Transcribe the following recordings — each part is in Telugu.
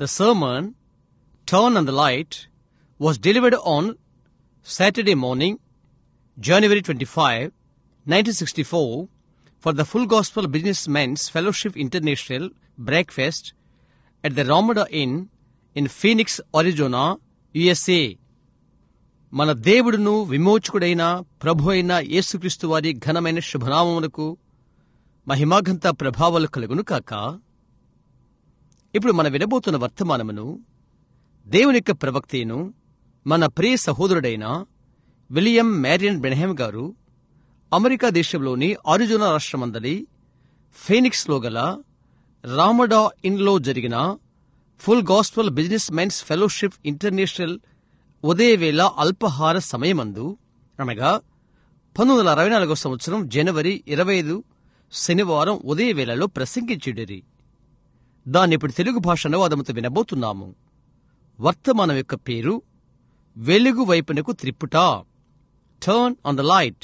The sermon, Turn on the Light, was delivered on Saturday morning, January 25, 1964, for the Full Gospel Businessmen's Fellowship International Breakfast at the Ramada Inn in Phoenix, Arizona, USA. మన దేవుడును విమోచకుడైన ప్రభు అయిన యేసుక్రీస్తు వారి ఘనమైన శుభనామమునకు మహిమాఘంత ప్రభావాలు కలుగును కాక. ఇప్పుడు మన వినబోతున్న వర్తమానమును దేవుని యొక్క ప్రవక్తను మన ప్రియ సహోదరుడైన విలియం మ్యారియన్ బ్రెన్హామ్ గారు అమెరికా దేశంలోని అరిజోనా రాష్ట్రమందలి ఫీనిక్స్లో గల రామడా ఇన్లో జరిగిన Full Gospel Business Men's Fellowship International ఉదయవేళ అల్పహార సమయమందు అనగా 1964 సంవత్సరం జనవరి 25 శనివారం ఉదయవేళలో ప్రసంగించుడిరి. దాన్ని ఇప్పుడు తెలుగు భాష అనువాదముతో వినబోతున్నాము. వర్తమానం యొక్క పేరు వెలుగు వైపునకు త్రిప్పుట. Turn on the light.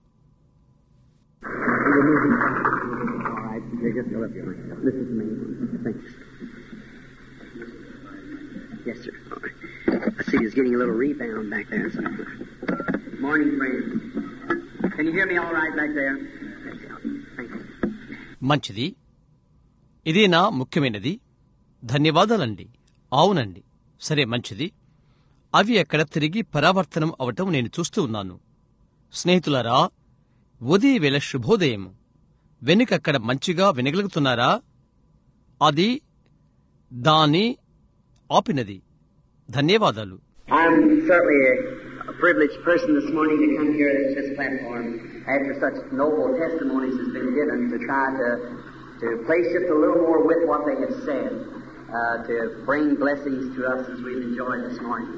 Yes, sir. I see he's getting a little rebound back there. So. Morning, friend. Can you hear me all right back there? Thank you. మంచిది. ఇదేనా ముఖ్యమైనది? ధన్యవాదాలండి. అవునండి. సరే, మంచిది. అవి అక్కడ తిరిగి పరావర్తనం అవటం నేను చూస్తూ ఉన్నాను. స్నేహితులారా, ఉదయవేళ శుభోదయం. వెనుకక్కడ మంచిగా వినగలుగుతున్నారా? అది దాని ఆపినది. ధన్యవాదాలు. I'm certainly a privileged person this morning to come here at this platform after such noble testimonies has been given to try to place just a little more with what they have said, to bring blessings to us as we've enjoyed this morning.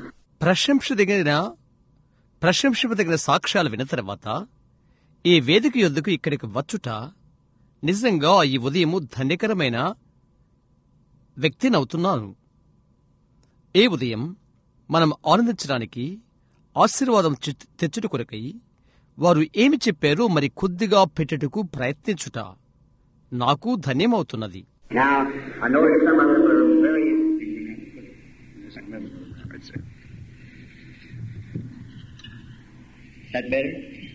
ప్రశంసించదగిన సాక్ష్యాలు విన్న తర్వాత ఈ వేదిక యొద్దకు ఇక్కడికి వచ్చుట నిజంగా ఈ ఉదయము ధన్యకరమైన వ్యక్తినవుతున్నాను. ఏ ఉదయం మనం ఆనందించడానికి ఆశీర్వాదం తెచ్చుట కొరకై వారు ఏమి చెప్పారో మరి కొద్దిగా పెట్టుటకు ప్రయత్నించుట నాకు ధన్యమవుతున్నది. Now, I noticed some of them are very... Is that better?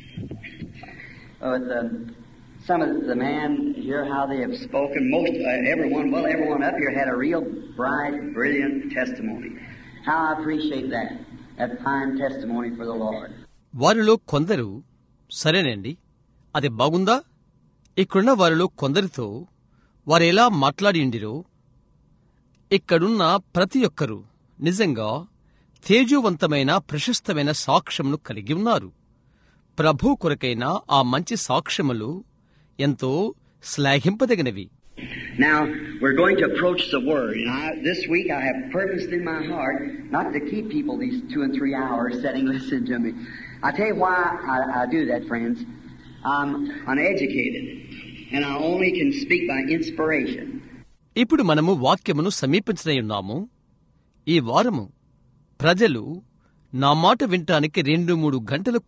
Some of the man here, how they have spoken, everyone up here had a real bright, brilliant testimony. How I appreciate that fine testimony for the Lord. వారిలో కొందరు సరేనండి, అది బాగుందా? ఇక్కడున్న వారిలో కొందరితో వారు ఎలా మాట్లాడిండిరో ఇక్కడున్న ప్రతి ఒక్కరూ నిజంగా తేజోవంతమైన ప్రశస్తమైన సాక్ష్యమును కలిగి ఉన్నారు. ప్రభు కొరకైన ఆ మంచి సాక్ష్యములు ఎంతో శ్లాఘింపదగినవి. Now, we're going to approach the Word. And this week I have purposed in my heart not to keep people these 2 and 3 hours sitting listening to me. I'll tell you why I do that, friends. I'm uneducated, and I only can speak by inspiration. ఇప్పుడు మనము వాక్యమును సమీపించనయున్నాము. ఈ వారము ప్రజలు నా మాట వినటానికి 2-3 గంటలు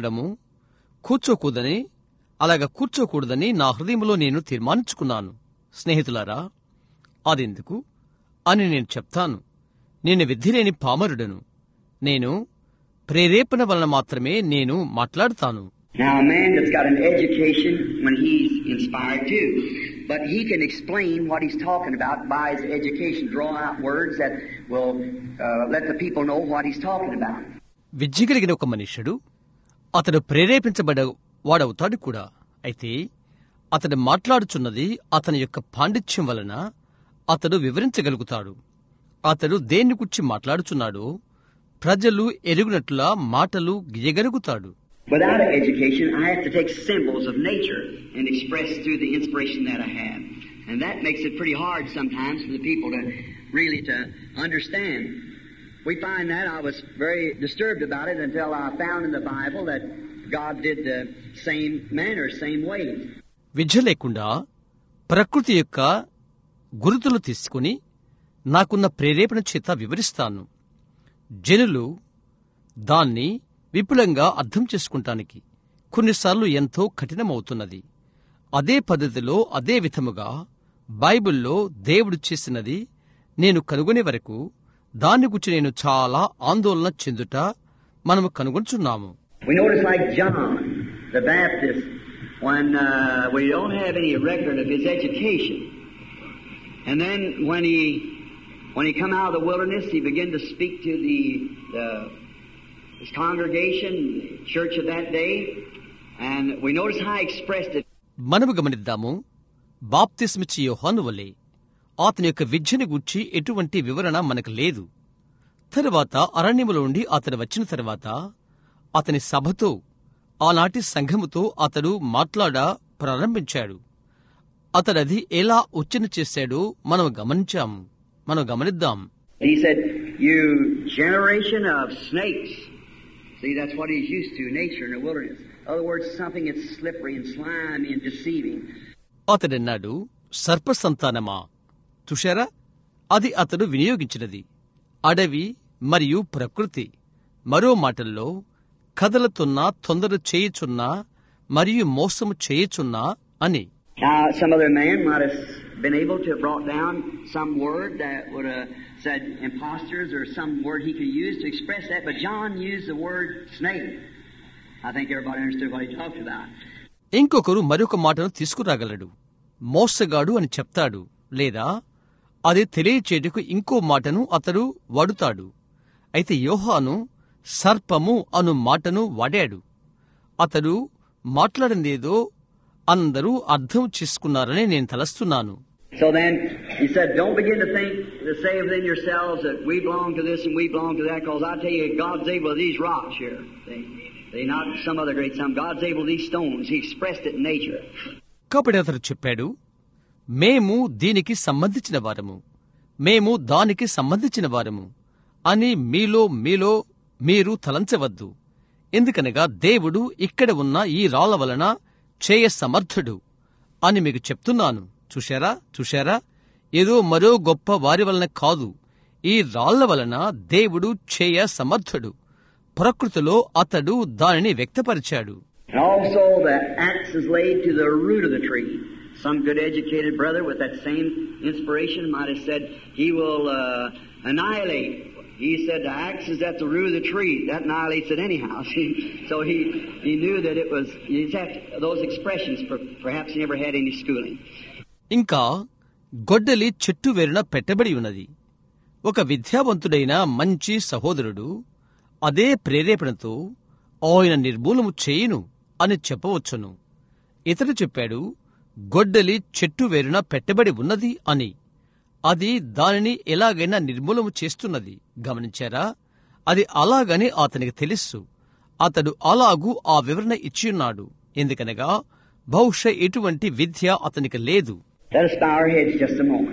కూర్చోకూడదని నా హృదయంలో నేను తీర్మానించుకున్నాను. స్నేహితులారా, అదెందుకు అని నేను చెప్తాను. నేను విద్యలేని పామరుడను. నేను ప్రేరేపణ వలన మాత్రమే నేను మాట్లాడుతాను. Now, a man that's got an education when he's inspired too, but he can explain what he's talking about by his education, draw out words that will let the people know what he's talking about. విద్య కలిగిన ఒక మనుష్యుడు అతడు ప్రేరేపించబడ వాడవుతాడు కూడా. అయితే అతడు మాట్లాడుచున్నది అతని యొక్క పాండిత్యం వలన అతడు వివరించగలుగుతాడు. అతడు దేన్ని గురించి మాట్లాడుచున్నాడో ప్రజలు ఎరుగునట్లుగా మాటలు గీయగలుగుతాడు. Without an education, I have to take symbols of nature and express through the inspiration that I have. And that makes it pretty hard sometimes for the people to really to understand. We find that I was very disturbed about it until I found in the Bible that God did the same manner, same way. విద్య లేకుండా ప్రకృతి యొక్క గురుతులు తీసుకుని నాకున్న ప్రేరేపణ చేత వివరిస్తాను. జనులు దాన్ని విపులంగా అర్థం చేసుకుంటానికి కొన్నిసార్లు ఎంతో కఠినమవుతున్నది. అదే పద్ధతిలో అదే విధముగా బైబిల్లో దేవుడు చేసినది నేను కనుగొనే వరకు దాన్ని గురించి నేను చాలా ఆందోళన చెందుట మనము కనుగొంటున్నాము. We notice like John the Baptist, when we don't have any record of his education, and then when he come out of the wilderness, he began to speak to his congregation, church of that day, and we notice how he expressed it. మనము గమనిద్దాము, బాప్తిస్మిచ్చి యోహాను వలె అతని యొక్క విద్యను గూర్చి ఎటువంటి వివరణ మనకు లేదు. తరువాత అరణ్యములో నుండి అతడు వచ్చిన తర్వాత అతని సభతో, ఆనాటి సంఘముతో అతడు మాట్లాడ ప్రారంభించాడు. అతడది ఎలా ఉచ్చారణ చేశాడో మనం గమనిద్దాం. He said, "You generation of snakes." See, that's what he's used to, nature in the wilderness. In other words, something that's slippery and slimy and deceiving. అతడన్నాడు, సర్ప సంతానమా. చూశారా, అది అతడు వినియోగించినది అడవి మరియు ప్రకృతి. మరో మాటల్లో, కదలుతున్నా, తొందర చేయుచున్నా మరియు మోసము చేయుచున్నా అని. Now, some other man might have been able to have brought down some word that would have said imposters or some word he could use to express that, but John used the word snake. I think everybody understood what he talked about. ఇంకొకరు మరొక మాటను తీసుకురాగలడు, మోసగాడు అని చెప్తాడు, లేదా అది తెలియచేటుకు ఇంకో మాటను అతడు వాడుతాడు. అయితే యోహాను సర్పము అను మాటను వాడాడు. అతడు మాట్లాడిందేదో అందరూ అర్థం చేసుకున్నారని నేను తలస్తున్నాను. So then, he said, don't begin to say within yourselves that we belong to this and we belong to that, because I tell you, God's able to these rocks here. They're not some other great sum. God's able to these stones. He expressed it in nature. కాబట్టి అతడు చెప్పాడు, మేము దీనికి సంబంధించిన వారము, మేము దానికి సంబంధించిన వారము అని మీలో మీరు తలంచవద్దు. ఎందుకనగా దేవుడు ఇక్కడ ఉన్న ఈ రాళ్ల వలన చేయ సమర్థుడు అని మీకు చెప్తున్నాను. చూశారా, ఏదో మరో గొప్ప వారి వలన కాదు, ఈ రాళ్ల వలన దేవుడు చేయ సమర్థుడు. ప్రకృతిలో అతడు దానిని వ్యక్తపరిచాడు. And also the axe is laid to the root of the tree. Some good educated brother with that same inspiration might have said he will annihilate. He said the axe is at the root of the tree. That annihilates it anyhow. So he knew that it was those expressions. Perhaps he never had any schooling. ఇంకా గొడ్డలి చెట్టు వేరున పెట్టబడి ఉన్నది. ఒక విద్యావంతుడైన మంచి సహోదరుడు అదే ప్రేరేపణతో ఆయన నిర్మూలము చేయును అని చెప్పవచ్చును. ఇతడు చెప్పాడు, గొడ్డలి చెట్టు వేరున పెట్టబడి ఉన్నది అని. అది దానిని ఎలాగైనా నిర్మూలము చేస్తున్నది. గమనించారా? అది అలాగని అతనికి తెలుసు. అతడు అలాగూ ఆ వివరణ ఇచ్చియున్నాడు. ఎందుకనగా బహుశా ఎటువంటి విద్య అతనికి లేదు. Let us bow our heads just a moment.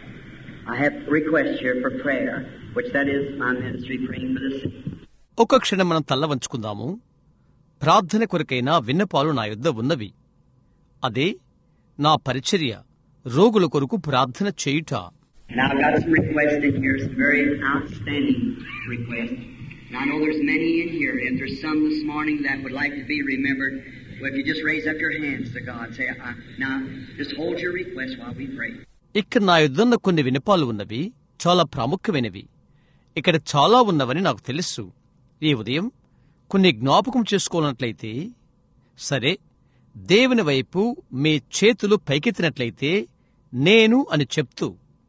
I have a request here for prayer, which that is my ministry, praying for the sick. ఒక క్షణం మనం తల్ల వంచుకుందాము. ప్రార్థన కొరకైన విన్నపాలు నా యొద్ద ఉన్నవి. అదే నా పరిచర్య, రోగుల కొరకు ప్రార్థన చేయుట. Now I've got some requests in here, some very outstanding requests. And I know there's many in here. If there's some this morning that would like to be remembered, well, if you just raise up your hands to God, say, now just hold your request while we pray. ఇక్కడ నా యొద్దన్న కొన్ని విన్నపాలు ఉన్నవి, చాలా ప్రాముఖ్యమైనవి. ఇక్కడ చాలా ఉన్నవని నాకు తెలుసు. ఈ ఉదయం కొన్ని జ్ఞాపకం చేసుకోవాలన్నట్లయితే, సరే, దేవుని వైపు మీ చేతులు పైకెత్తినట్లయితే నేను అని చెప్తూ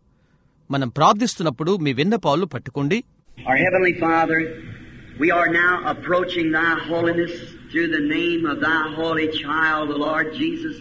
మనం ప్రార్థిస్తున్నప్పుడు మీ విన్నపాలు పట్టుకోండి. Our Heavenly Father, we are now approaching Thy holiness through the name of Thy holy child, the Lord Jesus,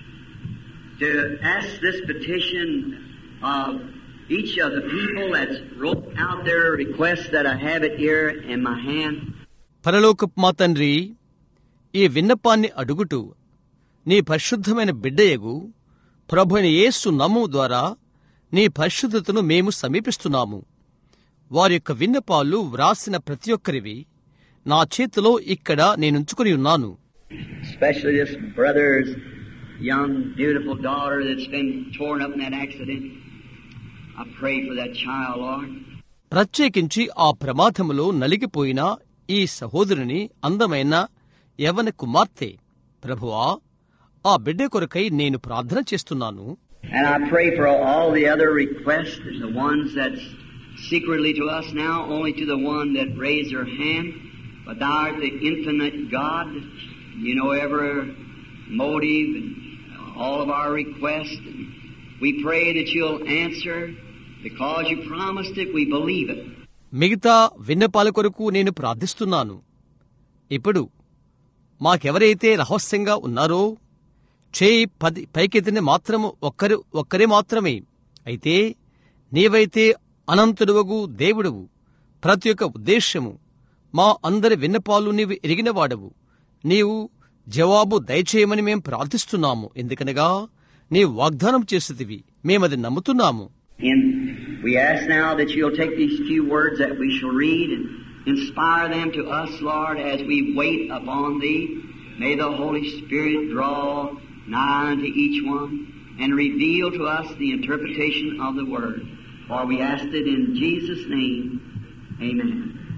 to ask this petition of each of the people that's wrote out their requests that I have it here in my hand. పరలోకపు మా తండ్రి, ఈ విన్నపాన్ని అడుగుటూ నీ పరిశుద్ధమైన బిడ్డయగు ప్రభువైన యేసు నామము ద్వారా నీ పరిశుద్ధతను మేము సమీపిస్తున్నాము. వారి యొక్క విన్నపాలు వ్రాసిన ప్రతి ఒక్కరివి నా చేతిలో ఇక్కడ నేనుంచుకుని ఉన్నాను. Especially this brother's young, beautiful daughter that's been torn up in that accident. I pray for that child, Lord. ప్రత్యేకించి ఆ ప్రమాదములో నలిగిపోయిన ఈ సహోదరుని అందమైన యవ్వన కుమార్తె, ప్రభువా, ఆ బిడ్డ కొరకై నేను ప్రార్థన చేస్తున్నాను. And I pray for all the other requests, the ones that's secretly to us now, only to the one that raised their hand. But Thou art the infinite God. You know every motive and all of our requests. And we pray that You'll answer. Because You promised it, we believe it. మిగతా విన్నపాల కొరకు నేను ప్రార్థిస్తున్నాను. ఇప్పుడు మాకెవరైతే రహస్యంగా ఉన్నారో చేయి పైకెత్తిన మాత్రము ఒక్కరే మాత్రమే. అయితే నీవైతే అనంతుడవగు దేవుడవు. ప్రతి ఒక్క ఉద్దేశ్యము మా అందరి విన్నపాలు నీవు ఎరిగినవాడవు. నీవు జవాబు దయచేయమని మేం ప్రార్థిస్తున్నాము. ఎందుకనగా నీవు వాగ్దానం చేసేదివి, మేమది నమ్ముతున్నాము. We ask now that You'll take these few words that we shall read and inspire them to us, Lord, as we wait upon Thee. May the Holy Spirit draw nigh unto each one and reveal to us the interpretation of the Word. For we ask it in Jesus' name. Amen.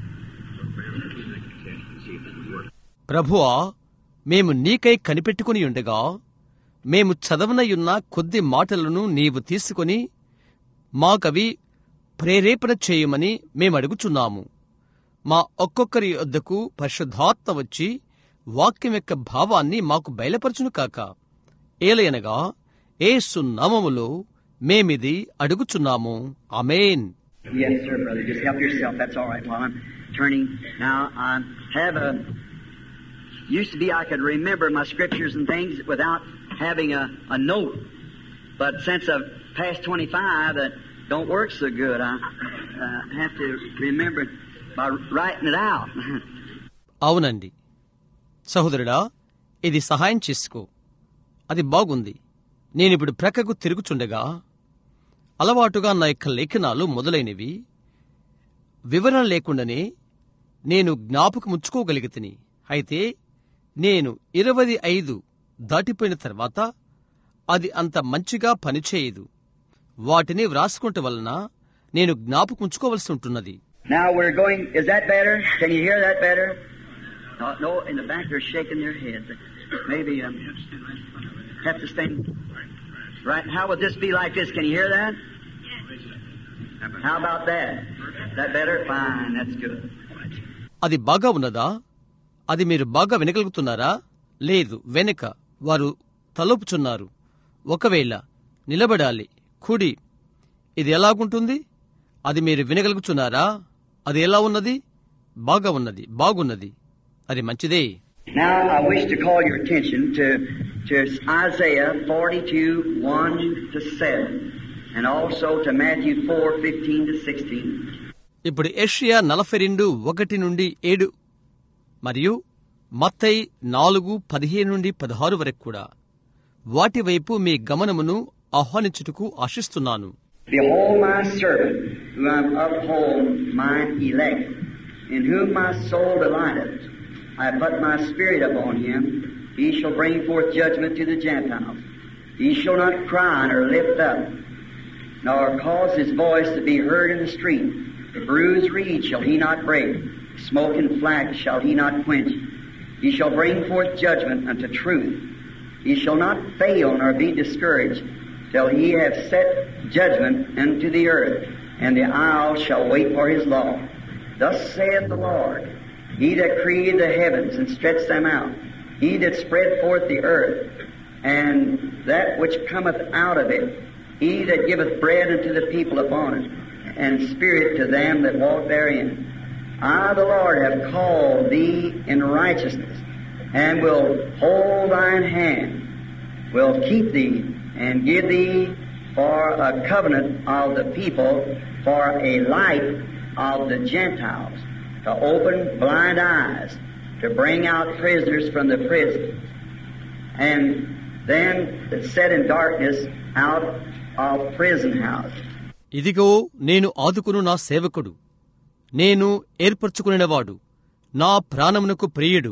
ప్రభువా, మేము నీకై కనిపెట్టుకుని ఉండగా మేము చదవనయున్న కొద్ది మాటలను నీవు తీసుకుని మాకవి ప్రేరేపణ చేయమని మేమడుగుచున్నాము. మా ఒక్కొక్కరి వద్దకు పరిశుద్ధాత్మ వచ్చి వాక్యం యొక్క భావాన్ని మాకు బయలుపరచును కాక. ఏలయనగా యేసు నామములో మేమిది అడుగుచున్నాము. ఆమేన్. Yes, sir, brother. Just help yourself. That's all right. While I'm turning now, I have used to be I could remember my scriptures and things without having a note. But since I've passed 25, that don't work so good. I have to remember by writing it out. అవునండి సహోదరుడా, ఇది సహాయం చేసుకో. అది బాగుంది. నేనిప్పుడు ప్రక్కకు తిరుగుచుండగా అలవాటుగా నా యొక్క లేఖనాలు మొదలైనవి వివరణ లేకుండానే నేను జ్ఞాపకముంచుకోగలిగితిని. అయితే నేను 25 దాటిపోయిన తర్వాత అది అంత మంచిగా పనిచేయదు. వాటిని వ్రాసుకుంట వలన నేను జ్ఞాపకముంచుకోవలసి ఉంటున్నది. Now we're going. Is that better? Can you hear that better? No, in the back they're shaking their heads. Maybe have to stand. Right? How would this be like this? Can you hear that? How about that? Is that better? Fine. That's good. అది బాగా ఉన్నదా? అది మీరు బాగా వినగలుగుతున్నారా? లేదు, వెనుక వారు తలపుచున్నారు. ఒకవేళ నిలబడాలి. కుడి. ఇది ఎలాగుంటుంది? అది మీరు వినగలుగుతున్నారా? అది ఎలా ఉన్నది? బాగా ఉన్నది, బాగున్నది. అది మంచిదే. Now I wish to call your attention to Isaiah 42:1-7 and also to Matthew 4:15-16. ఇప్పుడు యెషయా 42:1-7 మరియు మత్తయి 4:15-16 వరకు కూడా వాటి వైపు మీ గమనమును ఆహ్వానించుటకు ఆశిస్తున్నాను. Behold my servant, who I uphold mine elect, in whom my soul delighteth. I put my spirit upon him. He shall bring forth judgment to the Gentiles. He shall not cry nor lift up, nor cause his voice to be heard in the street. The bruised reed shall he not break, smoking flax shall he not quench. He shall bring forth judgment unto truth. He shall not fail nor be discouraged, till he have set judgment unto the earth, and the isles shall wait for his law. Thus saith the Lord, He that created the heavens and stretched them out, He that spread forth the earth, and that which cometh out of it, He that giveth bread unto the people upon it, and spirit to them that walk therein. I, the Lord, have called thee in righteousness, and will hold thine hand, will keep thee, and give thee for a covenant of the people, for a light of the Gentiles, to open blind eyes, to bring out prisoners from the prison, and them that sat in darkness out of prison house. ఇదిగో నేను ఆదుకును నా సేవకుడు, నేను ఏర్పరచుకునేవాడు, నా ప్రాణమునకు ప్రియుడు.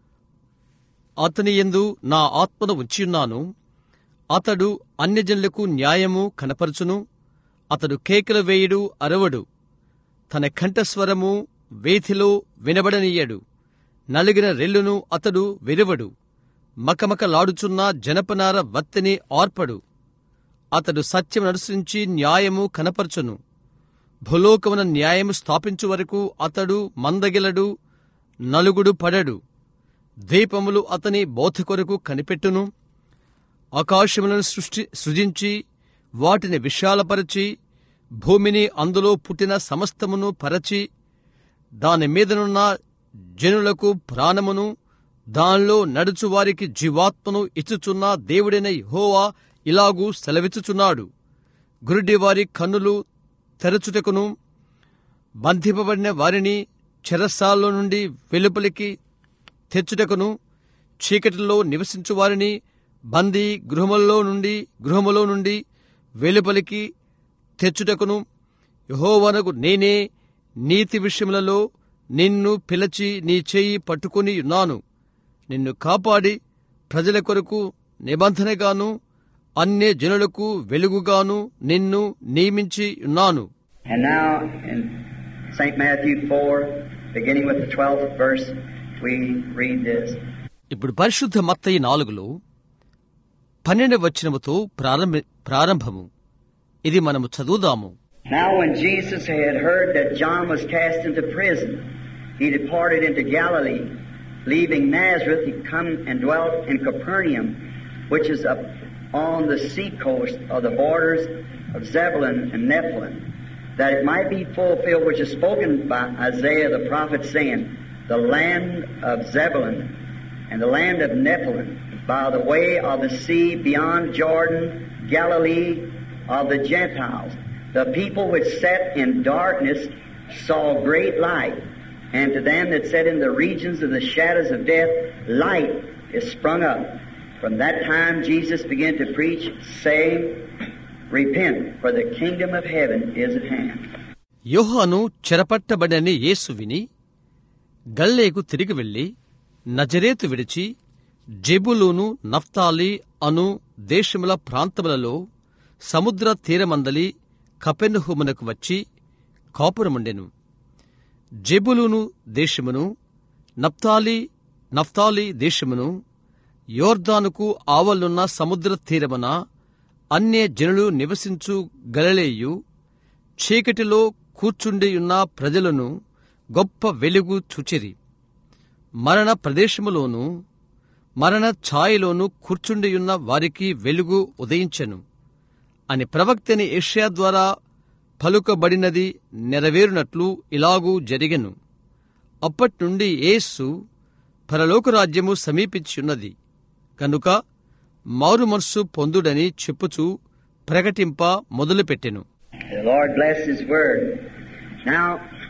అతని యందు నా ఆత్మను ఉంచియున్నాను. అతడు అన్యజనులకు న్యాయము కనపరచును. అతడు కేకలు వేయుడు, అరవడు. తన కంఠస్వరము వేధిలో వినబడనీయడు. నలిగిన రెల్లును అతడు విరువడు. మకమకలాడుచున్న జనపనార వత్తిని ఆర్పడు. అతడు సత్యం అనుసరించి న్యాయము కనపరచును. భూలోకమున న్యాయము స్థాపించు వరకు అతడు మందగిలడు, నలుగుడు పడడు. దీపములు అతని బోధ కొరకు కనిపెట్టును. ఆకాశములను సృజించి వాటిని విశాలపరచి భూమిని అందులో పుట్టిన సమస్తమును పరచి దాని మీదనున్న జనులకు ప్రాణమును దానిలో నడుచు వారికి జీవాత్మను ఇచ్చుచున్న దేవుడైన యెహోవా ఇలాగూ సెలవిచ్చుచున్నాడు. గురుడివారి కన్నులు తెరచుటకును, బంధింపబడిన వారిని చెరసాల్లో నుండి వెలుపలికి తెచ్చుటకును, చీకటిలో నివసించు వారిని బందీ గృహములో నుండి వెలుపలికి తెచ్చుటకును, యెహోవానగు నేనే నీతి విషయములలో నిన్ను పిలిచి నీ చేయి పట్టుకుని ఉన్నాను. నిన్ను కాపాడి ప్రజల కొరకు నిబంధనగాను అన్య జనులకు వెలుగుగాను నిన్ను నియమించి ఉన్నాను. And now in St. Matthew 4, beginning with the 12th verse, we read this. ఇప్పుడు పరిశుద్ధ మత్తయి 4లో 12వ వచనముతో ప్రారంభము. ఇది మనము చదువుదాము. Now when Jesus had heard that John was cast into prison, he departed into Galilee. Leaving Nazareth, he come and dwelt in Capernaum, which is up on the sea coast of the borders of Zebulun and Nephthalim, that it might be fulfilled which is spoken by Isaiah the prophet, saying, the land of Zebulun and the land of Nephthalim, by the way of the sea beyond Jordan, Galilee of the Gentiles. The people which sat in darkness saw great light, and to them that sat in the regions of the shadows of death, light is sprung up. From that time Jesus began to preach, saying, Repent, for the kingdom of heaven is at hand. యోహాను చెరపట్టబడని యేసు విని గల్లేకు తిరిగి వెళ్లి నజరేతు విడిచి జెబులూను, నఫ్తాలి అను దేశముల ప్రాంతములలో సముద్ర తీరమందలి కపెర్నహూమునకు వచ్చి కాపురముండెను. జెబులూను దేశమును, నఫ్తాలి దేశమును, యోర్దానుకు ఆవలున్న సముద్ర తీరమున అన్య జనులు నివసించు గలిలయయు, చీకటిలో కూర్చుండియున్న ప్రజలను గొప్ప వెలుగు చూచిరి. మరణ ప్రదేశములోను మరణ ఛాయలోను కూర్చుండియున్న వారికి వెలుగు ఉదయించెను అని ప్రవక్తని యెషయా ద్వారా పలుకబడినది నెరవేరునట్లు ఇలాగూ జరిగెను. అప్పట్నుండి యేసు పరలోకరాజ్యము సమీపించున్నది కనుక మారు మనస్సు పొందుడని చెప్పుచూ ప్రకటింప మొదలుపెట్టెను. The Lord bless His word. Now,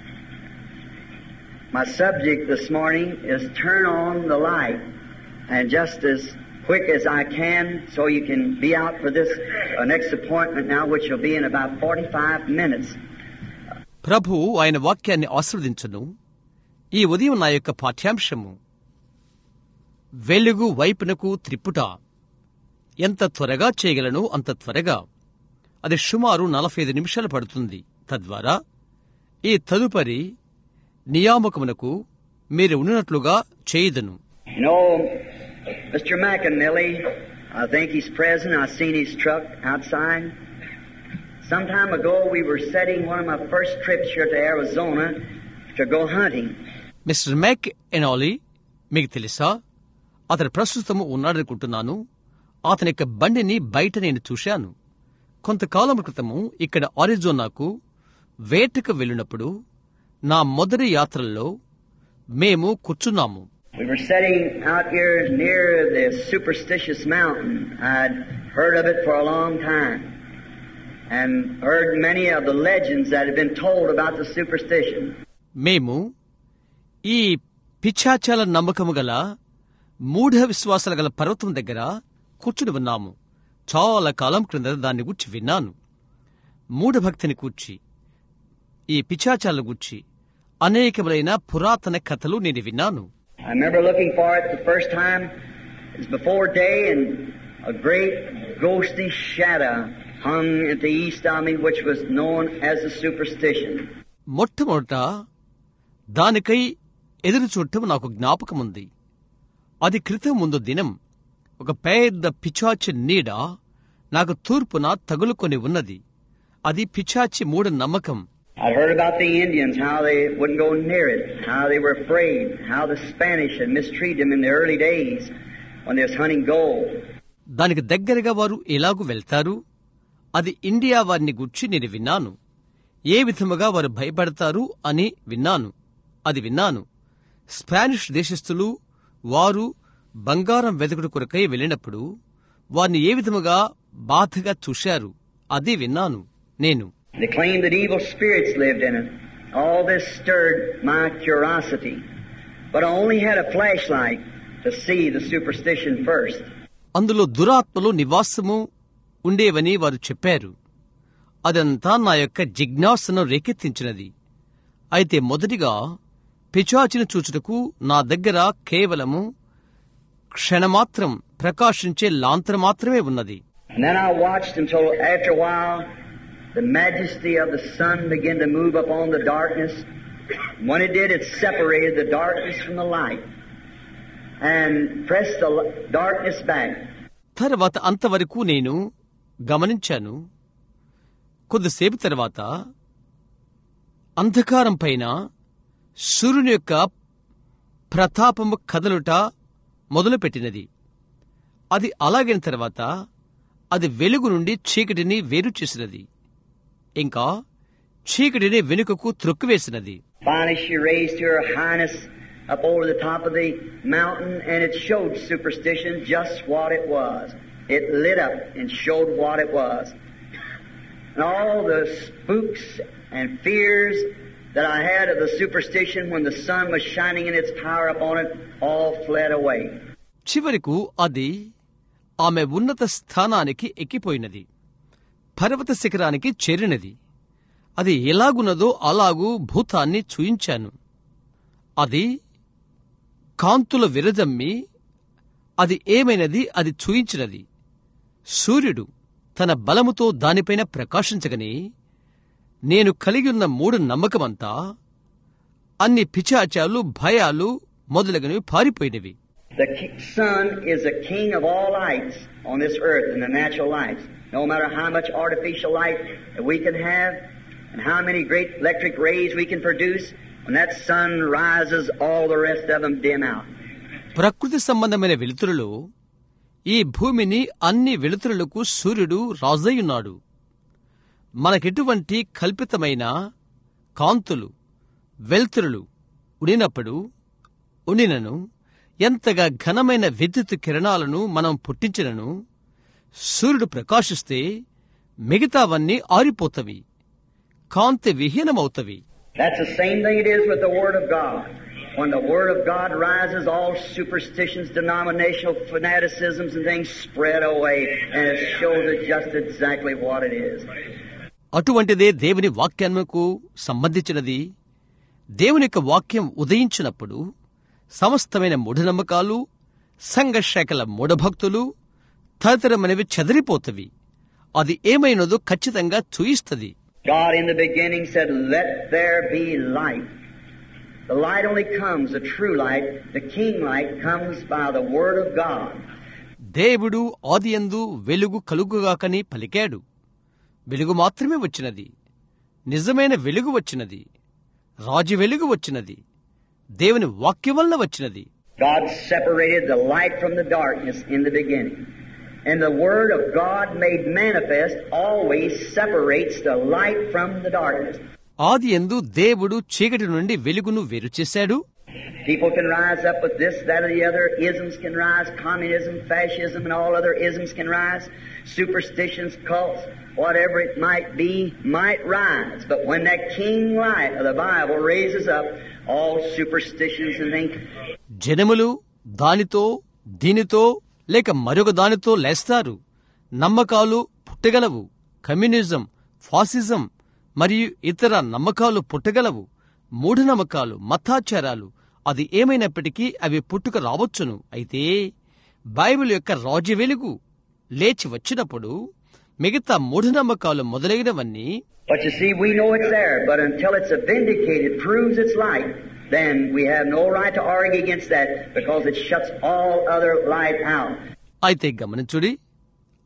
my subject this morning is turn on the light, and just as quick as I can, so you can be out for this next appointment now, which will be in about 45 minutes. ప్రభువు ఆయన వాక్యాన్ని ఆశీర్వదించును. ఈ ఉదయం నా యొక్క పాఠ్యాంశము వెలుగు వైపునకు త్రిప్పుట. ఎంత త్వరగా చేయగలను అంత త్వరగా. అది సుమారు 45 నిమిషాలు పడుతుంది. తద్వారా ఈ తదుపరి నియామకమునకు మీరు ఉన్నట్లుగా చేయుదును. You know, Mr. McAnally, I think he's present. I've seen his truck outside. Some time ago we were setting one of my first trips here to Arizona to go hunting. Mister McAnally, మీకు తెలుసా, అతను ప్రస్తుతము ఉన్నాడనుకుంటున్నాను. అతని యొక్క బండిని బయట నేను చూశాను. కొంతకాలం క్రితము ఇక్కడ ఆరిజోనాకు వేటకు వెళ్ళినప్పుడు నా మొదటి యాత్రల్లో మేము కూర్చున్నాము. We were sitting out here near the Superstitious Mountain. I'd heard of it for a long time and heard many of the legends that had been told about the superstition. మేము ఈ పిశాచాల నమ్మకము గల మూఢ విశ్వాసాల గల పర్వతం దగ్గర కూర్చుని ఉన్నాము. చాలా కాలం క్రింద దాన్ని గూర్చి విన్నాను. మూఢభక్తిని గూర్చి, ఈ పిశాచాల గూర్చి అనేకములైన పురాతన కథలు నేను విన్నాను. I remember looking for it the first time. It was before day, and a great ghostly shadow hung at the east of me, which was known as the superstition. మొట్టమొదట దానికై ఎదురు చూడటం నాకు జ్ఞాపకముంది. అది క్రితం ముందు దినం ఒక పెద్ద పిశాచ నీడ నాకు తూర్పున తగులుకొని ఉన్నది. అది పిశాచి మూఢనమ్మకం. I'd heard about the Indians, how they wouldn't go near it, how they were afraid, how the Spanish had mistreated them in the early days when they was hunting gold. దానికి దగ్గరగా వారు ఎలాగూ వెళ్తారు? అది ఇండియా వారిని గుర్చి నేను విన్నాను. ఏ విధముగా వారు భయపడతారు అని విన్నాను. స్పానిష్ దేశస్థులు వారు బంగారం వెదకుడు కొరకై వెళ్ళినప్పుడు వారిని ఏ విధముగా బాధగా చూశారు అది విన్నాను నేను. They claimed that evil spirits lived in it. All this stirred my curiosity, but I only had a flashlight to see the superstition first. అందులో దురాత్మలు నివాసము ఉండేవని వారు చెప్పారు. అదంతా నా యొక్క జిజ్ఞాసను రేకెత్తించినది. అయితే మొదటిగా పిశాచిని చూచుటకు నా దగ్గర కేవలము క్షణమాత్రం ప్రకాశించే లాంతరు మాత్రమే ఉన్నది. And then I watched until after a while the majesty of the sun began to move upon the darkness. When it did, it separated the darkness from the light and pressed the darkness back. తర్వాత అంతవరకు నేను గమనించాను. కొద్దిసేపు తర్వాత అంధకారం పైన సూర్యుని యొక్క ప్రతాపము కదలుట మొదలుపెట్టినది. అది అలాగైన తర్వాత అది వెలుగు నుండి చీకటిని వేరు చేసినది, ఇంకా చీకటిని వెనుకకు త్రొక్కివేసినది. Finally she raised to her highness up over the top of the mountain, and it showed superstition just what it was. It lit up and showed what it was. And all the spooks and fears that I had of the superstition when the sun was shining in its power upon it all fled away. చివరకు అది ఆమె ఉన్నత స్థానానికి ఎక్కిపోయినది, పర్వత శిఖరానికి చేరినది. అది ఎలాగున్నదో అలాగూ భూతాన్ని చూయించాను. అది కాంతుల విరజమ్మి అది ఏమైనది అది చూయించినది. సూర్యుడు తన బలముతో దానిపైన ప్రకాశించగని నేను కలిగియున్న మూఢ నమ్మకమంతా అన్ని పిశాచాలు భయాలు మొదలగునవి పారిపోయినవి. The sun is the king of all lights on this earth and the natural lights. No matter how much artificial light that we can have and how many great electric rays we can produce, when that sun rises, all the rest of them dim out. ప్రకృతి సంబంధమైన వెలుతురులో ఈ భూమిని అన్ని వెలుతురులకు సూర్యుడు రాజయ్యున్నాడు. మనకెటువంటి కల్పితమైన కాంతులు వెలుతురులు ఉండినను ఎంతగా ఘనమైన విద్యుత్ కిరణాలను మనం పుట్టించినను సూర్యుడు ప్రకాశిస్తే మిగతావన్నీ ఆరిపోతవి, కాంతి విహీనమవుతవి. That's the same thing it is with the Word of God. When the Word of God rises, all superstitions, denominational fanaticisms and things spread away, and it shows it just exactly what it is. అటువంటిదే దేవుని వాక్యానికి సంబంధించినది. దేవుని యొక్క వాక్యం ఉదయించినప్పుడు సమస్తమైన మూఢనమ్మకాలు, సంఘశాఖల మూఢభక్తులు తదితరమైనవి చెదిరిపోతవి. అది ఏమైనదో ఖచ్చితంగా చూయిస్తది. God in the beginning said, "Let there be light." The light only comes, the true light, the king light, comes by the Word of God. దేవుడు ఆదియందు వెలుగు కలుగుగాకని పలికాడు. వెలుగు మాత్రమే వచ్చినది. నిజమైన వెలుగు వచ్చినది. రాజు వెలుగు వచ్చినది. దేవుని వాక్యం వలన వచ్చినది. God separated the light from the darkness in the beginning. And the Word of God made manifest always separates the light from the darkness. ఆదియందు దేవుడు చీకటి నుండి వెలుగును వేరు చేశాడు. People can rise up with this, that, or the other. Isms can rise. Communism, fascism, and all other isms can rise. Superstitions, cults, whatever it might be, might rise. But when that king light of the Bible raises up, all superstitions and things. జనములు దానితో దీనితో లేక మరొక దానితో లేస్తారు. నమ్మకాలు పుట్టగలవు. కమ్యూనిజం, ఫాసిజం మరియు ఇతర నమ్మకాలు పుట్టగలవు. మూఢనమ్మకాలు, మతాచారాలు, అది ఏమైనప్పటికీ అవి పుట్టుక రావచ్చును. అయితే బైబిల్ యొక్క రాజ్య వెలుగు లేచి వచ్చినప్పుడు మిగతా మూఢనమ్మకాలు మొదలైనవన్నీ. But you see, we know it's there, but until it's vindicated, proves its light, then we have no right to argue against that because it shuts all other light out. అయితే గమనించుడి,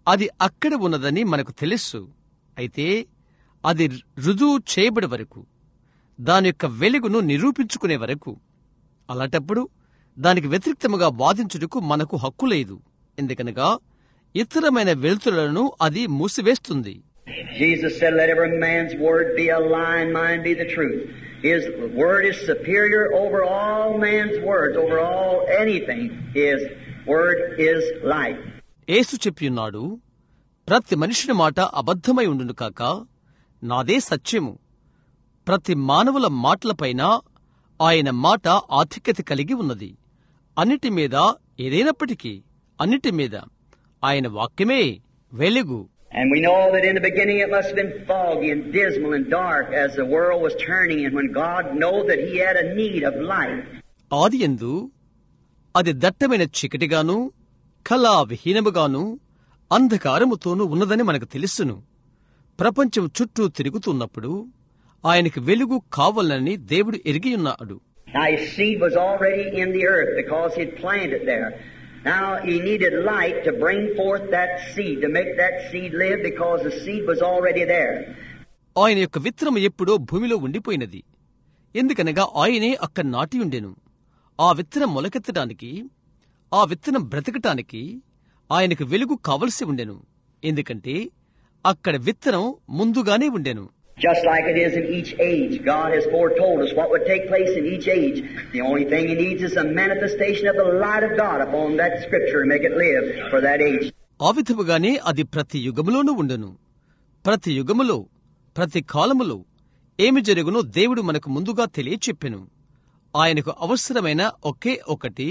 అది అక్కడ ఉన్నదని మనకు తెలుసు. అయితే అది రుజువు చేయబడి వరకు, దాని యొక్క వెలుగును నిరూపించుకునే వరకు, అలాంటప్పుడు దానికి వ్యతిరేక్తముగా వాదించుటకు మనకు హక్కు లేదు. ఎందుకనగా ఇతరమైన వెలుతురులను అది మూసివేస్తుంది. Jesus said, "Let every man's word be a lie and mine be the truth." His word is superior over all man's words, over all anything. His word is light. యేసు చెప్పియున్నాడు, ప్రతి మనుషుని మాట అబద్ధమై ఉండును కాక, నాదే సత్యము. ప్రతి మానవుల మాటలపైన ఆయన మాట ఆధిక్యత కలిగి ఉన్నది. అన్నిటి మీద, ఏదైనప్పటికీ అన్నిటి మీద ఆయన వాక్యమే వెలుగు. And we know that in the beginning it must have been foggy and dismal and dark as the world was turning, and when God knew that He had a need of light. ఆదియందు అది దట్టమైన చీకటిగాను, కళా విహీనముగాను, అంధకారముతోనూ ఉన్నదని మనకు తెలుసును. ప్రపంచం చుట్టూ తిరుగుతున్నప్పుడు ఆయనకు వెలుగు కావాలని దేవుడు ఎరిగియున్నాడు. Now His seed was already in the earth because He had planted there. Now He needed light to bring forth that seed, to make that seed live, because the seed was already there. ఆయన యొక్క విత్తనం ఎప్పుడో భూమిలో ఉండిపోయినది. ఎందుకనగా ఆయనే అక్కడ నాటి ఉండెను. ఆ విత్తనం మొలకెత్తడానికి, ఆ విత్తనం బ్రతకటానికి ఆయనకు వెలుగు కావలసి ఉండెను. ఎందుకంటే అక్కడ విత్తనం ముందుగానే ఉండెను. Just like it is in each age, God has foretold us what would take place in each age. The only thing He needs is a manifestation of the light of God upon that Scripture to make it live for that age. ఆ విధముగానే అది ప్రతి యుగములోనూ ఉండెను. ప్రతి యుగములో, ప్రతి కాలములో ఏమి జరుగునో దేవుడు మనకు ముందుగా తెలియచెప్పెను. ఆయనకు అవసరమైన ఒకే ఒకటి,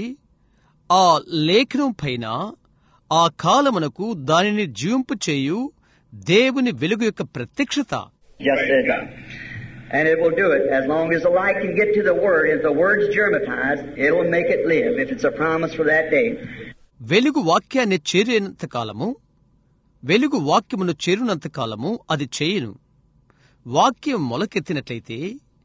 ఆ లేఖనం పైన ఆ కాలమునకు దానిని జీవింపు చేయు దేవుని వెలుగు యొక్క ప్రత్యక్షత. Just as and it will do it as long as the light can get to the Word. If the Word's germatized, it will make it live if it's a promise for that day. వెలుగు వాక్యాన్ని చేరినంత కాలము, వెలుగు వాక్యమును చేరునంత కాలము అది చేయును. వాక్యం మొలకెత్తినట్లయితే,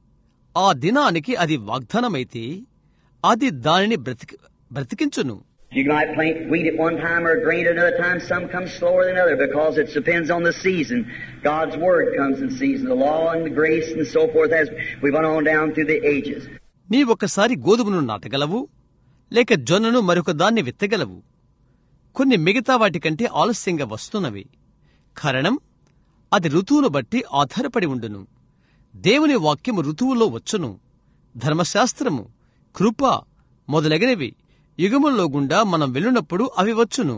ఆ దినానికి అది వాగ్దానమైతే, అది దానిని బ్రతికించును. You might plant wheat at one time or grain at another time. Some come slower than other because it depends on the season. God's Word comes in season, the law and the grace and so forth as we went on down through the ages. నీవొకసారి గోధుమను నాటగలవు, లేక జొన్నను మరొక దాన్ని విత్తగలవు. కొన్ని మిగతా వాటికంటే ఆలస్యంగా వస్తున్నవి. కారణం అది ఋతువును బట్టి ఆధారపడి ఉండును. దేవుని వాక్యము ఋతువులో వచ్చును. ధర్మశాస్త్రము, కృప మొదలగినవి యుగముల్లో గుండా మనం వెళ్ళినప్పుడు అవి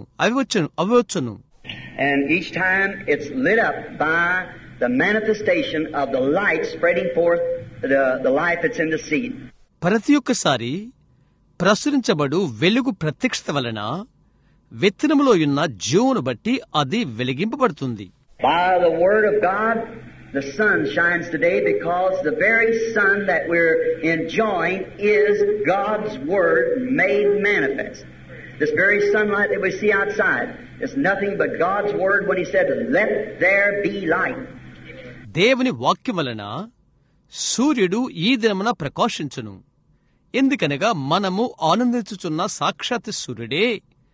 వచ్చును. And each time it's lit up by the manifestation of the light spreading forth the life that's in the seed. ప్రతి ఒక్కసారి ప్రసురించబడు వెలుగు ప్రత్యక్షత వలన విత్తనములో ఉన్న జీవమును బట్టి అది వెలిగింపబడుతుంది. By the Word of God, the sun shines today because the very sun that we're enjoying is God's Word made manifest. This very sunlight that we see outside is nothing but God's Word when He said, "Let there be light." దేవుని వాక్యం వలన సూర్యుడు ఈ దినమున ప్రకాశించును. ఎందుకనగా మనము ఆనందించుచున్న సాక్షాత్ సూర్యుడే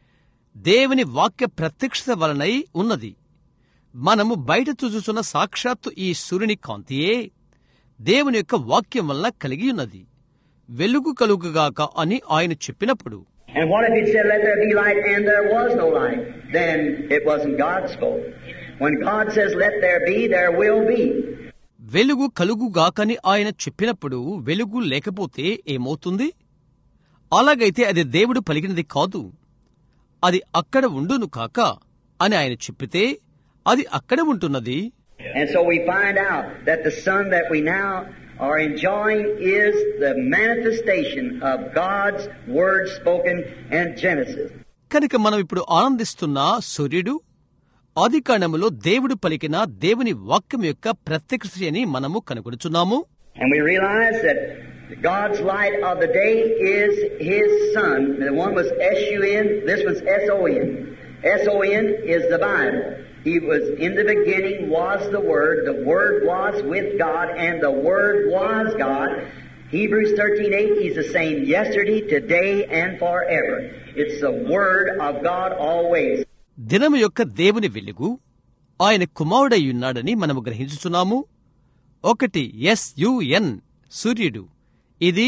దేవుని వాక్య ప్రత్యక్షత వలనై ఉన్నది. మనము బయట చూచుచున్న సాక్షాత్తు ఈ సూర్యుని కాంతియే దేవుని యొక్క వాక్యం వలన కలిగి ఉన్నది. వెలుగు కలుగుగాక అని ఆయన చెప్పినప్పుడు, And what if He'd said, "Let there be light," and there was no light? Then it wasn't God spoke. When God says, "Let there be," there will be. వెలుగు కలుగుగాకని ఆయన చెప్పినప్పుడు వెలుగు లేకపోతే ఏమవుతుంది? అలాగైతే అది దేవుడు పలికినది కాదు. అది అక్కడ ఉండును కాక అని ఆయన చెప్పితే అది అక్కడ ఉంటున్నది. And so we find out that the sun that we now are enjoying is the manifestation of God's Word spoken in Genesis. కనుక మనం ఇప్పుడు ఆనందిస్తున్న సూర్యుడు ఆదికాండములో దేవుడు పలికిన దేవుని వాక్యం యొక్క ప్రత్యక్షత అని మనము కనుగొనుచున్నాము. And we realize that God's light of the day is His Son. The one was S-U-N, this one's S-O-N. S-O-N is the Bible. He was in the beginning was the Word was with God, and the Word was God. Hebrews 13:8, He's the same yesterday, today, and forever. It's the Word of God always. దినము యొక్క దేవుని వెలుగు ఆయన కుమారుడయ్యున్నాడని మనము గ్రహించుచున్నాము. ఒకటి SUN సూర్యుడు, ఇది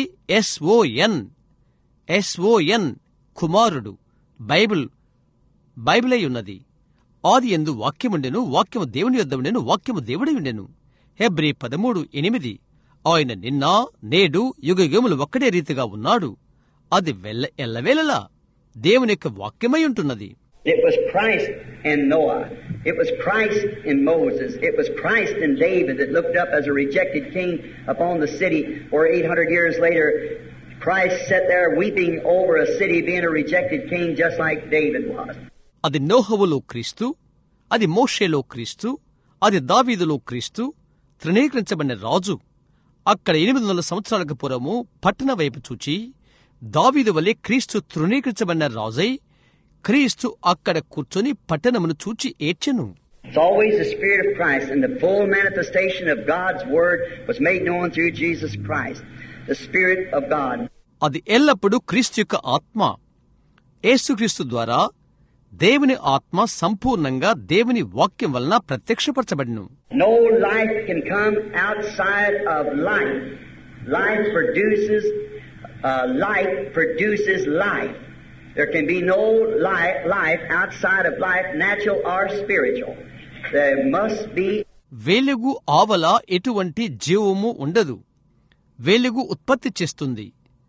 SON కుమారుడు. బైబిల్ అయి ఉన్నది. ఆది యందు వాక్యముండెను, వాక్యము దేవుని యొద్ద ఉండెను, వాక్యము దేవుడై ఉండెను. హెబ్రీ 13:8 ఆయన నిన్న నేడు యుగయుగములు ఒక్కడే రీతిగా ఉన్నాడు. అది ఎల్లవేళలా దేవుని యొక్క వాక్యమై ఉంటున్నది. It was Christ in Noah. It was Christ in Moses. It was Christ in David that looked up as a rejected king upon the city, where 800 years later Christ sat there weeping over a city being a rejected king just like David was. అది నోహవులో క్రీస్తు, అది మోషేలో క్రీస్తు, అది దావీదులో క్రీస్తు, తృణీకరించబడిన రాజు. అక్కడ 800 సంవత్సరాలకు పూర్వము పట్టణ వైపు చూచి దావీదు వలె క్రీస్తు తృణీకరించబడిన రాజై క్రీస్తు అక్కడ కూర్చొని పట్టణమును చూచి ఏడ్చెను. It's always the Spirit of Christ, and the full manifestation of God's Word was made known through Jesus Christ, the Spirit of God. అది ఎల్లప్పుడూ క్రీస్తు యొక్క ఆత్మ. యేసుక్రీస్తు ద్వారా దేవుని ఆత్మ సంపూర్ణంగా దేవుని వాక్యం వలన ప్రత్యక్షపరచబడిను. No life can come outside of life. Life produces life. There can be no life outside of life, natural or spiritual. There must be. వెలుగు ఆవల ఎటువంటి జీవము ఉండదు. వెలుగు ఉత్పత్తి చేస్తుంది.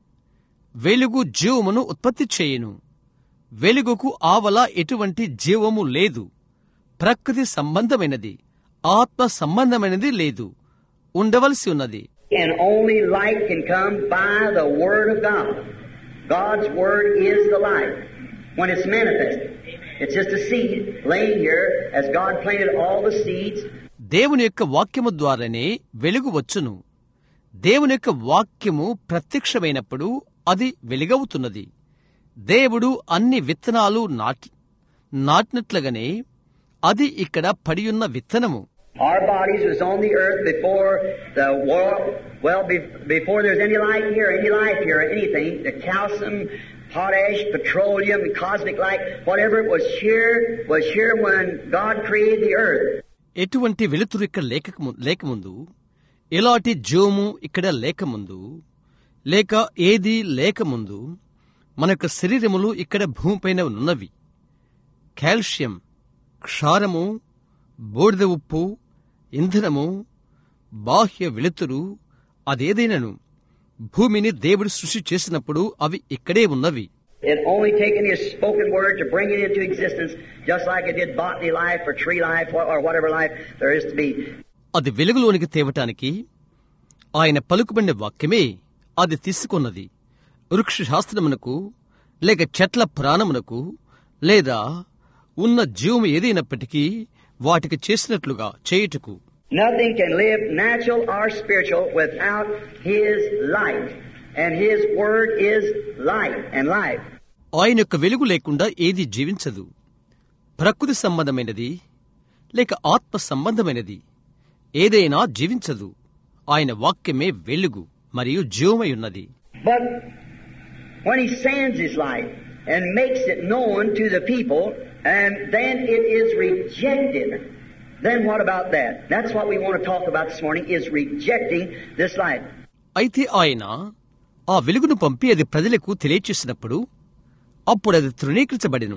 వెలుగు జీవమును ఉత్పత్తి చేయును. వెలుగుకు ఆవల ఎటువంటి జీవము లేదు. ప్రకృతి సంబంధమైనది, ఆత్మ సంబంధమైనది లేదు, ఉండవలసి ఉన్నది. And only light can come by the Word of God. God's Word is the light when it's manifested. It's just a seed laying here as God planted all the seeds. దేవుని యొక్క వాక్యము ద్వారానే వెలుగు వచ్చును. దేవుని యొక్క వాక్యము ప్రత్యక్షమైనప్పుడు అది వెలుగవుతున్నది. దేవుడు అన్ని విత్తనాలు నాటినట్లుగానే అది ఇక్కడ పడియున్న విత్తనము. Our bodies was on the earth before the world, before there's any light here, any life here, anything, the calcium, potash, petroleum, cosmic light, whatever it was here when God created the earth. ఎటువంటి వెలుతురు ఇక్కడ లేకముందు, ఎలాంటి జోము ఇక్కడ లేకముందు, లేక ఏది లేకముందు మన యొక్క శరీరములు ఇక్కడ భూమిపైన ఉన్నవి. కాల్షియం, క్షారము, బూడిద ఉప్పు, ఇంధనము, బాహ్య వెలుతురు, అదేదైనను భూమిని దేవుడు సృష్టి చేసినప్పుడు అవి ఇక్కడే ఉన్నవి. It only taken His spoken word to bring it into existence, just like it did botany life or tree life or whatever life there is to be. అది వెలుగులోనికి తేవటానికి ఆయన పలుకుబడిన వాక్యమే అది తీసుకున్నది. వృక్ష శాస్త్రమునకు లేక చెట్ల ప్రాణమునకు లేదా ఉన్న జీవము ఏదైనప్పటికీ వాటికి చేసినట్లుగా చేయుటకు. Nothing can live natural or spiritual without His light, and His word is light and life. ఆయన యొక్క వెలుగు లేకుండా ఏది జీవించదు. ప్రకృతి సంబంధమైనది లేక ఆత్మ సంబంధమైనది ఏదైనా జీవించదు. ఆయన వాక్యమే వెలుగు మరియు జీవమై ఉన్నది. But when He sends His light and makes it known to the people, and then it is rejected, then what about that? That's what we want to talk about this morning, is rejecting this light. అయితే ఆయన ఆ వెలుగును పంపి అది ప్రజలకు తెలియచేసినప్పుడు అప్పుడు అది తృణీకరించబడెను.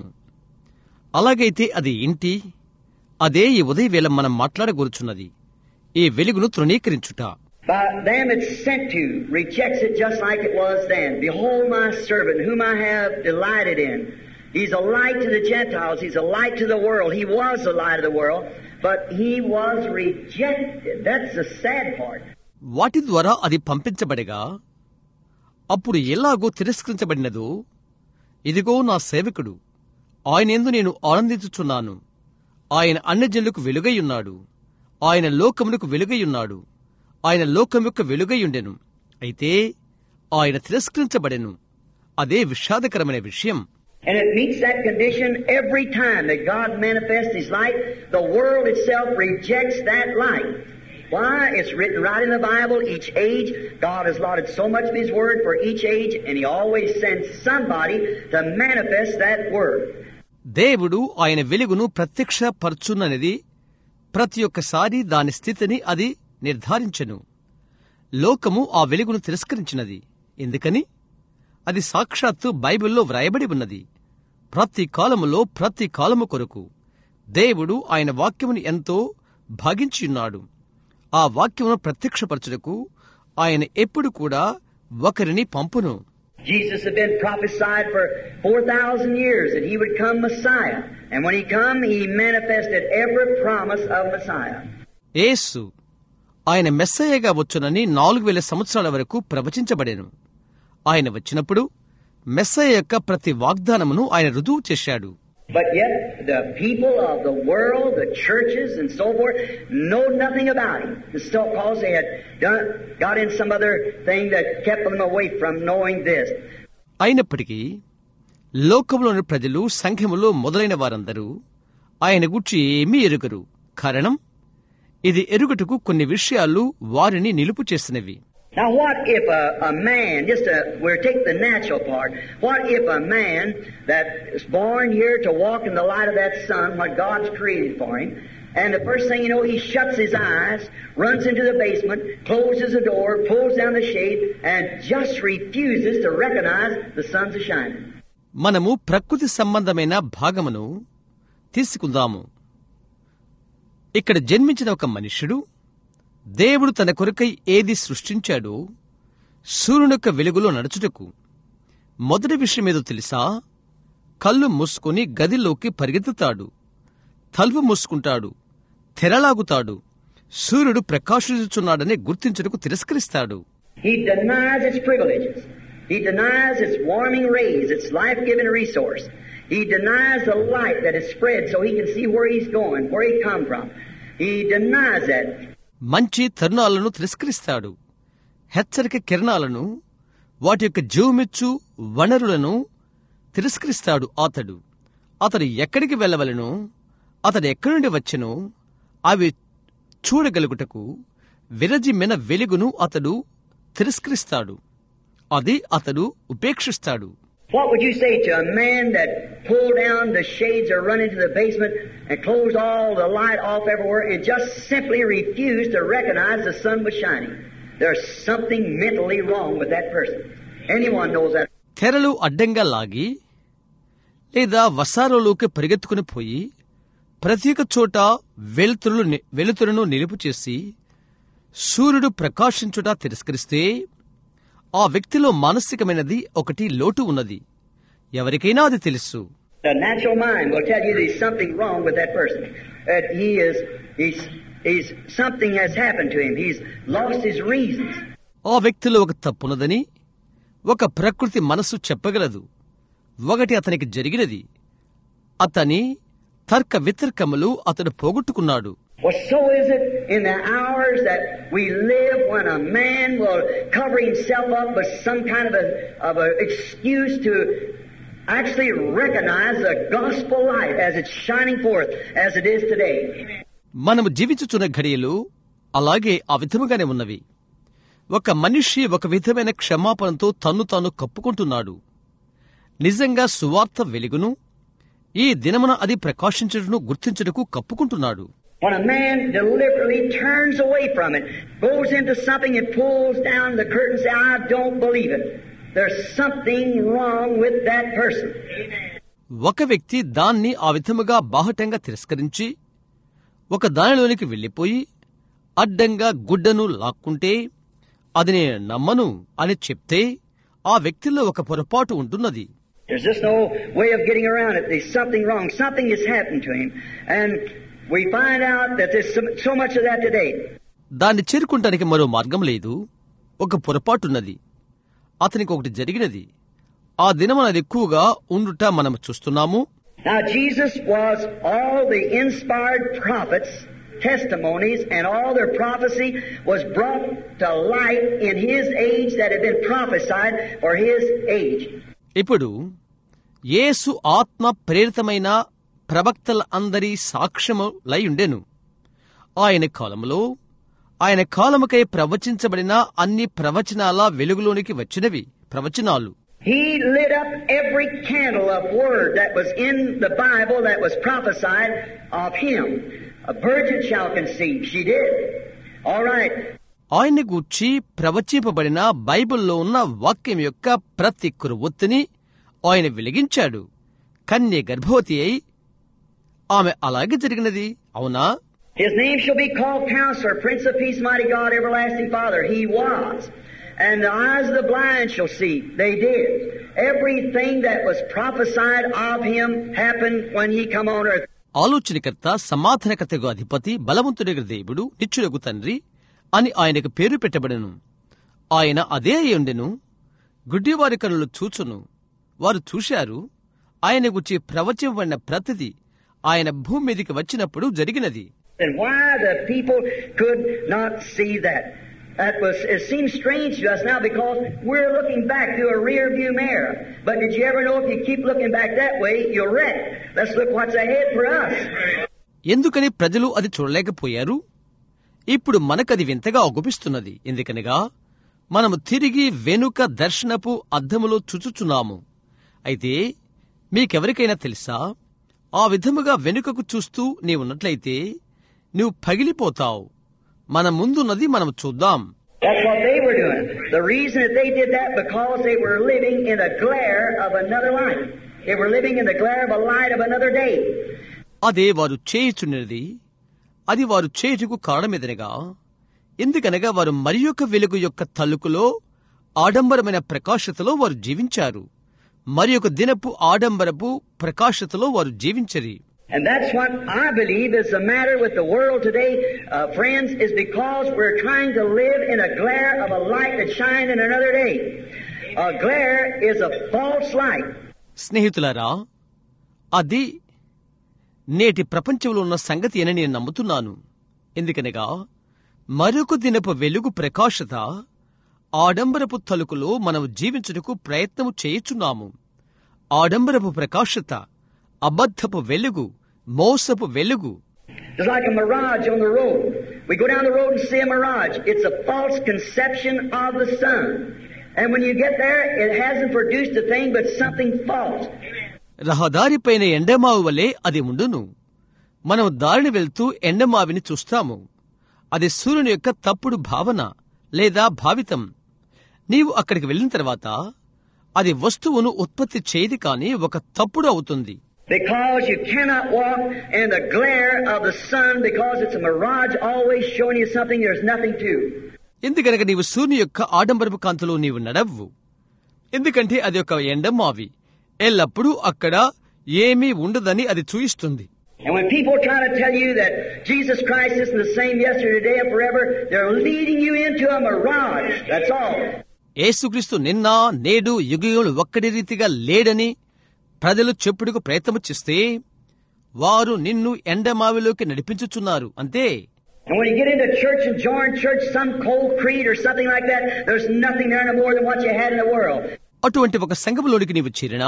అలాగైతే అది ఏంటి? అదే ఈ ఉదయవేళ మనం మాట్లాడగూర్చున్నది, ఈ వెలుగును తృణీకరించుట. By them it's sent to, rejects it just like it was then. Behold my servant, whom I have delighted in. He's a light to the Gentiles. He's a light to the world. He was the light of the world, but he was rejected. That's the sad part. వాటి ద్వారా అది పంపించబడగా అప్పుడు ఎలాగో తిరస్కరించబడినదో, ఇదిగో నా సేవకుడు, ఆయనయందు నేను ఆనందించుచున్నాను. ఆయన అన్యజనులకు వెలుగైయున్నాడు. ఆయన లోకములకు వెలుగైయున్నాడు. ఆయన లోకం యొక్క వెలుగైయుండెను. అయితే ఆయన తిరస్కరించబడెను. అదే విషాదకరమైన విషయం. And it meets that condition every time that God manifests His light. The world itself rejects that light. Why? It's written right in the Bible. Each age, God has allotted so much of His Word for each age, and He always sends somebody to manifest that Word. దేవుడు ఆయన వెలుగును ప్రత్యక్షపరచుననేది ప్రతి ఒక్కసారి దాని స్థితిని అది నిర్ధారించెను. లోకము ఆ వెలుగును తిరస్కరించినది. ఎందుకని? అది సాక్షాత్తు బైబిల్లో వ్రాయబడి ఉన్నది. ప్రతి కాలములో ప్రతి కాలము కొరకు దేవుడు ఆయన వాక్యమును ఎంతో భాగించియున్నాడు. ఆ వాక్యమును ప్రత్యక్షపరచుటకు ఆయన ఎప్పుడు కూడా ఒకరిని పంపును. Jesus had been prophesied for 4,000 years that he would come Messiah. And when he come, he manifested every promise of Messiah. యేసు ఆయన మెస్సయ్యగా వచ్చునని 4,000 సంవత్సరాల వరకు ప్రవచించబడెను. ఆయన వచ్చినప్పుడు మెస్సయ్య యొక్క ప్రతి వాగ్దానమును ఆయన రుజువు చేశాడు. But yet the people of the world, the churches and so forth, know nothing about him. It's still because they had got in some other thing that kept them away from knowing this. అయినప్పటికీ లోకంలోని ప్రజలు, సంఘములో మొదలైన వారందరూ ఆయన గూర్చి ఏమీ ఎరుగరు. కారణం, ఇది ఎరుగుటకు కొన్ని విషయాలు వారిని నిలుపు చేసినవి. Now what if a man, we'll take the natural part, what if a man that is born here to walk in the light of that sun, what God's created for him, and the first thing you know, he shuts his eyes, runs into the basement, closes the door, pulls down the shade, and just refuses to recognize the sun's shining. మనము ప్రకృతి సంబంధమైన భాగమును తీసుకుందాము. ఇక్కడ జన్మించిన ఒక మనుష్యుడు దేవుడు తన కొరకై ఏది సృష్టించాడో సూర్యునొక్క వెలుగులో నడుచుటకు మొదటి విషయమేదో తెలుసా? కళ్ళు మూసుకుని గదిలోకి పరిగెత్తుతాడు, తలుపు మూసుకుంటాడు, తెరలాగుతాడు, సూర్యుడు ప్రకాశించుచున్నాడని గుర్తించుటకు తిరస్కరిస్తాడు. He denies its privileges. He denies its warming rays, its life-giving resource. He denies the light that is spread so he can see where he's going, where he come from. He denies that. మంచి తరుణాలను తిరస్కరిస్తాడు. హెచ్చరిక కిరణాలను, వాటి యొక్క జీవమిచ్చు వనరులను తిరస్కరిస్తాడు. అతడు ఎక్కడికి వెళ్ళవలెనో, అతడు ఎక్కడి నుండి వచ్చెనో అవి చూడగలుగుటకు విరజిమ్మిన వెలుగును అతడు తిరస్కరిస్తాడు. అది అతడు ఉపేక్షిస్తాడు. What would you say to a man that pulled down the shades or run into the basement and closed all the light off everywhere and just simply refused to recognize the sun was shining? There's something mentally wrong with that person. Anyone knows that. తెరలు అడ్డంగా లాగి లేదా వసారాలోకి పరిగెత్తుకుని పోయి ప్రతి ఒక్క చోట వెలుతురును నిలుపు చేసి సూర్యుడు ప్రకాశించుట తిరస్కరిస్తే ఆ వ్యక్తిలో మానసికమైనది ఒకటి లోటు ఉన్నది. ఎవరికైనా అది తెలుసు. The natural mind will tell you there's something wrong with that person. That he's something has happened to him. He's lost his reasons. ఆ వ్యక్తిలో ఒక తప్పున్నదని ఒక ప్రకృతి మనస్సు చెప్పగలదు. ఒకటి అతనికి జరిగినది. అతని తర్క వితర్కములు అతడు పోగొట్టుకున్నాడు. Well, so is it in the hours that we live when a man will cover himself up with some kind of a excuse to actually recognize the gospel light as it's shining forth as it is today. మనము జీవించుచున్న ఘడియలు అలాగే ఆ విధముగానే ఉన్నవి. ఒక మనిషి ఒక విధమైన క్షమాపణతో తన్ను తాను కప్పుకుంటున్నాడు. నిజంగా సువార్త వెలుగును ఈ దినమున అది ప్రకాశించుటను గుర్తించుటకు కప్పుకుంటున్నాడు. When a man deliberately turns away from it, goes into something and pulls down the curtain and says, I don't believe it. There's something wrong with that person. ఒక వ్యక్తి దాన్ని ఆ విధముగా బాహటంగా తిరస్కరించి ఒక దానిలోనికి వెళ్లిపోయి అడ్డంగా గుడ్డను లాక్కుంటే అది నేను నమ్మను అని చెప్తే ఆ వ్యక్తిలో ఒక పొరపాటు ఉంటున్నది. There's just no way of getting around it. There's something wrong. Something has happened to him. And we find out that there's so much of that today. దాన్ని చేరుకుంటానికి మరో మార్గం లేదు. ఒక పొరపాటున్నది. అతనికి ఒకటి జరిగినది. ఆ దినమనది ఎక్కువగా ఉండుట మనం చూస్తున్నాము. Now Jesus was all the inspired prophets' testimonies and all their prophecy was brought to light in his age that had been prophesied for his age. ఇప్పుడు యేసు ఆత్మ ప్రేరితమైన ప్రవక్తల అందరి సాక్ష్యములై ఉండెను. ఆయన కాలములో ఆయన కాలముకై ప్రవచించబడిన అన్ని ప్రవచనాల వెలుగులోనికి వచ్చినవి ప్రవచనాలు. He lit up every candle of word that was in the Bible that was prophesied of him. A virgin shall conceive. She did. All right. ఆయన్ని గూర్చి ప్రవచింపబడిన బైబిల్లో ఉన్న వాక్యం యొక్క ప్రతి కురువొత్తుని ఆయన వెలిగించాడు. కన్య గర్భవతి అయి ఆమె అలాగే జరిగినది. అవునా? His name shall be called Counselor, Prince of Peace, Mighty God, Everlasting Father. He was. And the eyes of the blind shall see. They did. Everything that was prophesied of him happened when he come on earth. ఆలోచనకర్త, సమాధానకర్తకు అధిపతి, బలవంతుడిగ దేవుడు, నిత్యుడగు తండ్రి అని ఆయనకు పేరు పెట్టబడెను. ఆయన అదే అయ్యుండెను. గుడ్డివారి కనులు చూచును. వారు చూశారు. ఆయన గురించి ప్రవచింపబడిన ప్రతిదీ ఆయన భూమి మీదికి వచ్చినప్పుడు జరిగినది. And why the people could not see that? It seems strange to us now because we're looking back through a rear view mirror. But did you ever know if you keep looking back that way, you'll wreck? Let's look what's ahead for us. ఎందుకని ప్రజలు అది చూడలేకపోయారు? ఇప్పుడు మనకది వింతగా అగుపిస్తున్నది. ఎందుకనగా మనము తిరిగి వెనుక దర్శనపు అద్దములో చూచుచున్నాము. అయితే మీకెవరికైనా తెలుసా, ఆ విధముగా వెనుకకు చూస్తూ నీవున్నట్లయితే నువ్వు పగిలిపోతావు. మన ముందున్నది మనం చూద్దాం. That's what they were doing. The reason that they did that because they were living in the glare of another light. They were living in the glare of a light of another day. అదే వారు చేయుచున్నది. అది వారు చేయుటకు కారణమేదనగా, ఎందుకనగా వారు మరియొక వెలుగు యొక్క తలుకులో ఆడంబరమైన ప్రకాశతలో వారు జీవించారు. మరియొక దినపు ఆడంబరపు ప్రకాశతలో వారు జీవించరి. And that's what I believe is the matter with the world today, friends, is because we're trying to live in a glare of a light that shines in another day. A glare is a false light. స్నేహితులారా, అది నేటి ప్రపంచంలో ఉన్న సంగతి అని నేను నమ్ముతున్నాను. ఎందుకనగా మరొక దినపు వెలుగు ప్రకాశత ఆడంబరపు తలుకులో మనం జీవించుటకు ప్రయత్నము చేయుచున్నాము. ఆడంబరపు ప్రకాశత అబద్ధపు వెలుగు, మోసపు వెలుగు. It's like a mirage on the road. We go down the road and see a mirage. It's a false conception of the sun. And when you get there, it hasn't produced a thing but something false. రహదారిపైన ఎండమావు వలె అది ఉండును. మనం దారిని వెళ్తూ ఎండమావిని చూస్తాము. అది సూర్యుని యొక్క తప్పుడు భావన లేదా భావితం. నీవు అక్కడికి వెళ్ళిన తర్వాత అది వస్తువును ఉత్పత్తి చేయది కాని ఒక తప్పుడు అవుతుంది. Because you cannot walk in the glare of the sun because it's a mirage always showing you something there's nothing to. ఎందుకనగా నీవు సూర్యుని యొక్క ఆడంబరపు కాంతిలో నీవు నడవ్వు. ఎందుకంటే అది ఒక ఎండమావి. ఎల్లప్పుడూ అక్కడ ఏమీ ఉండదని అది చూయిస్తుంది. And when people try to tell you that Jesus Christ isn't the same yesterday, today, and forever, they're leading you into a mirage. That's all. యేసుక్రీస్తు నిన్న, నేడు, యుగయులు ఒక్కడి రీతిగా లేడని ప్రజలు చెప్పుడుకు ప్రయత్నము చేస్తే వారు నిన్ను ఎండమావిలోకి నడిపించుచున్నారు. అంతే. And when you get into church and join church, some cold creed or something like that, there's nothing there no more than what you had in the world. అటువంటి ఒక సంఘములోనికి నీవు చేరినా,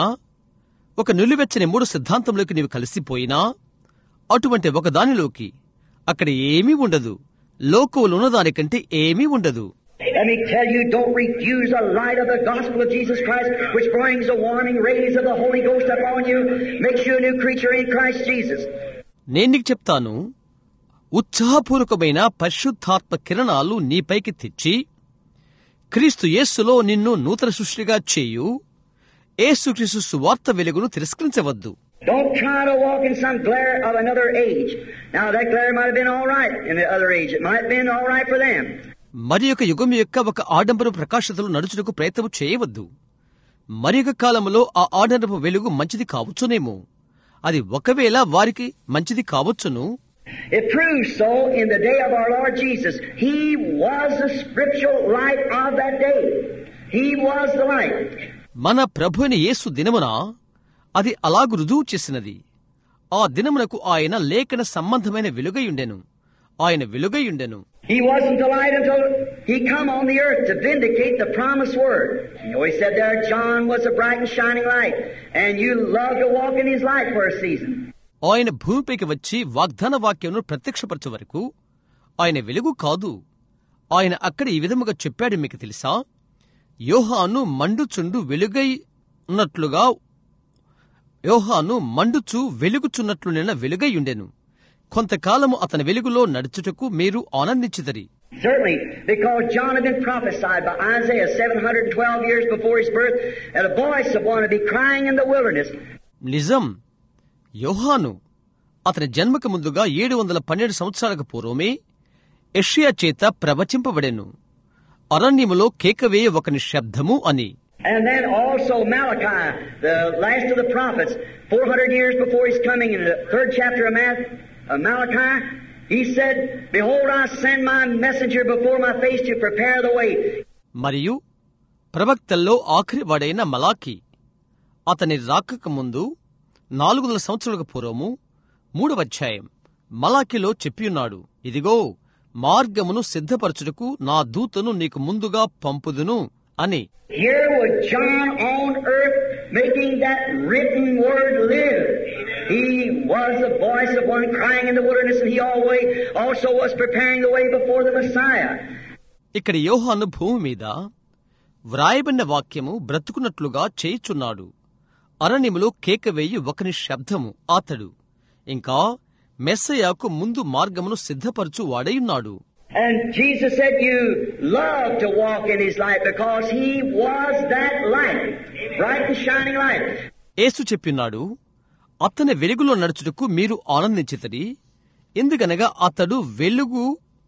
ఒక నిలువెచ్చని మూడు సిద్ధాంతంలోకి నీవు కలిసిపోయినా, అటువంటి ఒక దానిలోకి అక్కడ ఏమీ ఉండదు. లోకములో ఉన్న దానికంటే ఏమీ ఉండదు. Let me tell you, don't refuse the light of the gospel of Jesus Christ, which brings the warming rays of the Holy Ghost upon you, makes you a new creature in Christ Jesus. నేను నీకు చెప్తాను, ఉత్సాహపూర్వకమైన పరిశుద్ధాత్మ కిరణాలు నీపైకి తెచ్చి క్రీస్తు యేసులో నిన్ను నూతన సృష్టిగా చేయు యేసుక్రీస్తు సువార్త వెలుగును తిరస్కరించవద్దు. Don't try to walk in some glare of another age. Now that glare might have been all right in the other age. It might have been all right for them. మరి యొక్క యుగం యొక్క ఒక ఆడంబర ప్రకాశతలు నడుచుటకు ప్రయత్నం చేయవద్దు. మరి యొక్క కాలంలో ఆ ఆడంబరపు వెలుగు మంచిది కావచ్చునేమో. అది ఒకవేళ వారికి మంచిది కావచ్చును. It proves so in the day of our Lord Jesus. He was the scriptural light of that day. He was the light. మన ప్రభువైన యేసు దినమున అది అలాగు రుజువు చేసినది. ఆ దినమునకు ఆయన లేఖన సంబంధమైన వెలుగయుండెను. ఆయన వెలుగయుండెను. He wasn't the light until he come on the earth to vindicate the promised word. You know, he said there, John was a bright and shining light, and you love to walk in his light for a season. ఆయన భూమిపైకి వచ్చి వాగ్దాన వాక్యమును ప్రత్యక్షపరచు వరకు ఆయన వెలుగు కాదు. ఆయన అక్కడ ఈ విధముగా చెప్పాడు, మీకు తెలుసా, యోహాను మండుచు వెలుగుచున్నట్లున్న వెలుగైయుండెను. కొంతకాలము అతని వెలుగులో నడుచుటకు మీరు ఆనందించిదరి. Certainly, because John had been prophesied by Isaiah 712 years before his birth, and a voice of one would be crying in the wilderness. నిజం, యోహాను అతని జన్మకు ముందుగా 712 సంవత్సరాలకు పూర్వమే యెషయా చేత ప్రవచింపబడెను, అరణ్యములో కేకవేయ ఒకని శబ్దము అని. And then also Malachi, the last of the prophets, 400 years before his coming, in the 3rd chapter of Malachi, he said, "Behold, I send my messenger before my face to prepare the way." మరియు ప్రవక్తల్లో ఆఖరి వాడైన మలాకి అతని రాకకు ముందు 400 సంవత్సరాలకు పూర్వము 3వ అధ్యాయం మలాకిలో చెప్పియున్నాడు, ఇదిగో మార్గమును సిద్ధపరచుటకు నా దూతను నీకు ముందుగా పంపుదును అని. Here was John on earth making that written word live. He was the voice of one crying in the wilderness, and he also was preparing the way before the Messiah. ఇక్కడ యోహాను భూమి మీద వ్రాయబడిన వాక్యము బ్రతుకున్నట్లుగా చేయుచున్నాడు. అరణ్యములో కేకవేయి ఒకని శబ్దము అతడు. ఇంకా మెస్సయాకు ముందు మార్గమును సిద్ధపరచు వాడైయున్నాడు. And Jesus said, "You love to walk in His light because He was that light, bright and shining light." యేసు చెప్పినాడు, అతని వెలుగులో నడుచుటకు మీరు ఆనందించితరి, ఎందుకనగా అతడు వెలుగు,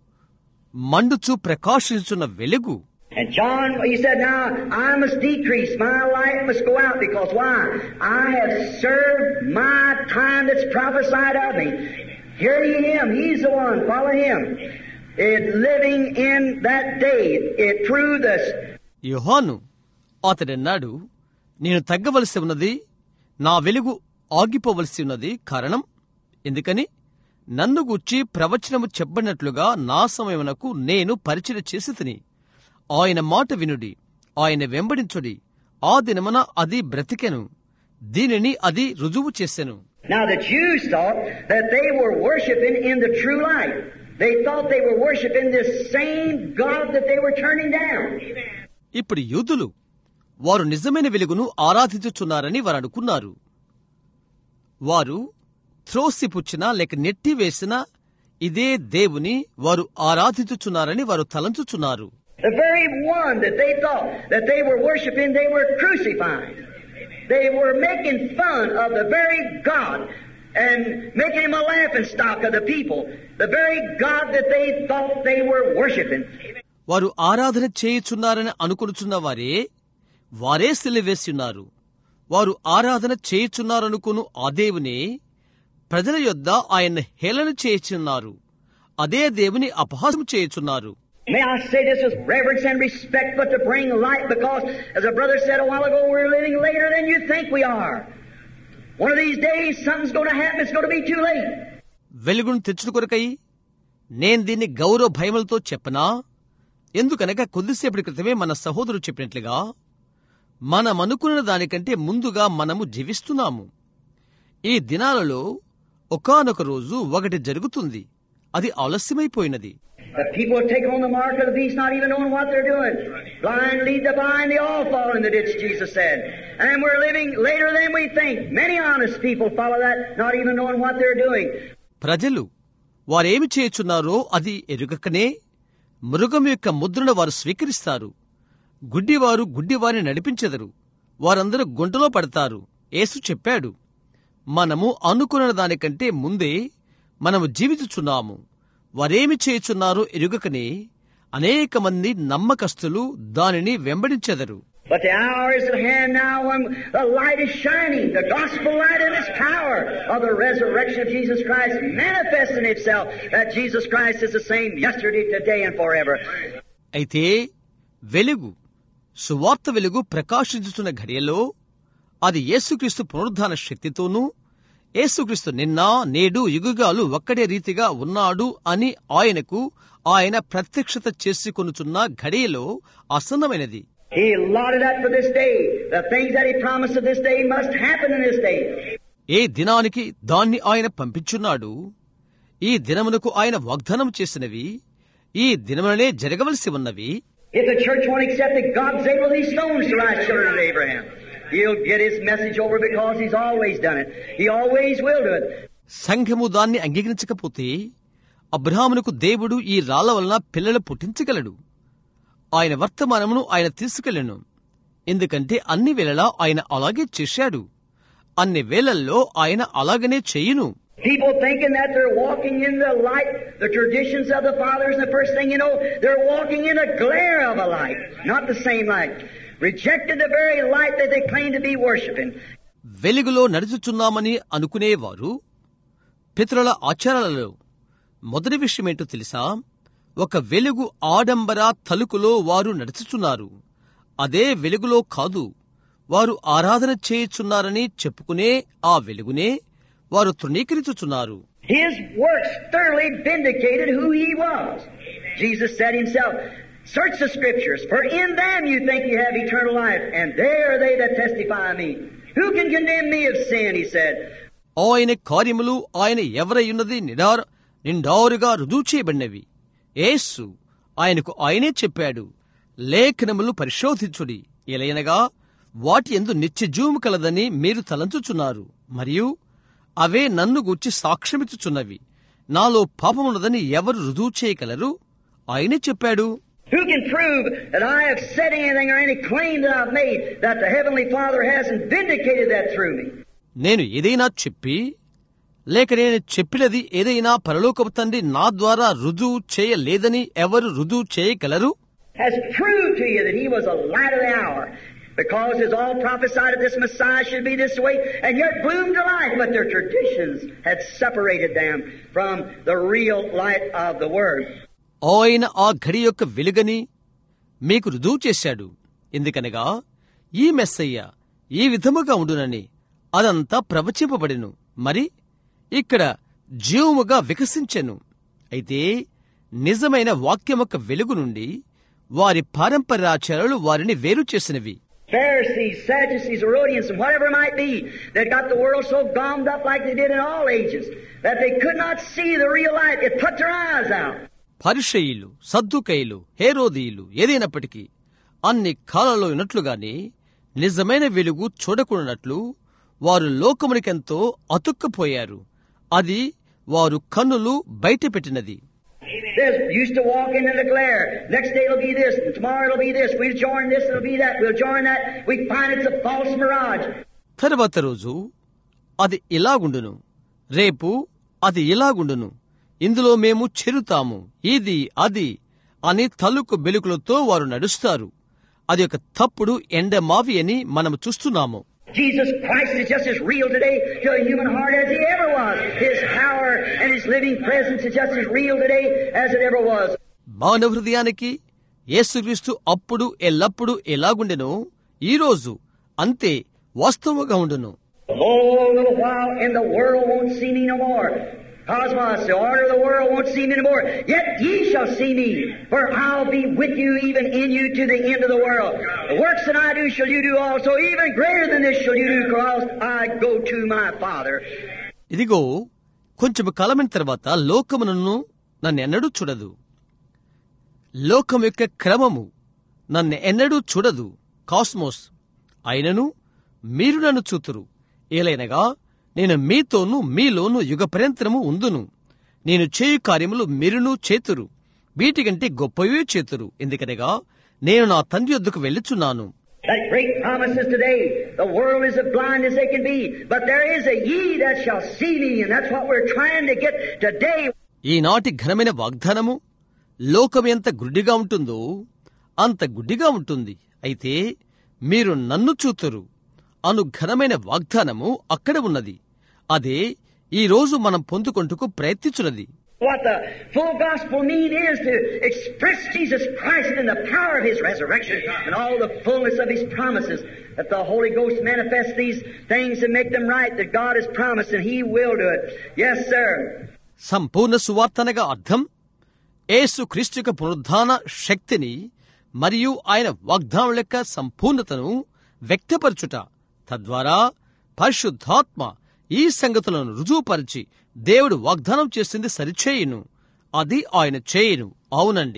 మండుచు ప్రకాశించున్న వెలుగు. And John, he said, "Now I must decrease, my light must go out, because why? I have served my time that's prophesied of me. Hear ye Him, He's the one, follow Him. Living in that day, it proved us." యోహాను అతడన్నాడు, నేను తగ్గవలసి ఉన్నది, నా వెలుగు ఆగిపోవలసి ఉన్నది. కారణం ఎందుకని? నన్ను గూర్చి ప్రవచనము చెప్పబడినట్లుగా నా సమయమునకు నేను పరిచయం చేసి తిని. ఆయన మాట వినుడి, ఆయన వెంబడించుడి, ఆ దినమున అది బ్రతికెను, దీనిని అది రుజువు చేసెను. Now the Jews thought that they were worshiping in the true light. They thought they were worshiping this same God that they were turning down. ఇప్పుడు యూదులు వారు నిజమైన వెలుగును ఆరాధించుచున్నారని వారు అనుకున్నారు. వారు త్రోసిపుచ్చిన లేక నెట్టివేసిన ఇదే దేవుని వారు ఆరాధించుచున్నారని వారు తలంచుచున్నారు. The very one that they thought that they were worshiping, they were crucifying. They were making fun of the very God and making him a laughing stock of the people. The very God that they thought they were worshiping. వారు ఆరాధన చేయుచున్నారని అనుకొనుచున్న వారే సిలువేస్తున్నారు. వారు ఆరాధన చేయుచున్నారనుకును ఆ దేవునే ప్రజల యొద్ద ఆయన హేళన చేయుచున్నారు. అదే దేవుని అపహాస్యం చేయుచున్నారు. May I say this with reverence and respect, but to bring light, because, as a brother said a while ago, we're living later than you think we are. One of these days, something's going to happen. It's going to be too late. వెలుగును తెచ్చుట కొరకై నేను దీన్ని గౌరవ భయములతో చెప్పనా? ఎందుకనగా కొద్దిసేపటి క్రితమే మన సహోదరుడు చెప్పినట్లుగా మనమనుకున్న దానికంటే ముందుగా మనము జీవిస్తున్నాము. ఈ దినాలలో ఒకానొక రోజు ఒకటి జరుగుతుంది, అది ఆలస్యమైపోయినది. The people have taken on the mark of the beast, not even knowing what they're doing. Blind lead the blind, they all fall in the ditch, Jesus said. And we're living later than we think. Many honest people follow that, not even knowing what they're doing. ప్రజలు వారేమి చేయుచున్నారో అది ఎరుగకనే మృగం యొక్క ముద్రను వారు స్వీకరిస్తారు. గుడ్డివారు గుడ్డివారిని నడిపించెదరు, వారందరూ గుంటలో పడతారు. యేసు చెప్పాడు, మనము అనుకున్న దానికంటే ముందే మనము జీవించుచున్నాము. వారేమి చేయుచున్నారో ఎరుగకనే అనేక మంది నమ్మకస్తులు దానిని వెంబడించెదరు. But the hour is at hand now when the light is shining, the gospel light and its power of the resurrection of Jesus Christ manifesting itself, that Jesus Christ is the same yesterday, today, and forever. అయితే వెలుగు, సువార్త వెలుగు ప్రకాశించుతున్న ఘడియలో అది యేసుక్రీస్తు పునరుద్ధాన శక్తితోనూ, యేసుక్రీస్తు నిన్న నేడు యుగాలు ఒక్కడే రీతిగా ఉన్నాడు అని ఆయన ప్రత్యక్షత చేసుకొనుచున్న ఘడియలో ఆసన్నమైనది. He allotted that for this day. The things that he promised of this day must happen in this day. ఏ దినానికి దాన్ని ఆయన పంపించున్నాడు, ఈ దినమునకు ఆయన వాగ్దానం చేసినవి ఈ దినముననే జరగవలసి ఉన్నవి. If the church won't accept that God's able these stones to rise children of Abraham, He'll get His message over because He's always done it. He always will do it. సంఘము దాన్ని అంగీకరించకపోతే అబ్రహామునకు దేవుడు ఈ రాళ్ల వలన పిల్లలు పుట్టించగలడు. ఆయన వర్తమానమును ఆయన తీసుకెళ్లను. ఎందుకంటే అన్ని వేళలా ఆయన అలాగే చేశాడు. అన్ని వేళల్లో ఆయన అలాగనే చేయును. People thinking that they're walking in the light, the traditions of the fathers, and the first thing you know, they're walking in a glare of a light, not the same light. Rejected the very light that they claim to be worshiping. వెలుగులో నడుచుచున్నామని అనుకునేవారు పితరుల ఆచారాలలో మొదటి విషయమేంటో తెలుసా? ఒక వెలుగు ఆడంబర తలుకులో వారు నడుచుచున్నారు. అదే వెలుగులో కాదు. వారు ఆరాధన చేయుచున్నారని చెప్పుకునే ఆ వెలుగునే వారు తృణీకరించుచున్నారు. His works thoroughly vindicated who He was. Jesus said Himself, "Search the Scriptures, for in them you think you have eternal life, and they are they that testify of me. Who can condemn me of sin?" He said. ఆయన కార్యములు ఆయన ఎవరయ్యున్నది నిండారుగా రుజువు చేయబడినవి. యేసు ఆయనకు ఆయనే చెప్పాడు, లేఖనములు పరిశోధించుడి, ఎలయనగా వాటి యందు నిత్యజీవము కలదని మీరు తలంచుచున్నారు, మరియు అవే నన్ను గూర్చి సాక్ష్యమిచ్చుచున్నవి. నాలో పాపమున్నదని ఎవరు రుజువు చేయగలరు? ఆయనే చెప్పాడు. Who can prove that I have said anything or any claim that I've made that the Heavenly Father hasn't vindicated that through me? నేను ఏదైనా చెప్పి లేక నేను చెప్పినది ఏదైనా పరలోకపు తండ్రి నా ద్వారా రుజువు చేయలేదని ఎవరు రుజువు చేయగలరు? Has proved to you that He was a light of the hour, because as all prophesied that this Messiah should be this way, and yet bloomed to life, but their traditions had separated them from the real light of the Word. ఆయన ఆ ఘడి యొక్క వెలుగని మీకు రుజువు చేశాడు. ఎందుకనగా ఈ మెస్సయ్య ఈ విధముగా ఉండునని అదంతా ప్రవచింపబడెను, మరి ఇక్కడ జీవముగా వికసించెను. అయితే నిజమైన వాక్యమొక్క వెలుగు నుండి వారి పారంపర్యాచారాలు వారిని వేరు చేసినవి. Pharisees, Sadducees, Herodians, and whatever it might be, that got the world so gummed up like they did in all ages, that they could not see the real light. It put their eyes out. పరిసయ్యులు, సద్దుకయ్యులు, హేరోదీయులు ఏదైనప్పటికీ అన్ని కాలాల్లో ఉన్నట్లుగానే నిజమైన వెలుగు చూడకుండానట్లు వారు లోకమునికెంతో అతుక్కుపోయారు. అది వారు కన్నులు బయటపెట్టినది. They used to walk into the glare. Next day it'll be this, and tomorrow it'll be this. We'll join this, it'll be that. We'll join that. We find it's a false mirage. తర్వాత రోజు అది ఇలాగుండును, రేపు అది ఇలాగుండును, ఇందులో మేము చెరుతాము, ఇది అది అని తలుకు బెలుకులతో వారు నడుస్తారు. అది ఒక తప్పుడు ఎండమావి అని మనము చూస్తున్నాము. Jesus Christ is just as real today to a human heart as He ever was. His power and His living presence is just as real today as it ever was. మానవ హృదయానికి యేసుక్రీస్తు అప్పుడు ఎల్లప్పుడూ ఎలాగుండెనో ఈ రోజు అంతే వాస్తవంగా ఉండును. Oh, a little while and the world won't see me no more. Cosmos, the order of the world won't see me no more. Yet ye shall see me, for I'll be with you, even in you, to the end of the world. The works that I do shall you do also. Even greater than this shall you do, because I go to my Father. ఇదిగో కొంచెం కాలమైన తర్వాత లోకము నన్నెన్నడూ చూడదు. లోకం యొక్క క్రమము నన్నెన్నడూ చూడదు. కాస్మోస్ అయినను మీరు నన్ను చూతురు. ఏలైనగా నేను మీతోనూ మీలోనూ యుగపర్యంతరము ఉందును. నేను చేయు కార్యములు మీరును చేతురు, వీటికంటే గొప్పవే చేతురు. ఎందుకనగా నేను నా తండ్రి యొద్దకు వెళ్ళుచున్నాను. That great promise is today. The world is as blind as they can be, but there is a ye that shall see me, and that's what we're trying to get today. ఈనాటి ఘనమైన వాగ్దానము లోకం ఎంత గుడ్డిగా ఉంటుందో అంత గుడ్డిగా ఉంటుంది. అయితే మీరు నన్ను చూతురు అను ఘనమైన వాగ్దానము అక్కడ ఉన్నది. అదే ఈ రోజు మనం పొందుకొంటకు ప్రయత్నించున్నది. What the full gospel mean is to express Jesus Christ in the power of His resurrection and all the fullness of His promises. That the Holy Ghost manifests these things and make them right that God has promised, and He will do it. Yes, sir. సంపూర్ణ సువార్తనగా అర్థం యేసు క్రీస్తు యొక్క పునరుద్ధాన శక్తిని మరియు ఆయన వాగ్దానం యొక్క సంపూర్ణతను వ్యక్తపరచుట. తద్వారా పరిశుద్ధాత్మ ఈ సంగతులను రుజువుపరిచి దేవుడు వాగ్దానం చేసింది సరిచేయును. అది ఆయన చేయును. అవునండి.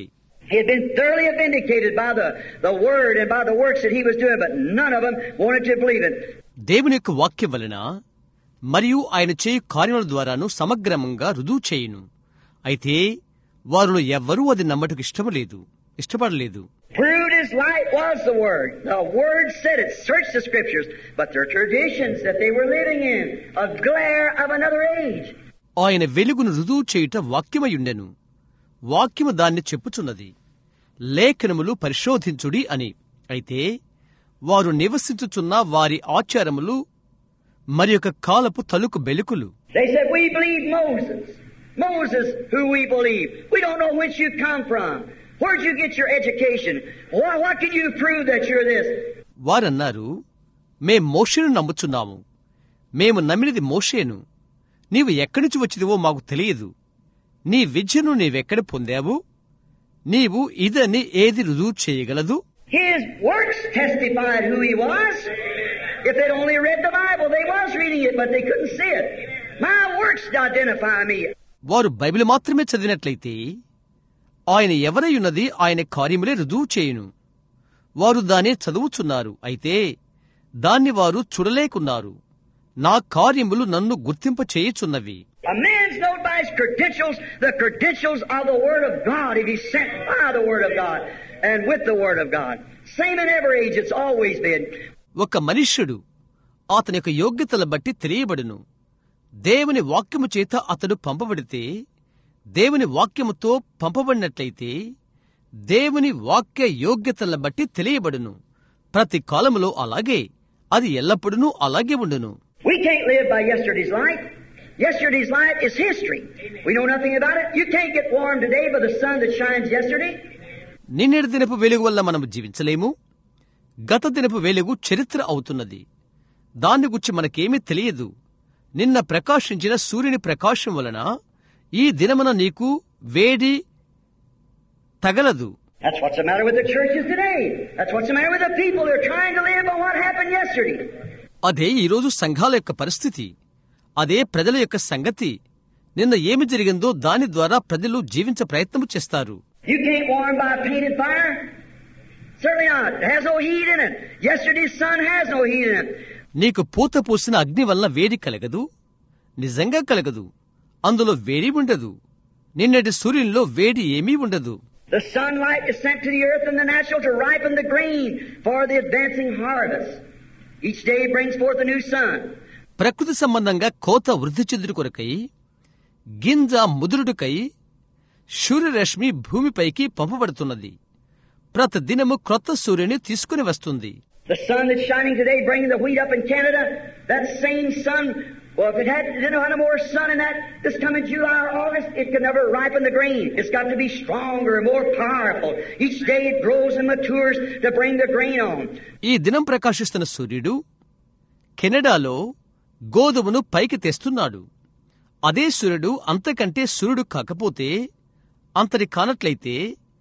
He had been thoroughly vindicated by the word and by the works that he was doing, but none of them wanted to believe it. దేవుని యొక్క వాక్యం వలన మరియు ఆయన చేయు కార్యముల ద్వారాను సమగ్రమంగా రుజువు చేయును. అయితే వారిలో ఎవ్వరూ అది నమ్మటకు ఇష్టపడలేదు. Proved his light was the Word. The Word said it. Search the Scriptures. But their traditions that they were living in, a glare of another age. ఆయన వెలుగును రుజువు చేయుట వాక్యమయుండెను. వాక్యము దాన్ని చెప్పుచున్నది. లేఖనములు పరిశోధించుడి అని. అయితే వారు నివసించుచున్న వారి ఆచారములు మరి యొక్క కాలపు తలుకు బెలుకులు. They said, we believe Moses. Moses, who we believe. We don't know whence you come from. Where'd you get your education? What can you prove that you're this? వారన్నారు, మేం మోషేను నమ్ముచున్నాము. మేము నమ్మినది మోషేను. నీవు ఎక్కడి నుంచి వచ్చిదివో మాకు తెలియదు. నీ విద్యను నీవెక్కడ పొందావు? నీవు ఇదని ఏది రుజువు చేయగలదు? His works testified who he was. If they'd only read the Bible, they was reading it, but they couldn't see it. My works identify me. వారు బైబిల్ మాత్రమే చదివినట్లయితే ఆయన ఎవరయ్యున్నది ఆయన కార్యములే రుజువు చేయును. వారు దాన్ని చదువుచున్నారు, అయితే దాన్ని వారు చూడలేకున్నారు. నా కార్యములు నన్ను గుర్తింప చేయుచున్నవి. A man's known by his credentials, the credentials of the Word of God, if he's sent by the Word of God and with the Word of God. Same in every age, it's always been. ఒక మనుష్యుడు అతని యొక్క యోగ్యతల బట్టి తెలియబడును. దేవుని వాక్యము చేత అతడు పంపబడితే, దేవుని వాక్యముతో పంపబడినట్లయితే దేవుని వాక్య యోగ్యతల బట్టి తెలియబడును. ప్రతి కాలములో అలాగే, అది ఎల్లప్పుడూ అలాగే ఉండును. We can't live by yesterday's light. Yesterday's light is history. We know nothing about it. You can't get warm today by the sun that shines yesterday. నిన్నటి దినపు వెలుగు వల్ల మనము జీవించలేము. గత దినపు వెలుగు చరిత్ర అవుతున్నది. దాన్ని గురించి మనకేమీ తెలియదు. నిన్న ప్రకాశించిన సూర్యుని ప్రకాశం వలన ఈ దినమున నీకు వేడి తగలదు. That's what's the matter with the churches today. That's what's the matter with the people. They're trying to live on what happened yesterday. అదే ఈరోజు సంఘాల యొక్క పరిస్థితి. అదే ప్రజల యొక్క సంగతి. నిన్న ఏమి జరిగిందో దాని ద్వారా ప్రజలు జీవించ ప్రయత్నం చేస్తారు. You can't warm by a painted fire. Certainly not. It has no heat in it. Yesterday's sun has no heat in it. నీకు పూత పూసిన అగ్ని వల్ల వేడి కలగదు. నిజంగా కలగదు. అందులో వేడి ఉండదు. నిన్నటి సూర్యునిలో వేడి ఏమీ ఉండదు. The sunlight is sent to the earth and the natural to ripen the grain for the advancing harvest. Each day brings forth a new sun. ప్రకృతి సంబంధంగా కోత వృద్ధి చెందుడు కొరకై, గింజ ముదురుడుకై సూర్యరశ్మి భూమిపైకి పంపబడుతున్నది. ప్రతి దినము క్రొత్త సూర్యుని తీసుకుని వస్తుంది. The sun that's shining today, bringing the wheat up in Canada, that same sun, well, if it didn't have no more sun in that, this coming July or August, it could never ripen the grain. It's got to be stronger and more powerful. Each day it grows and matures to bring the grain on. ఈ దినం ప్రకాశిస్తున్న సూర్యుడు కెనడాలో గోధుమను పైకి తెస్తున్నాడు. అదే సూర్యుడు అంతకంటే సూర్యుడు కాకపోతే, అంతటి కానట్లయితే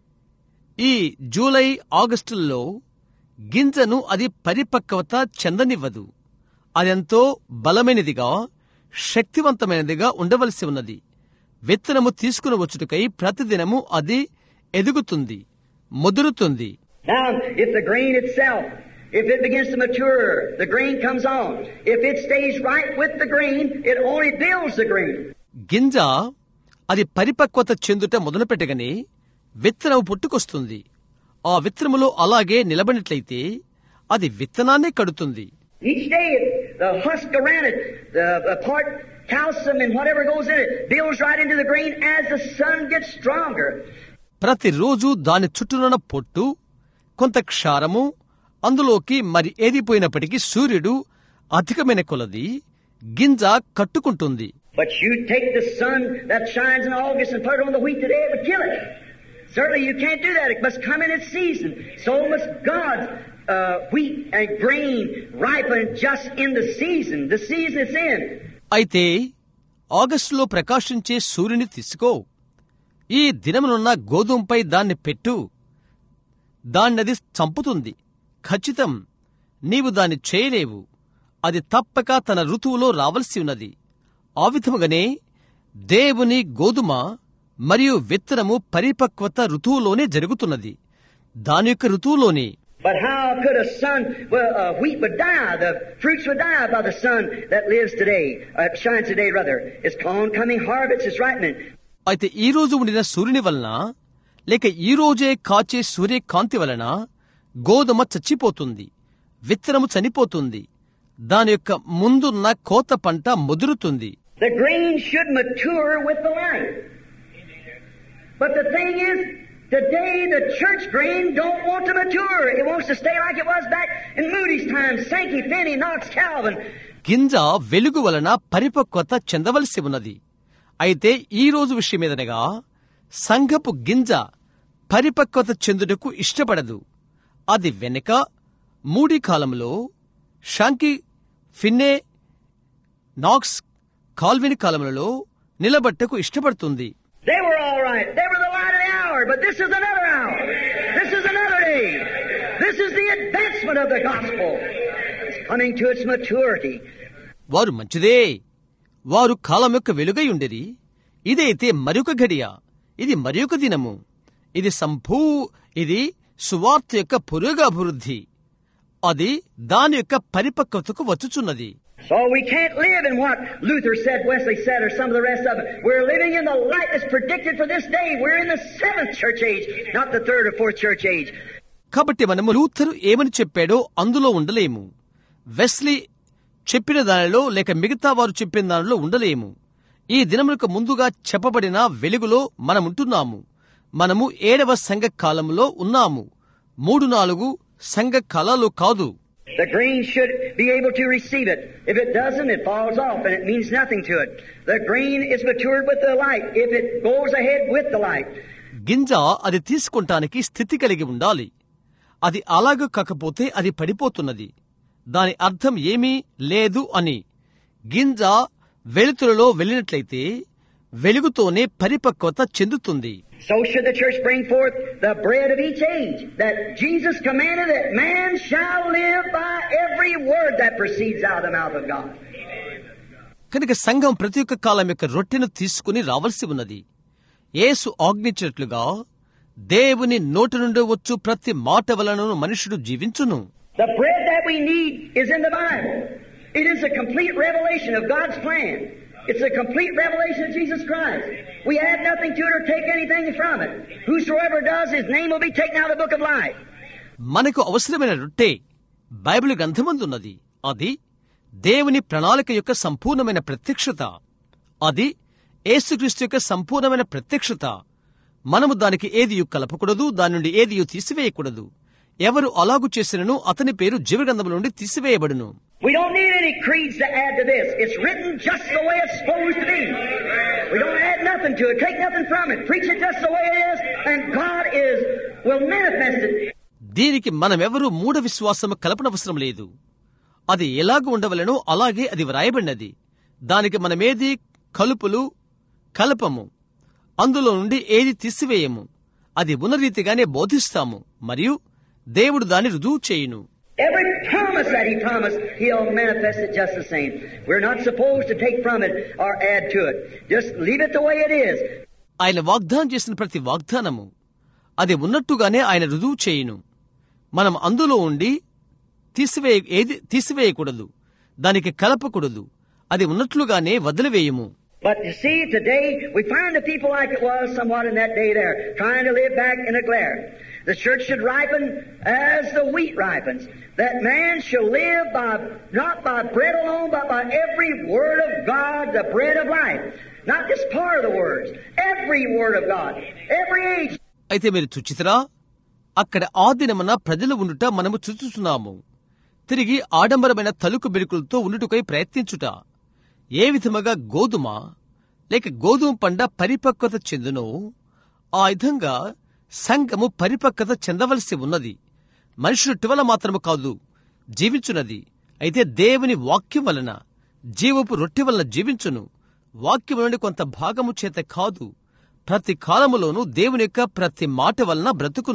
ఈ జూలై ఆగస్టుల్లో గింజను అది పరిపక్వత చెందనివ్వదు. అదెంతో బలమైనదిగా, శక్తివంతమైనదిగా ఉండవలసి ఉన్నది. విత్తనము తీసుకుని వచ్చుటకై ప్రతిదినము అది ఎదుగుతుంది, ముదురుతుంది. Now, if the grain itself, if it begins to mature, the grain comes on. If it stays right with the grain, it only builds the grain. గింజ అది పరిపక్వత చెందుట మొదలుపెట్టగానే విత్తనం పుట్టుకొస్తుంది. ఆ విత్తనములో అలాగే నిలబడినట్లయితే అది విత్తనాన్నే కడుతుంది. Each day, the husk around it, the part calcium and whatever goes in it, builds right into the grain as the sun gets stronger. ప్రతిరోజు దాని చుట్టూనున్న పొట్టు, కొంత క్షారము అందులోకి మరి ఏదిపోయినప్పటికీ సూర్యుడు అధికమైన కొలది గింజ కట్టుకుంటుంది. But you take the sun that shines in August and put it on the wheat today, it would kill it. Certainly you can't do that. It must come in its season. So must God's wheat and grain ripen just in the season it's in. అయితే ఆగస్టులో ప్రకాశించే సూర్యుని తీసుకో, ఈ దినమునున్న గోధుమపై దాన్ని పెట్టు, దాన్నది చంపుతుంది. ఖచ్చితం, నీవు దాన్ని చేయలేవు. అది తప్పక తన ఋతువులో రావలసి ఉన్నది. ఆ విధముగానే దేవుని గోధుమ మరియు విత్తనము పరిపక్వత ఋతువులోనే జరుగుతున్నది. దాని యొక్క ఋతువులోనే. But how could a sun, wheat would die, the fruits would die by the sun that lives today, shines today rather. It's oncoming harvest, it's ripening. అయితే ఈ రోజు ఉండిన సూర్యుని వలన, లేక ఈ రోజే కాచే సూర్యకాంతి వలన గోధుమ చచ్చిపోతుంది, విత్తనము చనిపోతుంది, దాని యొక్క ముందున్న కోత పంట ముదురుతుంది. The grain should mature with the light. But the thing is, today the church grain don't want to mature. It wants to stay like it was back in Moody's time, Sankey, Finney, Knox, Calvin. గింజ వెలుగు వలన పరిపక్వత చెందవలసి ఉన్నది. అయితే ఈ రోజు విషయమేదనగా, సంఘపు గింజ పరిపక్వత చెందుటకు ఇష్టపడదు. అది వెనుక మూడీ కాలంలో షాంకీ, ఫిన్నే, నాక్స్, కాల్విన్ కాలములలో నిలబట్టకు ఇష్టపడుతుంది. They were all right. They were the light of the hour, but this is another hour. This is another day. This is the advancement of the gospel. It's coming to its maturity. వారు మంచిదే, వారు కాలం యొక్క వెలుగై ఉండేది. ఇదైతే మరొక గడియ, ఇది మరొక దినము, ఇది సువార్త యొక్క పురోగభివృద్ధి, అది దాని యొక్క పరిపక్వతకు వచ్చుచున్నది. So we can't live in what Luther said, Wesley said, or some of the rest of it. We're living in the light that's predicted for this day. We're in the 7th church age, not the 3rd or 4th church age. కాబట్టి మనము లూథరు ఏమని చెప్పాడో అందులో ఉండలేము, వెస్లీ చెప్పిన దానిలో లేక మిగతా వారు చెప్పిన దానిలో ఉండలేము. ఈ దినములకు ముందుగా చెప్పబడిన వెలుగులో మనముంటున్నాము. మనము 7వ సంఘ కాలంలో ఉన్నాము, 3-4 సంఘ కాలాలు కాదు. The grain should be able to receive it. If it doesn't, it falls off and it means nothing to it. The grain is matured with the light. If it goes ahead with the light. గింజ అది తీసుకుంటానికి స్థితి కలిగి ఉండాలి. అది అలాగ కాకపోతే అది పడిపోతున్నది. దాని అర్థం ఏమీ లేదు అని. గింజ వెలుతురులో వెళ్ళినట్లయితే వెలుగుతోనే పరిపక్వత చెందుతుంది. So should the church bring forth the bread of each age, that Jesus commanded that man shall live by every word that proceeds out of the mouth of God. కనుక సంఘం ప్రతి ఒక్క కాలం యొక్క రొట్టెను తీసుకుని రావాల్సి ఉన్నది. యేసు ఆజ్ఞించినట్లుగా దేవుని నోటి నుండి వచ్చు ప్రతి మాట వలన మనుషుడు జీవించును. The bread that we need is in the Bible. It is a complete revelation of God's plan. It's a complete revelation of Jesus Christ. We add nothing to it or take anything from it. Whosoever does, his name will be taken out of the book of life. మనకు అవసరమైన రొట్టె బైబిల్ గ్రంథమందున్నది. అది దేవుని ప్రణాళిక యొక్క సంపూర్ణమైన ప్రత్యక్షత. అది యేసుక్రీస్తు యొక్క సంపూర్ణమైన ప్రత్యక్షత. మనము దానికి ఏదియు కలపకూడదు, దాని నుండి ఏదియు తీసివేయకూడదు. ఎవరు అలాగు చేసినను అతని పేరు జీవగ్రంథము నుండి తీసివేయబడును. We don't need any creeds to add to this. It's written just the way it's supposed to be. We don't add nothing to it, take nothing from it. Preach it just the way it is, and God will manifest it. దీనికి మనమెవరూ మూఢ విశ్వాసము కలపనవసరం లేదు. అది ఎలాగ ఉండవలెనో అలాగే అది వ్రాయబడినది. దానికి మనమేది కలపము, అందులో నుండి ఏది తీసివేయము. అది ఉన్న రీతిగానే బోధిస్తాము, మరియు దేవుడు దాన్ని రుజువు చేయును. Every promise that He promised, He'll manifest it just the same. We're not supposed to take from it or add to it. Just leave it the way it is. ఆయన వాగ్దానం చేసిన ప్రతి వాగ్దానము అది ఉన్నట్టుగానే ఆయన రుజువు చేయును. మనం అందులో ఉండి తీసివేయకూడదు, దానికి కలపకూడదు. అది ఉన్నట్లుగానే వదిలివేయము. But you see, today we find the people like it was somewhat in that day there, trying to live back in a glare. The church should ripen as the wheat ripens. That man shall live not by bread alone, but by every word of God, the bread of life. Not just part of the words, every word of God, every age. అయితే మీరు చూచితరా, అక్కడ ఆ దినమున ప్రజలు ఉండుట మనము చూస్తున్నాము. తిరిగి ఆడంబరమైన తలుకు బెరుకులతో ఉండుటకై ప్రయత్నించుట. ఏ విధముగా గోధుమ లేక గోధుమ పంట పరిపక్వత చెందునో ఆ విధంగా సంఘము పరిపక్వత చెందవలసి ఉన్నది. మనుషులు టివల మాత్రము కాదు జీవించున్నది, అయితే దేవుని వాక్యం వలన, జీవపు రొట్టె వలన జీవించును. వాక్యం నుండి కొంత భాగము చేత కాదు, ప్రతి కాలములోనూ దేవుని యొక్క ప్రతి మాట వలన బ్రతుకును.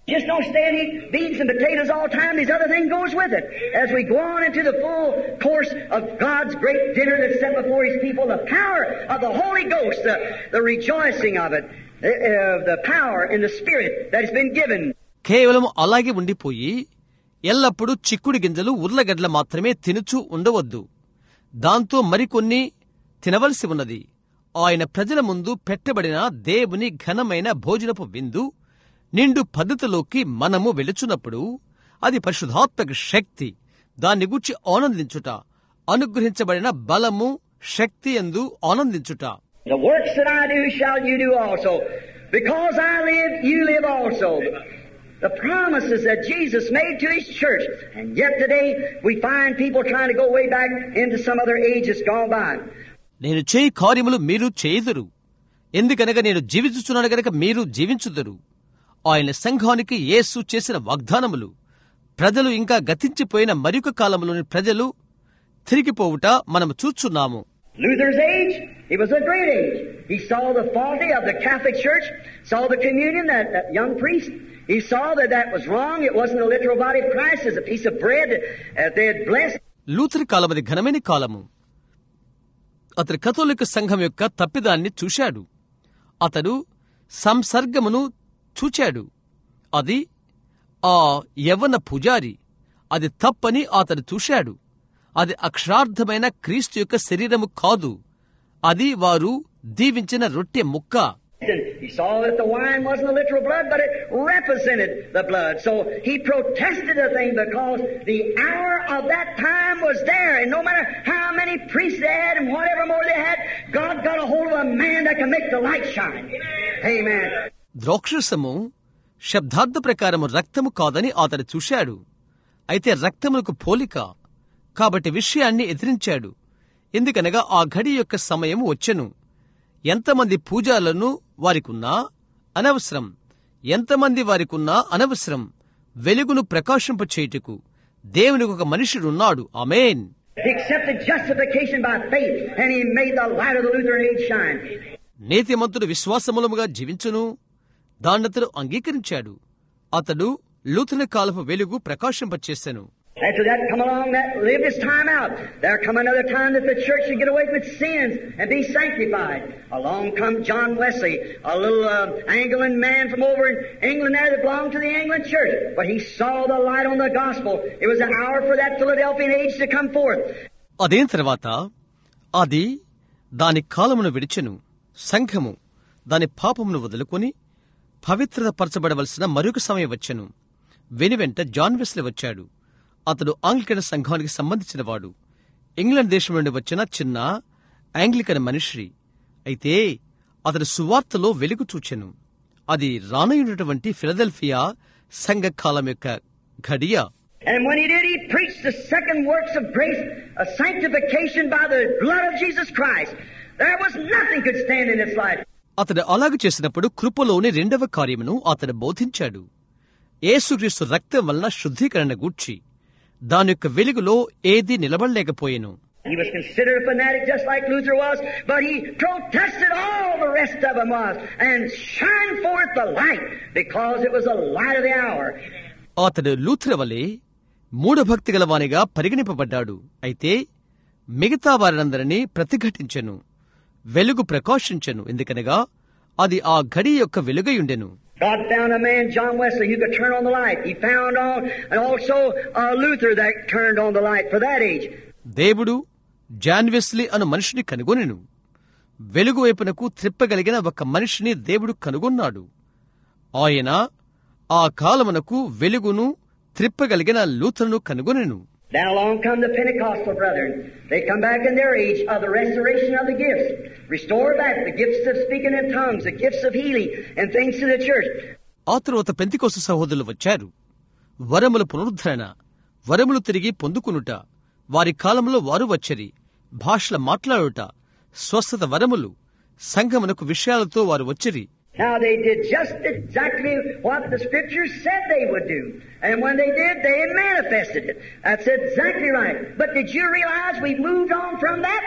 Just don't stay and eat beans and potatoes all the time. These other thing goes with it. As we go on into the full course of God's great dinner that's set before His people, the power of the Holy Ghost, the rejoicing of it, the power in the Spirit that has been given. కేవలం అలాగే ఉండిపోయి ఎల్లప్పుడూ చిక్కుడు గింజలు ఉర్లగడ్డల మాత్రమే తినుచూ ఉండవద్దు. దాంతో మరికొన్ని తినవలసి ఉన్నది. ఆయన ప్రజల ముందు పెట్టబడిన దేవుని ఘనమైన భోజనపు విందు నిండు పద్ధతిలోకి మనము వెళుచున్నప్పుడు అది పరిశుద్ధాత్మక శక్తి. దాన్ని గూర్చి ఆనందించుట, అనుగ్రహించబడిన బలము, శక్తి యందు ఆనందించుట. The works that I do shall you do also. Because I live, you live also. The promises that Jesus made to His church. And yet today we find people trying to go way back into some other age that's gone by. నేను చేయి కార్యములు మీరు చేయుదురు, ఎందుకనగా నేను జీవించుచున్నాను గనక మీరు జీవించుదురు. ఆయన సంఘానికి యేసు చేసిన వాగ్దానములు ప్రజలు ఇంకా గతించిపోయిన మరొక కాలంలోని ప్రజలు తిరిగిపోవుట మనము చూచున్నాము. Luther's age, it was a great age. He saw the faulty of the Catholic Church, saw the communion, that young priest. He saw that was wrong. It wasn't a literal body of Christ. It was a piece of bread that they had blessed. Luther కాలమది ఘనమైన కాలము. అతడు కథోలిక సంఘం యొక్క తప్పిదాన్ని చూశాడు. అతడు సంసర్గమును చూచాడు. అది ఆ యవ్వన పూజారి, అది తప్పని అతడు చూశాడు. అది అక్షరార్థమైన క్రీస్తు యొక్క శరీరము కాదు, అది వారు దీవించిన రొట్టె ముక్క. He saw that the wine wasn't the literal blood, but it represented the blood. So he protested the thing because the hour of that time was there. And no matter how many priests they had and whatever more they had, God got a hold of a man that can make the light shine. Amen. ద్రాక్షరసము శబ్దార్థ ప్రకారము రక్తము కాదని అతడు చూశాడు. అయితే రక్తములకు పోలిక కాబట్టి విషయాన్ని ఎదిరించాడు. ఎందుకనగా ఆ ఘడి యొక్క సమయం వచ్చెను. ఎంతమంది పూజారులను వారికున్నా అనవసరం, ఎంతమంది వారికున్నా అనవసరం. వెలుగును ప్రకాశింపచేయుటకు దేవునికి ఒక మనుషుడున్నాడు. ఆమేన్. He accepted justification by faith, and he made the light of the Lutheran age shine. నీతిమంతుడు విశ్వాసమూలముగా జీవించును, దాన్నతడు అంగీకరించాడు. అతడు లూథరన్ కాలపు వెలుగు ప్రకాశింపచేసెను. After that come along that lived his time out. There come another time that the church should get away from its sins and be sanctified. Along come John Wesley, a little Anglican man from over in England there that belonged to the Anglican church. But he saw the light on the gospel. It was an hour for that Philadelphian age to come forth. అదేం తర్వాత అది దాని కాలమును విడిచెను. సంఘము దాని పాపమును వదులుకొని పవిత్రత పరచబడవలసిన మరొక సమయం వచ్చెను. వెనువెంట జాన్ వెస్లీ వచ్చాడు. అతడు ఆంగ్లికన్ సంఘానికి సంబంధించినవాడు. ఇంగ్లాండ్ దేశం నుండి వచ్చిన చిన్న ఆంగ్లికన్ మనిషి. అయితే అతడు సువార్తలో వెలుగు చూచెను. అది రానయున్నటువంటి ఫిలదెల్ఫియా సంఘ కాలం యొక్క ఘడియ. And when he did, he preached the second works of grace, a sanctification by the blood of Jesus Christ. There was nothing could stand in its light. అతడు అలాగ చేసినప్పుడు కృపలోని రెండవ కార్యమును అతడు బోధించాడు. యేసుక్రీస్తు రక్తం వలన శుద్ధీకరణ గూర్చి దాని యొక్క వెలుగులో ఏది నిలబడలేకపోయెను. He was considered a fanatic just like Luther was, but he protested all the rest of them was and shined forth the light because it was the light of the hour. అతడు లూథర్ వలె మూఢభక్తి గలవానిగా పరిగణింపబడ్డాడు. అయితే మిగతా వారినందరినీ ప్రతిఘటించెను, వెలుగు ప్రకాశించెను. ఎందుకనగా అది ఆ ఘడి యొక్క వెలుగయుండెను. God found a man, John Wesley, who could turn on the light. He found and also Luther that turned on the light for that age. దేవుడు జాన్ వెస్లీ అను మనిషిని కనుగొనెను. వెలుగు వైపునకు త్రిప్పగలిగిన ఒక మనిషిని దేవుడు కనుగొన్నాడు. ఆయన ఆ కాలమునకు వెలుగును త్రిప్పగలిగిన లూథర్ను కనుగొనెను. Then along come the Pentecostal brethren. They come back in their age of the restoration of the gifts. Restore back the gifts of speaking in tongues, the gifts of healing, and things to the church. ఆ తరువాత పెంతెకోస్తు సహోదరులు వచ్చారు. వరముల పునరుద్ధరణ, వరములు తిరిగి పొందుకునుట. వారి కాలంలో వారు వచ్చరి. భాషల మాట్లాడుట, స్వస్థత వరములు, సంఘమునకు విషయాలతో వారు వచ్చిరి. Now they did just exactly what the Scriptures said they would do. And when they did, they manifested it. That's exactly right. But did you realize we moved on from that?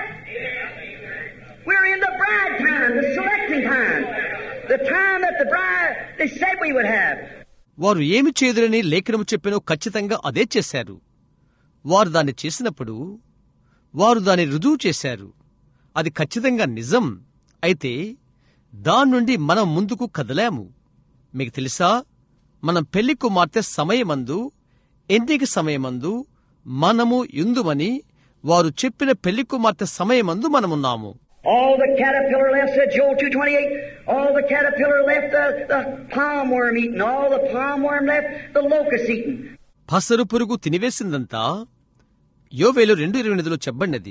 We're in the bride time, the selecting time. The time that the bride, they said we would have. వారు ఏమి చేదురని లేఖనము చెప్పినో ఖచ్చితంగా అదే చేశారు. వారు దాన్ని చేసినప్పుడు వారు దాన్ని రుజువు చేశారు. అది ఖచ్చితంగా నిజం. అయితే దాని నుండి మనం ముందుకు కదలాము. మీకు తెలుసా, మనం పెళ్లి కుమార్తె సమయమందు, ఎన్నిక సమయమందు మనము యుందుమని వారు చెప్పిన పెళ్లి కుమార్తె సమయమందు మనమున్నాము. All the caterpillar left, said Joel 2:28, all the caterpillar left the palm worm eaten, all the palm worm left the locust eaten. పసరు పురుగు తినివేసిందంతా యోవేలు 2:28లో చెప్పబడినది.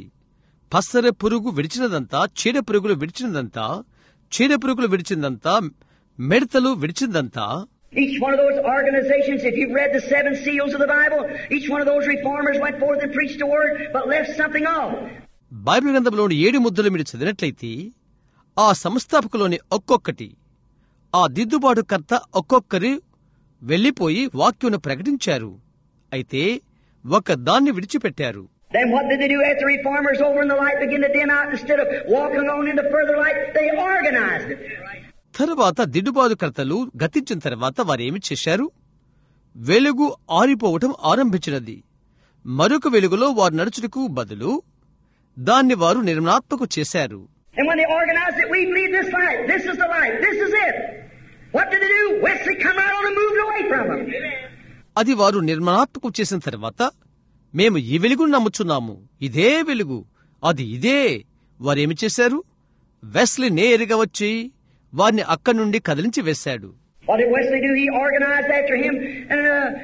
పసర పురుగు విడిచినదంతా, చీడ పురుగులు విడిచినదంతా, చీడ పురుగులు విడిచిందంతా, మిడతలు విడిచిందంతా. Each one of those organizations, if you've read the 7 seals of the Bible, each one of those reformers went forth and preached the word, but left something off. Bible గ్రంథంలోని 7 ముద్దలు మీరు చదివినట్లయితే ఆ సంస్థాపకులోని ఒక్కొక్కటి, ఆ దిద్దుబాటుకర్త ఒక్కొక్కరు వెళ్లిపోయి వాక్యమును ప్రకటించారు. అయితే ఒక దాన్ని విడిచిపెట్టారు. Then what did they do after reformers over in the light began to dim out? Instead of walking on into further light, they organized it. తర్వాత దిద్దుబాటుకర్తలు గతించిన తర్వాత వారేమి చేశారు? వెలుగు ఆరిపోవటం ఆరంభించినది. మరొక వెలుగులో వారు నడుచుటకు బదులు దాన్ని వారు నిర్మాణాత్మక చేశారు. And when they organized it, we believe this light. This is the light. This is it. What did they do? Wesley come right on and moved away from them. అది వారు నిర్మాణాత్మకం చేసిన తర్వాత మేము ఈ వెలుగును నమ్ముచున్నాము, ఇదే వెలుగు, అది ఇదే. వారేమి చేశారు? వెస్లీ నేరుగా వచ్చి వారిని అక్కడి నుండి కదిలించి వేశాడు. What did Wesley do? He organized after him and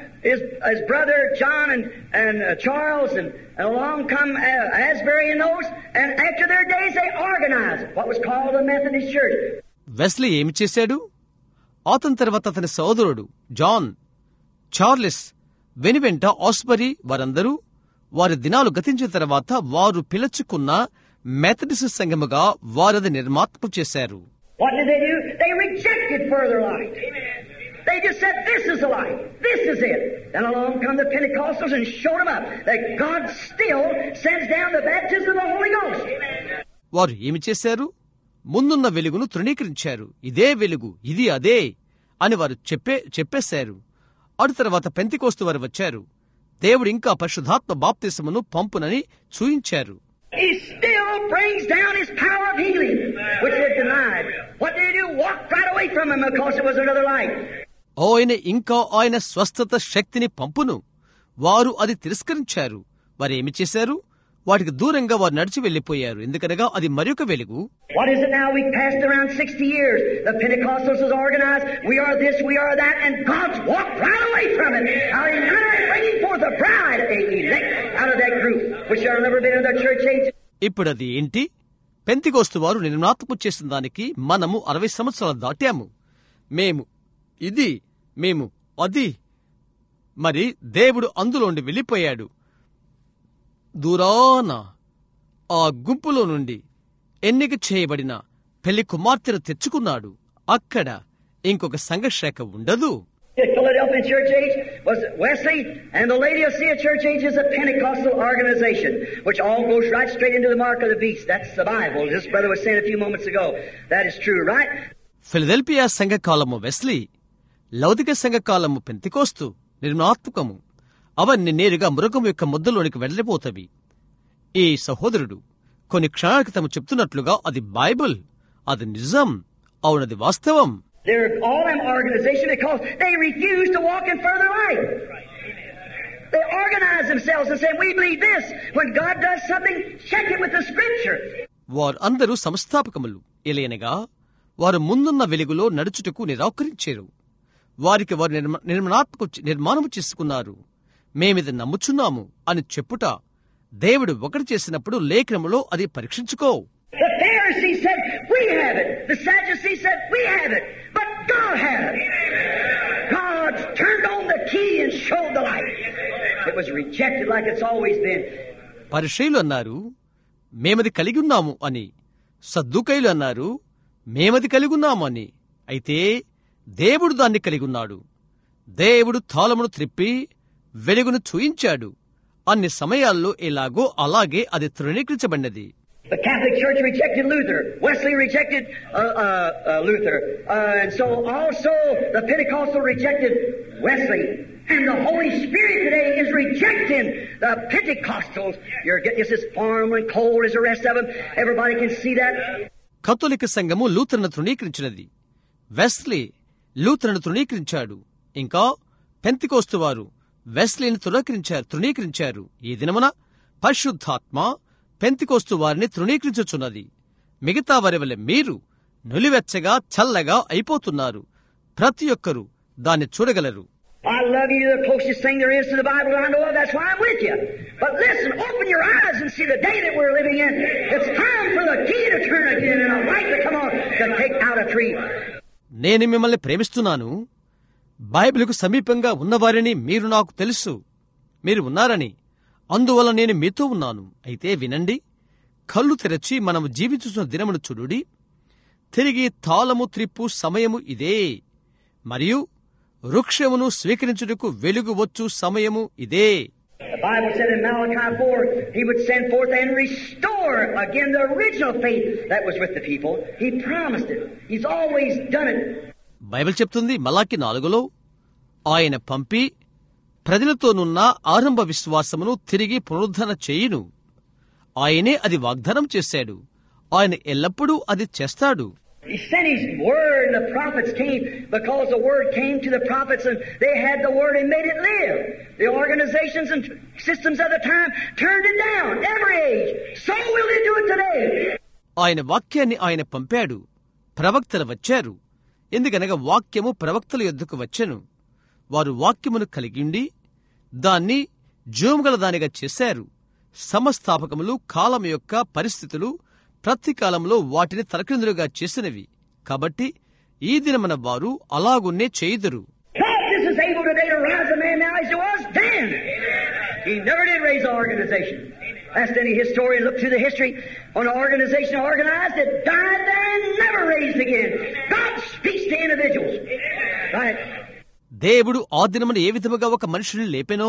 his brother John and Charles and along come Asbury and those, and after their days they organized what was called the Methodist Church. Wesley ఏమి చేశాడు? అతని తర్వాత అతని సోదరుడు జాన్, చార్లెస్, వెనువెంట ఆస్బరీ వారందరూ వారి దినాలు గతించిన తర్వాత వారు పిలుచుకున్న మెథడిస్ట్ సంఘముగా వారది నిర్మాత్మకం చేశారు. What did they do? They rejected further light. They just said, this is the light. This is it. Then along come the Pentecostals and showed them up that God still sends down the baptism of the Holy Ghost. వారు ఏమి చేశారు? ముందున్న వెలుగును తృణీకరించారు. ఇదే వెలుగు, ఇది అదే అని వారు చెప్పేశారు. అటు తర్వాత పెంతెకోస్తు వారు వచ్చారు. దేవుడు ఇంకా పరిశుద్ధాత్మ బాప్తిసమును పంపునని చూయించారు. He still brings down his power of healing, which they denied. What did they do? Walk right away from him because it was another light. ఆయన ఇంకా ఆయన స్వస్థత శక్తిని పంపును. వారు అది తిరస్కరించారు. వారేమి చేశారు? వాటికి దూరంగా వారు నడిచి వెళ్లిపోయారు. ఎందుకనగా అది మరొక వెలుగు. What is it now? We passed around 60 years. The Pentecostals is organized. We are this, we are that, and God's walked right away from it. Hallelujah! Bringing forth a bride, elect out of that group, which have never been in the church age. ఇప్పుడు అది ఏంటి? పెంతెకోస్తు వారు నిర్మాణాత్మకం చేసిన దానికి మనము 60 సంవత్సరాలు దాటాము. మేము ఇది, మేము అది. మరి దేవుడు అందులోండి వెళ్ళిపోయాడు. దూరాన ఆ గుంపులో నుండి ఎన్నిక చేయబడిన పెళ్లి కుమార్తెను తెచ్చుకున్నాడు. అక్కడ ఇంకొక సంఘశాఖ ఉండదు. The Philadelphia church age was Wesley, and the Laodicea church age is a Pentecostal organization, which all goes right straight into the mark of the beast. That's the Bible. This brother was saying a few moments ago. That is true, right? Philadelphia సంఘకాలము వెస్లీ, లౌదిక సంఘకాలము పెంతెకోస్తు నిర్మాణాత్మకము. అవన్నీ నేరుగా మృగం యొక్క ముద్దలోనికి వెళ్లిపోతవి. ఈ సహోదరుడు కొన్ని క్షణాల క్రితం చెప్తున్నట్లుగా అది బైబిల్, అది నిజం, అవునది వాస్తవం. They're all them organization because they refuse to walk in further light. They organize themselves and say, we believe this. When God does something, check it with the scripture. వారు అందరూ సంస్థాపకములు. ఎలయనగా వారు ముందున్న వెలుగులో నడుచుటకు నిరాకరించారు. వారికి వారు నిర్మాణము చేసుకున్నారు. మేమిది నమ్ముచున్నాము అని చెప్పుట దేవుడు ఒకటి చేసినప్పుడు లేఖనములో అది పరీక్షించుకో. The Pharisees said, we have it. The Sadducees said, we have it. But God has it. God turned on the key and showed the light. It was rejected like it's always been. పరిసయ్యులు అన్నారు, మేమది కలిగి ఉన్నాము అని. సద్దూకయ్యులు అన్నారు, మేమది కలిగి ఉన్నాము అని. అయితే దేవుడు దాన్ని కలిగి ఉన్నాడు. దేవుడు తాళమును త్రిప్పి వెలుగును చూయించాడు. అన్ని సమయాల్లో ఎలాగో అలాగే అది తృణీకరించబడినది. The Catholic Church rejected Luther. Wesley rejected Luther. And so also the Pentecostal rejected Wesley. And the Holy Spirit today is rejecting the Pentecostals. You're getting this as warm and cold as the rest of them. Everybody can see that. కథోలిక సంఘము లూథరను తృణీకరించినది. వెస్లీ లూథరను తృణీకరించాడు. ఇంకా పెంతికోస్తు వారు వెస్లీని తృణీకరించారు. ఈ దినమున పరిశుద్ధాత్మ పెంతికోస్తు వారిని తృణీకరించుచున్నది. మిగతా వారి వలె మీరు నులివెచ్చగా చల్లగా అయిపోతున్నారు. ప్రతి ఒక్కరూ దాన్ని చూడగలరు. I love you, the closest thing there is to the Bible I know of. That's why I'm with you. But listen, open your eyes and see the day that we're living in. It's time for the key to turn again and a light to come on to take out a tree. నేను మిమ్మల్ని ప్రేమిస్తున్నాను. బైబిలుకు సమీపంగా ఉన్నవారిని మీరు నాకు తెలుసు. మీరు ఉన్నారని. అందువల్ల నేను మీతో ఉన్నాను. అయితే వినండి, కళ్ళు తెరచి మనము జీవించుతున్న దినమును చూడుడి. తిరిగి తాళము త్రిప్పు సమయము ఇదే. మరియు వృక్షమును స్వీకరించుటకు వెలుగు వచ్చు సమయము ఇదే. The Bible said in Malachi 4, He would send forth and restore again the original faith that was with the people. He promised it. He's always done it. Bible చెప్తుంది మలాకి 4లో ఆయన పంపి ప్రజలతోనున్న ఆరంభ విశ్వాసమును తిరిగి పునరుద్ధరణ చేయును. ఆయనే అది వాగ్దానం చేశాడు. ఆయన ఎల్లప్పుడూ అది చేస్తాడు. He sent His word and the prophets came because the word came to the prophets and they had the word and made it live. The organizations and systems of the time turned it down, every age. So will they do it today. ఆయన వాక్యాన్ని ఆయన పంపాడు. ప్రవక్తలు వచ్చారు. ఎందుకనగా వాక్యము ప్రవక్తల యొద్దకు వచ్చెను. వారు వాక్యమును కలిగిండి దాన్ని జీవముగలదానిగా చేశారు. సమస్థాపకములు కాలం యొక్క పరిస్థితులు ప్రతి కాలంలో వాటిని తలక్రిందులుగా చేసినవి. కాబట్టి ఈ దినమన వారు అలాగున్నే చేయుదురు. God is able today to rise a man now as he was then. He never did raise an organization. Ask any historian, look through the history on an organization organized that died there and never raised again. God speaks to individuals. Right? దేవుడు ఆ దినమున ఏ విధముగా ఒక మనుషుని లేపెనో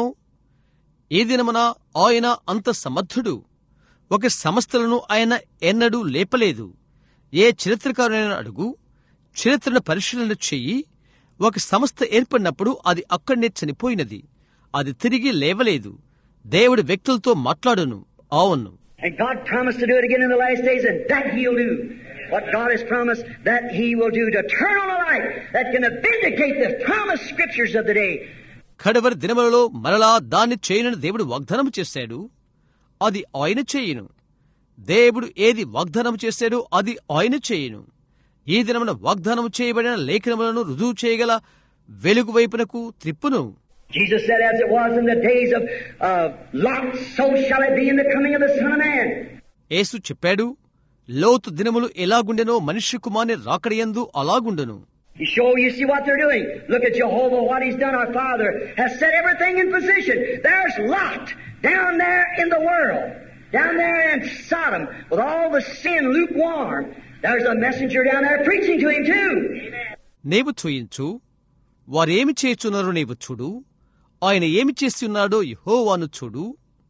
ఈ దినమున ఆయన అంత సమర్థుడు. ఒక సంస్థలను ఆయన ఎన్నడూ లేపలేదు. ఏ చరిత్రకారునైనా అడుగు, చరిత్రను పరిశీలన చెయ్యి. ఒక సంస్థ ఏర్పడినప్పుడు అది అక్కడనే చనిపోయినది. అది తిరిగి లేవలేదు. దేవుడి వ్యక్తులతో మాట్లాడును. అవును. And God promised to do it again in the last days, and that He'll do. What God has promised, that He will do, to turn on a light that can vindicate the promised scriptures of the day. కడవరి దినములలో మరలా దాన్ని చేయనని దేవుడు వాగ్దానం చేశాడు. అది ఆయన చేయును. దేవుడు ఏది వాగ్దానం చేశాడో అది ఆయన చేయును. ఈ దినమున వాగ్దానం చేయబడిన లేఖనములను రుజువు చేయగల వెలుగు వైపునకు త్రిప్పును. Jesus said, as it was in the days of Lot, so shall it be in the coming of the Son of Man. యేసు చెప్పాడు, లోతు దినములు ఎలాగుండెనో మనుష్య కుమారుని రాకడయందు అలాగుండును. You see what they're doing. Look at Jehovah, what He's done. Our Father has set everything in position. There's Lot down there in the world, down there in Sodom, with all the sin lukewarm. There's a messenger down there preaching to him too. నీవు చూయించు, వారేమి చేయుచున్నారో నీవు చూడు. ఆయన ఏమి చేసి ఉన్నాడో యెహోవాను చూడు.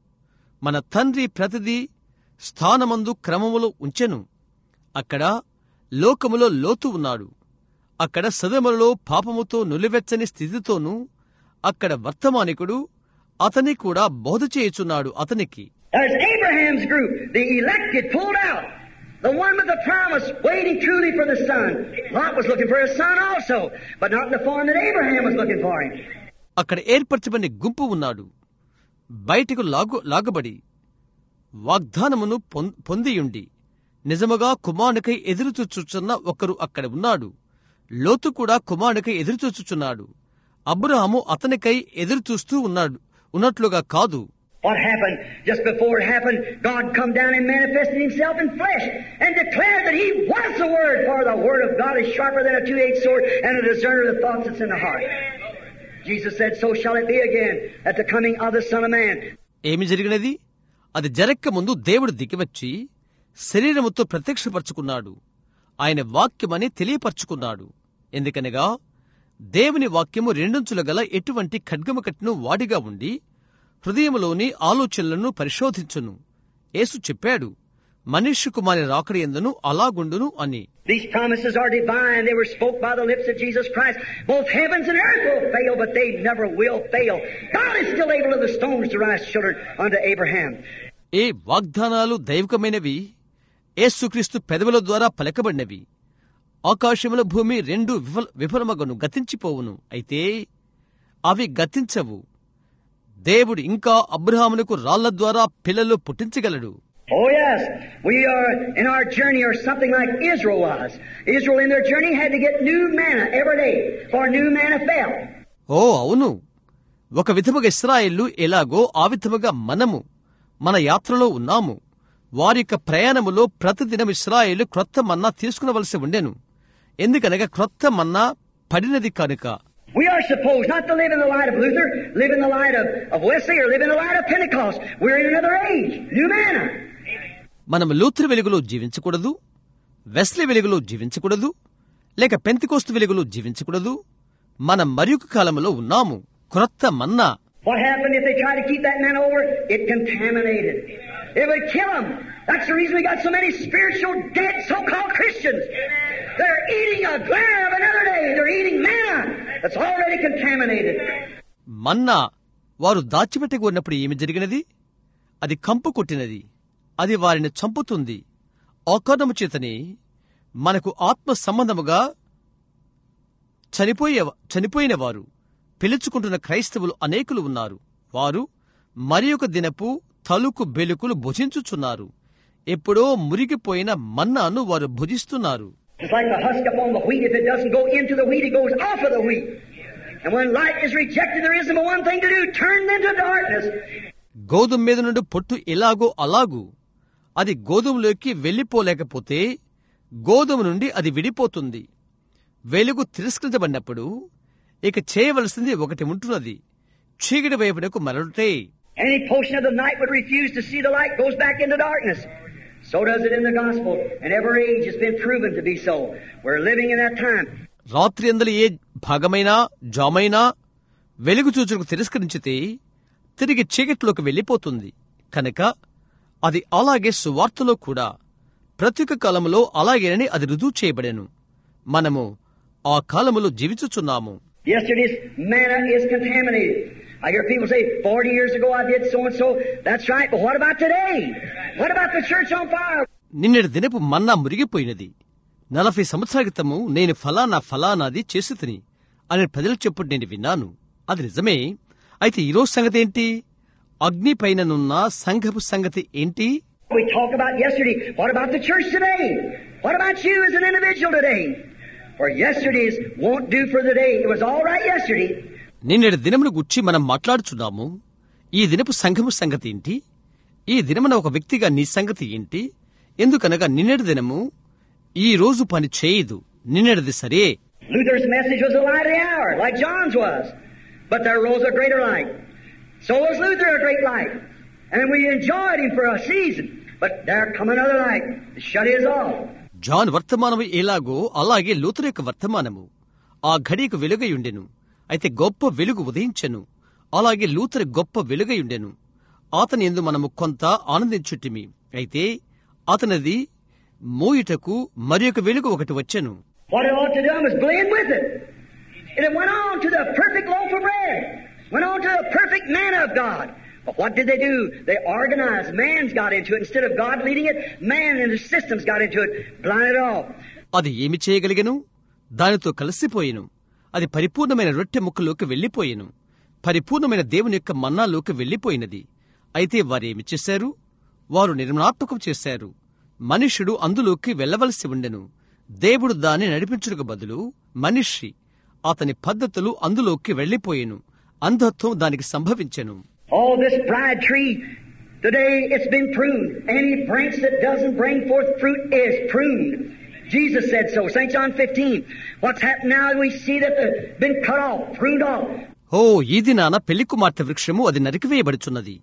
మన తండ్రి ప్రతిదీ స్థానమందు క్రమములో ఉంచెను. అక్కడ లోకములో లోతు ఉన్నాడు. అక్కడ సదములలో పాపముతో నులివెచ్చని స్థితితోనూ అక్కడ వర్తమానికుడు అతని కూడా బోధ చేయుచున్నాడు. అతనికి There's Abraham's group, the elected, pulled out. The one with the promise, waiting truly for the son. Lot was looking for his son also, but not in the form that Abraham was looking for him. అక్కడ ఏర్పరచబడిన గుంపు ఉన్నాడు. బయటకు లాగబడి వాగ్దానమును పొందియుండి నిజముగా కుమారునికై ఎదురుచూచుచున్న ఒకరు అక్కడ ఉన్నాడు. లోతు కూడా కుమారునికై ఎదురుచూచుచున్నాడు. అబ్రహాము అతనికై ఎదురుచూస్తూ ఉన్నట్లుగా కాదు. What happened? Just before it happened, God come down and manifested Himself in flesh and declared that He was the Word, for the Word of God is sharper than a two-edged sword and a discerner of the thoughts that's in the heart. Jesus said, so shall it be again at the coming of the Son of Man. ఏమి జరిగినది? అది జరక్క ముందు దేవుడు దిగివచ్చి శరీరముతో ప్రత్యక్షపరచుకున్నాడు. ఆయన వాక్యమని తెలియపరచుకున్నాడు. ఎందుకనగా దేవుని వాక్యము రెండంచుల గల ఎటువంటి ఖడ్గము కట్టిన వాడిగా ఉండి హృదయములోని ఆలోచనలను పరిశోధించును. యేసు చెప్పాడు, మనుష్య కుమారుని రాకడ యందును అలాగుండును అని. These promises are divine. They were spoke by the lips of Jesus Christ. Both heavens and earth will fail, but they never will fail. God is still able of the stones to rise children unto Abraham. ఏ వాగ్దానాలు దైవికమైనవి, యేసుక్రీస్తు పెదవుల ద్వారా పలకబడినవి. ఆకాశముల భూమి రెండు విఫలమగను, గతించిపోవును, అయితే అవి గతించవు. దేవుడు ఇంకా అబ్రహామునకు రాళ్ల ద్వారా పిల్లలు పుట్టించగలడు. Oh yes, we are in our journey or something like Israel was. Israel in their journey had to get new manna every day, for new manna fell. ఓ అవును, ఒక విధముగా ఇశ్రాయేలు ఎలాగో ఆ విధముగా మనము మన యాత్రలో ఉన్నాము. వారి యొక్క ప్రయాణములో ప్రతిదినం ఇశ్రాయేలు క్రొత్త మన్నా తీసుకునవలసి ఉండెను. ఎందుకనగా క్రొత్త మన్నా పడినది కనుక. We are supposed not to live in the light of Luther, live in the light of Wesley, or live in the light of Pentecost. We're in another age, new manna. మనం లూథర్ వెలుగులో జీవించకూడదు, వెస్లీ వెలుగులో జీవించకూడదు, లేక పెంతెకోస్తు వెలుగులో జీవించకూడదు. మనం మరొక కాలంలో ఉన్నాము, క్రొత్త మన్నా. What happened if they tried to keep that manna over? It contaminated. It would kill them. That's the reason we got so many spiritual dead so-called Christians. They're eating a glare of another day. They're eating manna that's already contaminated. మన్నా వారు దాచిపెట్టకు ఉన్నప్పుడు ఏమి జరిగినది? అది కంపు కొట్టినది. అది వారిని చంపుతుంది. ఆ కారణము చేతనే మనకు ఆత్మ సంబంధముగా చనిపోయిన వారు పిలుచుకుంటున్న క్రైస్తవులు అనేకులు ఉన్నారు. వారు మరి ఒక దినపు తలుకు బెలుకులు భుజించుచున్నారు. ఎప్పుడో మురిగిపోయిన మన్నాను వారు భుజిస్తున్నారు. It's like the husk upon the wheat. If it doesn't go into the wheat, it goes off of the wheat. And when light is rejected, there isn't but one thing to do: turn into darkness. గోధుమ మీద నుండి పొట్టు ఎలాగో అలాగూ అది గోధుమలోకి వెళ్లిపోలేకపోతే గోధుమ నుండి అది విడిపోతుంది. వెలుగు తిరస్కరించబడినప్పుడు ఇక చేయవలసింది ఒకటి ఉంటున్నది: చీకటి వైపునకు మరలుటే. Any portion of the night would refuse to see the light, goes back into darkness. So does it in the gospel, and every age has been proven to be so. We're living in that time. రాత్రి అందలి ఏ భాగమైనా జామైనా వెలుగు చూచుటకు తిరస్కరించితే తిరిగి చీకటిలోకి వెళ్లిపోతుంది. కనుక అది అలాగే సువార్తలో కూడా ప్రతి ఒక్క కాలంలో అలాగేనని అది రుజువు చేయబడెను. మనము ఆ కాలములో జీవించుచున్నాము. Yesterday's manna is contaminated. I hear people say, 40 years ago I did so-and-so. That's right, but what about today? What about the church on fire? నిన్నటి దినపు మన్నా మురిగిపోయినది. 40 సంవత్సరాల క్రితము నేను ఫలానాది చేసి తిని అని ప్రజలు చెప్పుడు నేను విన్నాను. అది నిజమే. అయితే ఈరోజు సంగతి ఏంటి? అగ్ని పైననున్న సంఘపు సంగతి ఏంటి? We talk about yesterday. What about the church today? What about you as an individual today? For yesterday's won't do for the day. It was all right yesterday. నిన్నటి దినమును గుర్చి మనం మాట్లాడుచున్నాము. ఈ దినపు సంఘము సంగతి ఏంటి? ఈ దినమున ఒక వ్యక్తిగా నీ సంగతి ఏంటి? ఎందుకనగా నిన్నటి దినము ఈ రోజు పని చేయదు. నిన్నటిది సరే. Luther's message was the light of the hour, like John's was. But there rose a greater light. So was Luther a great light. And we enjoyed him for a season. But there come another light to shut his off. John వర్తమానము ఎలాగో అలాగే లూథర్ యొక్క వర్తమానము ఆ ఘడియకు వెలుగయుండెను. అయితే గొప్ప వెలుగు ఉదయించెను. అలాగే లూథర్ గొప్ప వెలుగయుండెను. అతని యందు మనము కొంత ఆనందించుటిమి. అయితే అతనిది మోయుటకు మరి ఒక వెలుగు ఒకటి వచ్చెను. What it ought to do was blend with it. And it went on to the perfect loaf of bread. Went on to the perfect manna of God. But what did they do? They organized. Man's got into it. Instead of God leading it, man and his systems got into it, blinded off. అది ఏమి చేయగలిగెను? దానితో కలిసిపోయెను. అది పరిపూర్ణమైన రొట్టె ముక్కలోకి వెళ్లిపోయెను. పరిపూర్ణమైన దేవుని యొక్క మన్నాలోకి వెళ్లిపోయినది. అయితే వారేమి చేశారు? వారు నిర్మాణాత్మకం చేశారు. మనుష్యుడు అందులోకి వెళ్లవలసి ఉండెను. దేవుడు దాన్ని నడిపించుటకు బదులు మనిషి అతని పద్ధతులు అందులోకి వెళ్లిపోయెను. అంధత్వం దానికి సంభవించెను. Oh, this bride tree, today it's been pruned. Any branch that doesn't bring forth fruit is pruned. Jesus said so. St. John 15. What's happened now? We see that they've been cut off, pruned off. ఈ దినాన పెళ్లి కుమార్తె వృక్షము అది నరికివేయబడుచున్నది.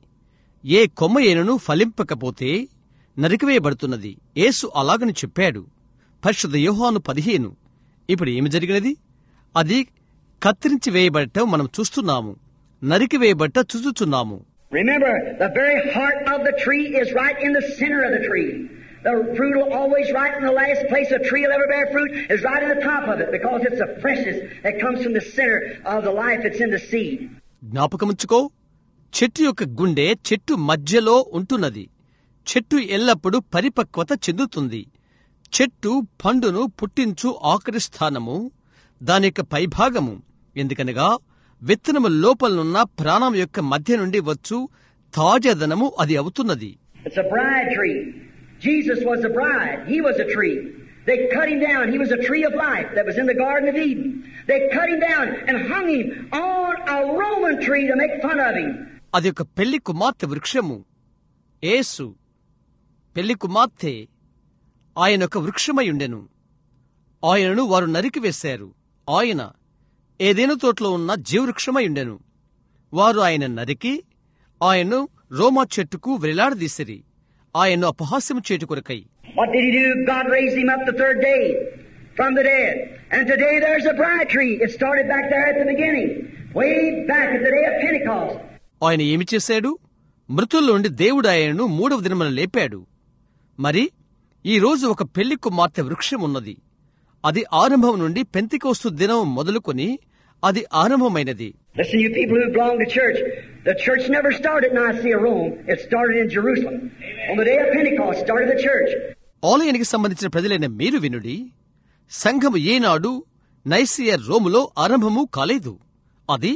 ఏ కొమ్మ ఏనును ఫలింపకపోతే నరికివేయబడుతున్నది. యేసు అలాగని చెప్పాడు. పరిశుద్ధ యోహాను 15. ఇప్పుడు ఏమి జరిగినది? అది కత్తిరించి వేయబడటం మనం చూస్తున్నాము. నరికివేయబట్ట చూచుచున్నాము. Remember, the very heart of the tree is right in the center of the tree. The fruit will always right in the last place a tree will ever bear fruit is right in the top of it because it's the freshness that comes from the center of the life that's in the seed. జ్ఞాపకముంచుకో, చెట్టు యొక్క గుండె చెట్టు మధ్యలో ఉంటున్నది. చెట్టు ఎల్లప్పుడూ పరిపక్వత చెందుతుంది. చెట్టు పండును పుట్టించు ఆఖరి స్థానము దాని యొక్క పైభాగము. ఎందుకనగా విత్తనము లోపలనున్న ప్రాణం యొక్క మధ్య నుండి వచ్చు తాజాదనము అది అవుతున్నది. It's a bride tree. Jesus was the bride. He was a tree. They cut him down. He was a tree of life that was in the Garden of Eden. They cut him down and hung him on a Roman tree to make fun of him. అది ఒక పెళ్లి కుమార్తె వృక్షము. యేసు పెళ్లి కుమార్తె. ఆయన ఒక వృక్షమై ఉండెను. ఆయనను వారు నరికివేశారు. ఆయన ఏదేను తోటలో ఉన్న జీవవృక్షమై ఉండెను. వారు ఆయన నరికి ఆయన్ను రోమా చెట్టుకు వేలాడదీసిరి. ఆయన్ను అపహాస్యము చేటు కొరకై. What did he do? God raised him up the third day from the dead. And today there's a bride tree. It started back there at the beginning, way back at the day of Pentecost. ఆయన ఏమి చేశాడు? మృతుల్లో నుండి దేవుడు ఆయనను 3వ దినమున లేపాడు. మరి ఈ రోజు ఒక పెళ్లి కుమార్తె వృక్షం ఉన్నది. అది ఆరంభం నుండి పెంతెకోస్తు దినం మొదలుకొని అది ఆరంభమైనది. Listen, you people who belong to church. The church never started in Nicaea, Rome. It started in Jerusalem. On the day of Pentecost started the church. ఆలయానికి సంబంధించిన ప్రజలైన మీరు వినుడి. సంఘము ఏనాడు నైసియా రోములో ఆరంభము కాలేదు. అది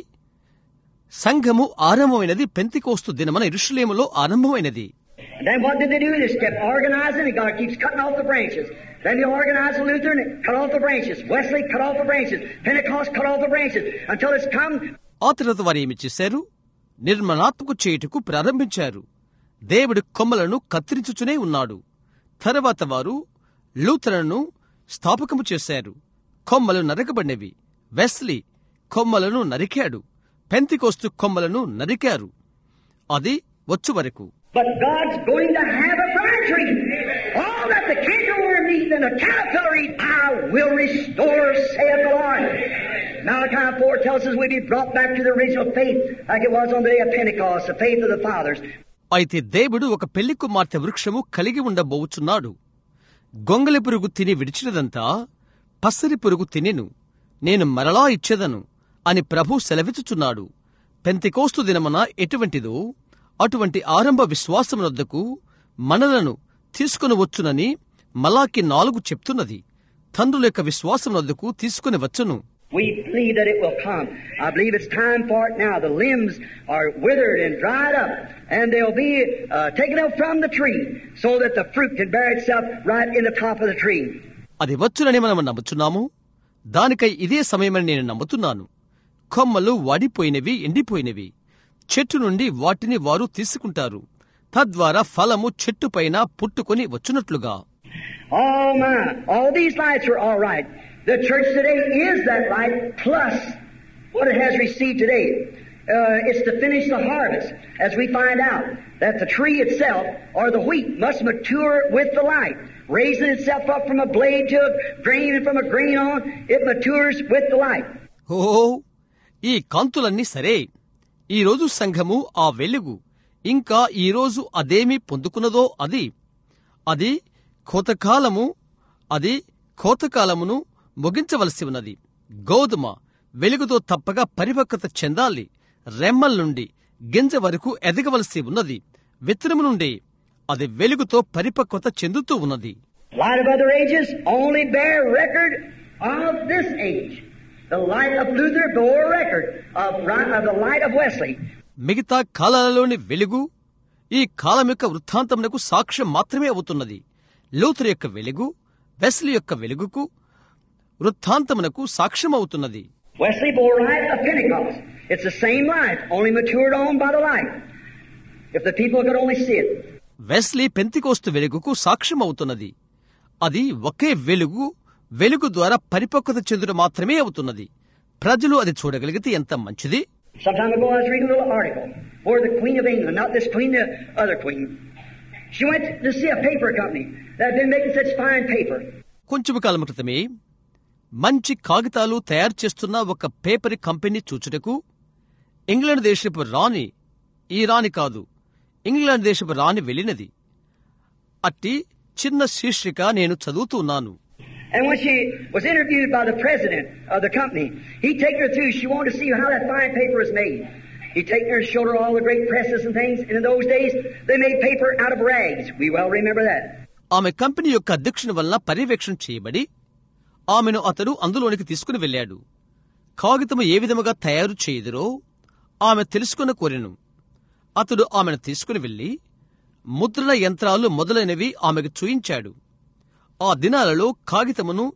సంఘము ఆరంభమైనది పెంతెకోస్తు దినమున యెరూషలేములో ఆరంభమైనది. And then what did they do? They just kept organizing, and God keeps cutting off the branches. Then they organized Lutheran, cut off the branches. Wesley cut off the branches. Pentecost cut off the branches. Until it's come. ఆ తర్వాత వారు ఏమి చేశారు? నిర్మాణాత్మక చేయుటకు ప్రారంభించారు. దేవుడి కొమ్మలను కత్తిరించుచునే ఉన్నాడు. తర్వాత వారు లూథరన్ను స్థాపకము చేశారు. కొమ్మలు నరకబడినవి. వెస్లీ కొమ్మలను నరికాడు. పెంతెకోస్తు కొమ్మలను నరికారు. అది వచ్చు వరకు. But God's going to have a bride tree. All that the cankerworm eats and the caterpillar eats, I will restore, saith the Lord. Malachi 4 tells us we'll be brought back to the original faith like it was on the day of Pentecost, the faith of the fathers. అయితే దేవుడు ఒక పెళ్లి కుమార్తె వృక్షము కలిగి ఉండబోచున్నాడు. గొంగలి పురుగు తిని విడిచినదంతా పసరి పురుగు తినెను, నేను మరలా ఇచ్చేదను అని ప్రభు సెలవిచ్చుచున్నాడు. పెంతెకోస్తు దినమున ఎటువంటిదో అటువంటి ఆరంభ విశ్వాసమునొద్దకు మనలను తీసుకుని వచ్చునని మలాకి 4 చెప్తున్నది. తండ్రుల యొక్క విశ్వాసమునొద్దకు తీసుకుని వచ్చును. We believe that it will come. I believe it's time for it now. The limbs are withered and dried up, and they'll be taken out from the tree so that the fruit can bear itself right in the top of the tree. అది వచ్చునని మనం నమ్ముచున్నాము. దానికై ఇదే సమయమని నేను నమ్ముతున్నాను. కొమ్మలు వాడిపోయినవి, ఎండిపోయినవి. చెట్టు నుండి వాటిని వారు తీసుకుంటారు. తద్వారా ఫలము చెట్టుపైన పుట్టుకొని వచ్చునట్లుగా. Oh my! All these lights are all right. The church today is that light plus what it has received today. It's to finish the harvest, as we find out that the tree itself, or the wheat, must mature with the light, raising itself up from a blade to a grain, and from a grain on, it matures with the light. ఈ కాంతులన్నీ సరే. ఈరోజు సంఘము ఆ వెలుగు. ఇంకా ఈరోజు అదేమి పొందుకున్నదో అది కోతకాలమును ముగించవలసి ఉన్నది. గోధుమ వెలుగుతో తప్పగా పరిపక్వత చెందాలి. రెమ్మల నుండి గింజ వరకు ఎదగవలసి ఉన్నది. విత్తనము నుండి అది వెలుగుతో పరిపక్వత చెందుతూ ఉన్నది. Light of other ages only bear record of this age. The light of Luther bore record of the light of Wesley. మిగతా కాలాలలోని వెలుగు ఈ కాలం యొక్క వృత్తాంతమునకు సాక్ష్యం మాత్రమే అవుతున్నది. లూథర్ యొక్క వెలుగు వెస్లీ యొక్క వెలుగుకు వృత్తాంతమునకు సాక్ష్యం అవుతున్నది. Wesley bore light of Pentecost. It's the same light, only matured on by the light. If the people could only see it. Wesley Pentecost వెలుగుకు సాక్ష్యం అవుతున్నది. అది ఒకే వెలుగు ద్వారా పరిపక్వత చెందుడు మాత్రమే అవుతున్నది. ప్రజలు అది చూడగలిగితే ఎంత మంచిది. Some time ago I was reading a little article where the Queen of England, not this queen, the other queen, she went to see a paper company that had been making such fine paper. కొంచెం కాలం క్రితమే మంచి కాగితాలు తయారు చేస్తున్న ఒక పేపర్ కంపెనీ చూచుటకు ఇంగ్లాండ్ దేశపు రాణి, ఈ రాణి కాదు, ఇంగ్లాండ్ దేశపు రాణి వెళ్ళినది. అట్టి చిన్న శీర్షిక నేను చదువుతున్నాను. And when she was interviewed by the president of the company, he'd taken her through. She wanted to see how that fine paper was made. He'd taken her and showed her all the great presses and things. And in those days, they made paper out of rags. We well remember that. ఆమె కంపెనీ యొక్క అధ్యక్షుని వలన పర్యవేక్షణ చేయబడి ఆమెను అతడు అందులోనికి తీసుకుని వెళ్లాడు. కాగితము ఏ విధముగా తయారు చేయుదురో ఆమె తెలుసుకున్న కోరెను. అతడు ఆమెను తీసుకుని వెళ్లి ముద్రణ యంత్రాలు మొదలైనవి ఆమెకు చూయించాడు. ఆ దినాలలో కాగితమును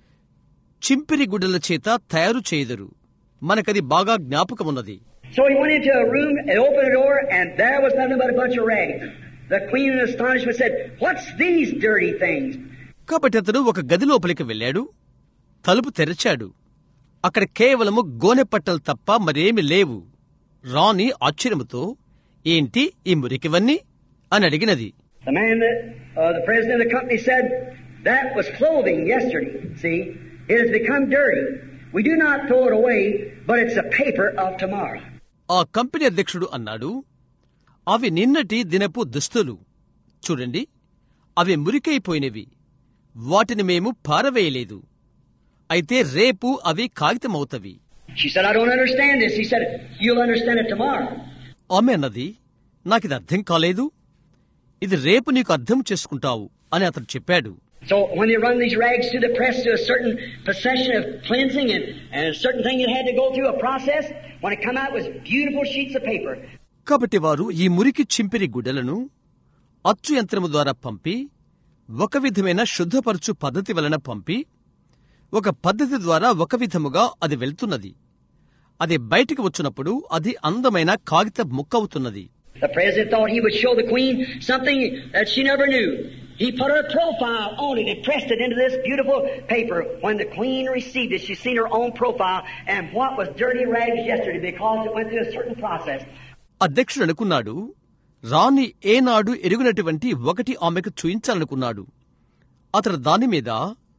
చింపిరి గుడ్డల చేత తయారు చేయుదురు. మనకది బాగా జ్ఞాపకమున్నది. So he went into a room and opened a door, and there was nothing but a bunch of rags. The queen in astonishment said, "What's these dirty things?" కాబట్టి అతడు ఒక గది లోపలికి వెళ్లాడు. తలుపు తెరచాడు. అక్కడ కేవలము గోనె పట్టలు తప్ప మరేమి లేవు. రాణి ఆశ్చర్యముతో, ఏంటి ఈ మురికివన్నీ అని అడిగినది. The man that the president of the company said, "That was clothing yesterday. See, it has become dirty. We do not throw it away, but it's a paper of tomorrow." ఆ కంపెనీ అధ్యక్షుడు అన్నాడు, అవి నిన్నటి దినపు దుస్తులు. చూడండి, అవి మురికైపోయినవి. వాటిని మేము పారవేయలేదు. అయితే రేపు అవి కాగితమవుతవి. She said, "I don't understand this." He said, "You'll understand it tomorrow." ఆమె అన్నది, నాకిది అర్థం కాలేదు. ఇది రేపు నీకు అర్థం చేసుకుంటావు అని అతడు చెప్పాడు. So when they run these rags through the press to a certain procession of cleansing and a certain thing that had to go through a process, when it come out was beautiful sheets of paper. కాబట్టి వారు ఈ మురికి చింపిరి గుడ్డలను అచ్చు యంత్రము ద్వారా పంపి ఒక విధమైన శుద్ధపరచు పద్ధతి వలన పంపి ఒక పద్ధతి ద్వారా ఒక విధముగా అది వెళ్తున్నది. అది బయటికి వచ్చినప్పుడు అది అందమైన కాగిత ముక్కవుతున్నది. The president thought he would show the queen something that she never knew. He put her profile on it and pressed it into this beautiful paper. When the queen received it, she seen her own profile and what was dirty rags yesterday because it went through a certain process. అధ్యక్షుడు అనుకున్నాడు, రాణి ఏనాడు ఎరుగునటువంటి ఒకటి ఆమెకు చూయించాలనుకున్నాడు. అతడు దాని మీద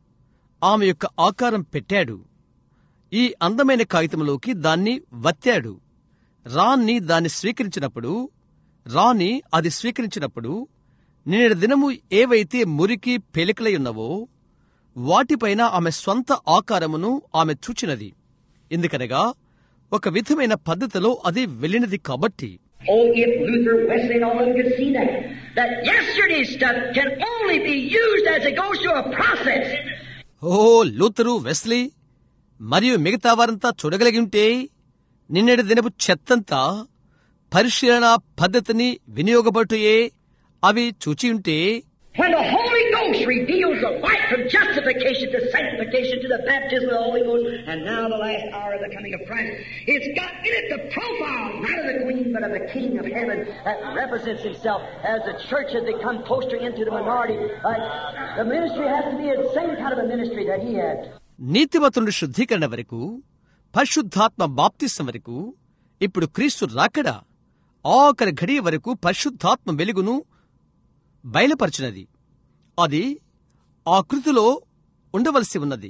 ఆమె యొక్క ఆకారం పెట్టాడు. ఈ అందమైన కాగితంలోకి దాన్ని వత్తాడు. రాణి అది స్వీకరించినప్పుడు నిన్నటి దినము ఏవైతే మురికి పెలికలై ఉన్నవో వాటిపైన ఆమె స్వంత ఆకారమును ఆమె చూచినది. ఎందుకనగా ఒక విధమైన పద్ధతిలో అది వెళ్ళినది కాబట్టి. Oh, if Luther, Wesley, and all of them could see that yesterday's stuff can only be used as it goes through a process. Luther, Wesley మరియు మిగతా వారంతా చూడగలిగి ఉంటే నిన్నటి దినపు చెత్తంతా పరిశీలన పద్ధతిని వినియోగపడుటయే అవి చూచియుంటే. When the Holy Ghost reveals the light from justification to sanctification to the baptism of the Holy Ghost, and now the last hour of the coming of Christ, it's got in it the profile, not of the Queen, but of the King of Heaven that represents himself as the church has become closer into the minority. The ministry has to be the same kind of a ministry that he had. నీతిమంతుని శుద్ధీకరణ వరకు, పరిశుద్ధాత్మ బాప్తిసం వరకు, ఇప్పుడు క్రీస్తు రాకడ ఆఖరి ఘడియ వరకు పరిశుద్ధాత్మ వెలుగును బయలుపరిచినది. అది ఆకృతిలో ఉండవలసి ఉన్నది.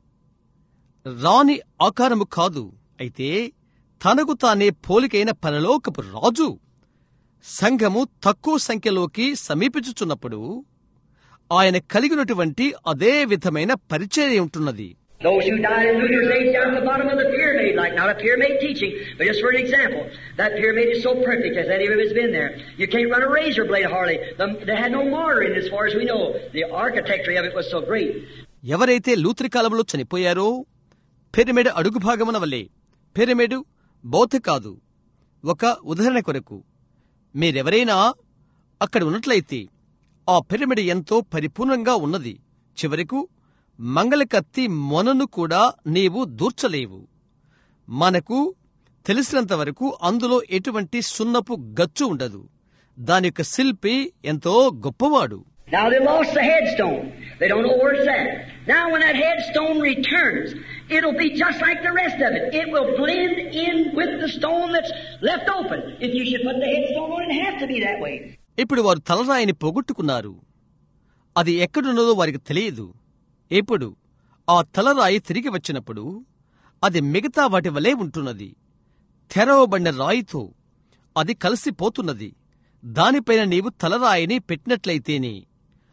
రాణి ఆకారము కాదు, అయితే తనకు తానే పోలికైన పరలోకపు రాజు. సంఘము తక్కువ సంఖ్యలోకి సమీపించుచున్నప్పుడు ఆయన కలిగినటువంటి అదే విధమైన పరిచర్య ఉంటున్నది. Those who died in Luther's age down at the bottom of the pyramid, like not a pyramid teaching, but just for an example. That pyramid is so perfect as any of it has been there. You can't run a razor blade hardly. They had no mortar in it as far as we know. The architecture of it was so great. ఎవరైతే లూథర్ కాలంలో చనిపోయారో పిరమిడ్ అడుగు భాగమున వలె, పిరమిడ్ బౌద్ధ కాదు. ఒక ఉదాహరణ కొరకు మీరెవరైనా అక్కడ ఉన్నట్లయితే ఆ పిరమిడ్ ఎంతో పరిపూర్ణంగా ఉన్నది. చివరకు మంగళకత్తి మొనను కూడా నీవు దూర్చలేవు. మనకు తెలిసినంతవరకు అందులో ఎటువంటి సున్నపు గచ్చు ఉండదు. దాని యొక్క శిల్పి ఎంతో గొప్పవాడు. Now they lost the headstone. They don't know where it's at. Now when that headstone returns, it'll be just like the rest of it. It will blend in with the stone that's left open. If you should put the headstone on, it has to be that way. ఇప్పుడు వారు తలరాయిని పోగొట్టుకున్నారు. అది ఎక్కడున్నదో వారికి తెలియదు. ఇప్పుడు ఆ తలరాయి తిరిగి వచ్చినప్పుడు అది మిగతా వాటి వలె ఉంటున్నది. తెరవబడిన రాయితో అది కలిసిపోతున్నది. దానిపైన నీవు తలరాయిని పెట్టినట్లయితేనే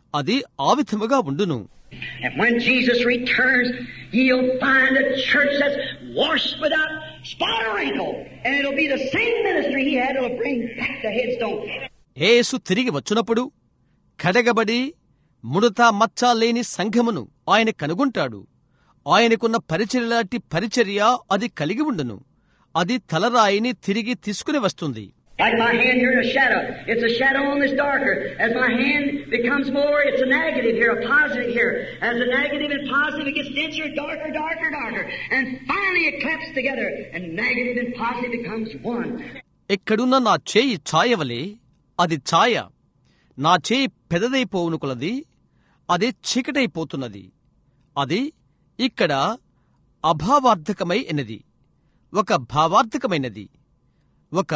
అది ఆ విధముగా ఉండును. And when Jesus returns, He'll find a church that's washed without spot or wrinkle. And it'll be the same ministry He had. It'll bring back the headstone. యేసు తిరిగి వచ్చినప్పుడు కడగబడి ముడత మచ్చ లేని సంఘమును ఆయన కనుగొంటాడు. ఆయనకున్న పరిచర్యలాంటి పరిచర్య అది కలిగి ఉండును. అది తలరాయిని తిరిగి తీసుకుని వస్తుంది. Like my hand here in a shadow. It's a shadow on this darker. As my hand becomes more, it's a negative here, a positive here. As a negative and positive, it gets denser, darker, darker, darker. And finally it claps together. And negative and positive becomes one. ఎక్కడున్న నా చేయి ఛాయవలే అది ఛాయ. నా చేయి పెదదైపోవును కొలది అది చీకటైపోతున్నది. అది ఇక్కడ అభావార్థకమై ఎన్నది, ఒక భావార్థకమైనది, ఒక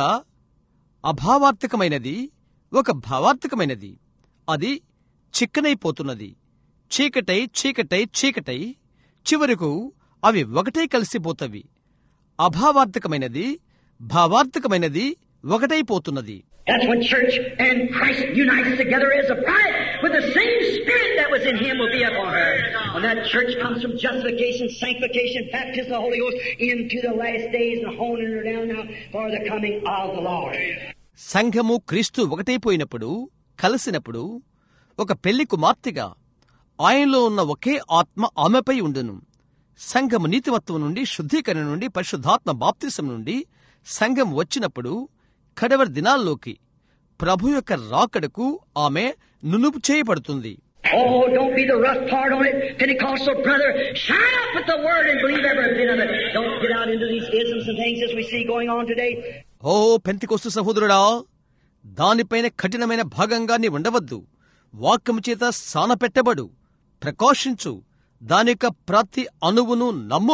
అభావార్థకమైనది, ఒక భావార్థకమైనది. అది చిక్కనైపోతున్నది. చీకటై చీకటై చీకటై చివరకు అవి ఒకటై కలిసిపోతవి. అభావార్థకమైనది భావార్థకమైనది ఒకటైపోతున్నది. That's when church and Christ unites together as a bride with the same spirit that was in Him will be upon her. When that church comes from justification, sanctification, baptism of the Holy Ghost into the last days and honing her down now for the coming of the Lord. సంఘము క్రీస్తు ఒకటైపోయినప్పుడు, కలిసినప్పుడు ఒక పెళ్లి కుమార్తెగా ఆయనలో ఉన్న ఒకే ఆత్మ ఆమెపై ఉండును. సంఘము నీతిమత్వం నుండి, శుద్ధీకరణ నుండి, పరిశుద్ధాత్మ బాప్తిసం నుండి సంఘం వచ్చినప్పుడు కడవరి దినాల్లోకి ప్రభు యొక్క రాకడకు ఆమె నునుపు చేయబడుతుంది. Oh, don't be the rough part on it, Pentecostal brother. Shine up with the word and believe every bit of it. Don't get out into these isms and things as we see going on today. ఓ పెంతెకొస్తు సహోదరుడా, దానిపైన కఠినమైన భాగంగా నీ ఉండవద్దు. వాక్యము చేత సానపెట్టబడు, ప్రకాశించు, దాని యొక్క ప్రతి అణువును నమ్ము.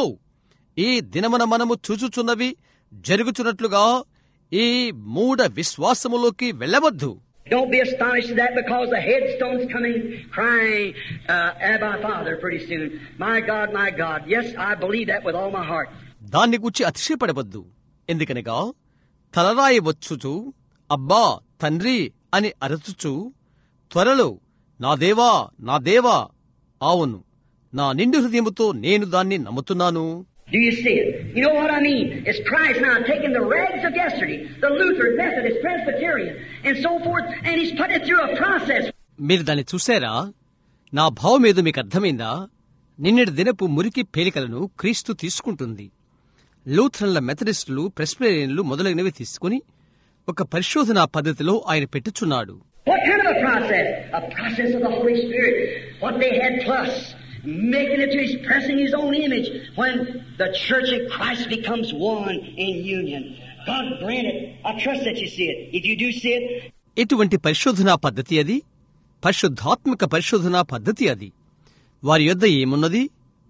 ఈ దినమున మనము చూచుచున్నవి జరుగుచున్నట్లుగా ఈ మూఢ విశ్వాసములోకి వెళ్ళవద్దు. Don't be astonished at that because the headstone's coming crying, Abba, Father, pretty soon. My God, yes, I believe that with all my heart. దాన్ని గురించి అతిశయపడవద్దు. ఎందుకనగా తలరాయి వచ్చుచు అబ్బా తండ్రి అని అరచుచు త్వరలో నా దేవా నా దేవా, అవును, నా నిండు హృదయముతో నేను దాన్ని నమ్ముతున్నాను. Do you see it? You know what I mean? It's Christ now taking the rags of yesterday, the Lutheran, Methodist, Presbyterian, and so forth, and He's put it through a process. మీరు దాన్ని చూశారా? నా భావం ఏదో మీకు అర్థమైందా? నిన్నటి దినపు మురికి పేలికలను క్రీస్తు తీసుకుంటుంది. లూథరన్ల, మెథడిస్టులు, ప్రెస్బిటేరియన్లు మొదలైనవి తీసుకుని ఒక పరిశోధనా పద్ధతిలో ఆయన పెట్టుచున్నాడు. What kind of a process? A process of the Holy Spirit. What they had plus, making it to expressing His own image when the church and Christ becomes one in union. God grant it. I trust that you see it. If you do see it. ఎటువంటి పరిశోధనా పద్ధతి అది? పరిశుద్ధాత్మక పరిశోధనా పద్ధతి అది. వారి యొద్ద ఏమున్నది?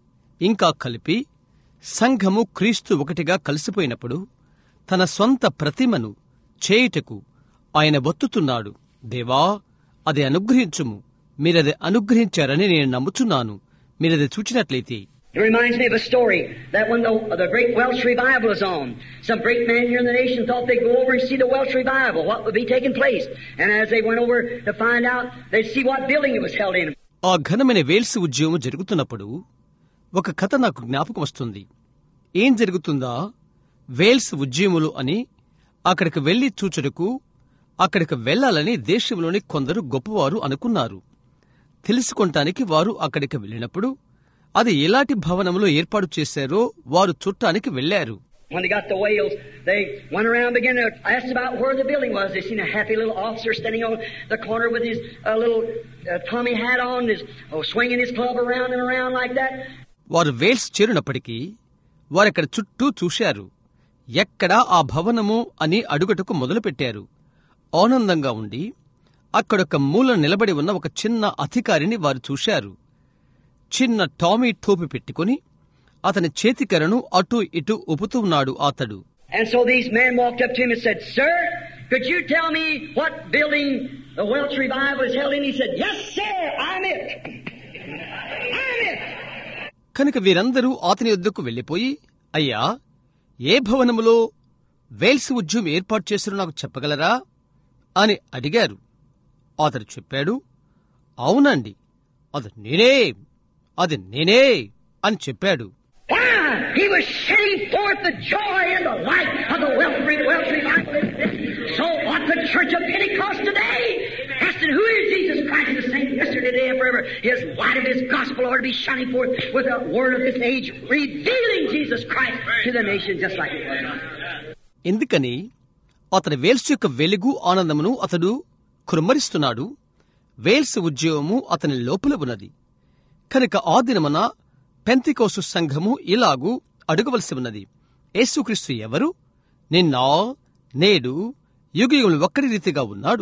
ఇంకా కలిపి సంఘము క్రీస్తు ఒకటిగా కలిసిపోయినప్పుడు తన స్వంత ప్రతిమను చేయుటకు ఆయన ఒత్తుతున్నాడు. దేవా, అది అనుగ్రహించుము. మీరది అనుగ్రహించారని నేను నమ్ముచున్నాను. మీరది చూచినట్లయితే. It reminds me of a story that when the great Welsh revival was on, some great man here in the nation thought they'd go over and see the Welsh revival, what would be taking place. And as they went over to find out, they'd see what building it was held in. ఆ ఘనమైన వేల్స్ ఉద్యమం జరుగుతున్నప్పుడు ఒక కథ నాకు జ్ఞాపకం వస్తుంది. ఏం జరుగుతుందా వేల్స్ ఉద్యములు అని అక్కడికి వెళ్లి చూచుటకు, అక్కడికి వెళ్లాలని దేశంలోని కొందరు గొప్పవారు అనుకున్నారు. తెలుసుకొనటానికి వారు అక్కడికి వెళ్లినప్పుడు అది ఎలాంటి భవనంలో ఏర్పాటు చేశారో వారు చూడటానికి వెళ్లారు. When they got to Wales, they went around and began to ask about where the building was. They seen a happy little officer standing on the corner with his little Tommy hat on, swinging his club around and around like that. వారు వేల్స్ చేరినప్పటికీ వారక్కడ చుట్టూ చూశారు. ఎక్కడా ఆ భవనము అని అడుగటకు మొదలుపెట్టారు. ఆనందంగా ఉండి అక్కడొక మూల నిలబడి ఉన్న ఒక చిన్న అధికారిని వారు చూశారు. చిన్న టామీ టోపీ పెట్టుకుని అతని చేతికరను అటూ ఇటూ ఊపుతూ ఉన్నాడు అతడు. And so these men walked up to him and said, "Sir, could you tell me what building the Welsh revival is held in?" He said, "Yes, sir, I'm it. I'm it." కనుక వీరందరూ అతని వద్దకు వెళ్లిపోయి, అయ్యా, ఏ భవనములో వేల్స్ ఉద్యమం ఏర్పాటు చేసినో నాకు చెప్పగలరా అని అడిగారు. అతడు చెప్పాడు, అవునండి, అది నేనే అని చెప్పాడు. He was shedding forth the joy and the light of the wealth revival. So what the Church of Pentecost today, asking who is Jesus Christ, the same yesterday, today, and forever. His light of His gospel ought to be shining forth with the word of this age, revealing Jesus Christ to the nation just like it was. ఎందుకని అతని వేల్స్ యొక్క వెలుగు ఆనందమును అతడు కుమ్మరిస్తున్నాడు. వేల్స్ ఉద్యోగము అతని లోపల ఉన్నది. కనుక ఆ దినమున పెంతెకోస్తు సంఘము ఇలాగూ అడగవలసి ఉన్నది, యేసుక్రీస్తు ఎవరు? నిన్న నేడు యుగయుగములు ఒక్కడి రీతిగా ఉన్నాడు.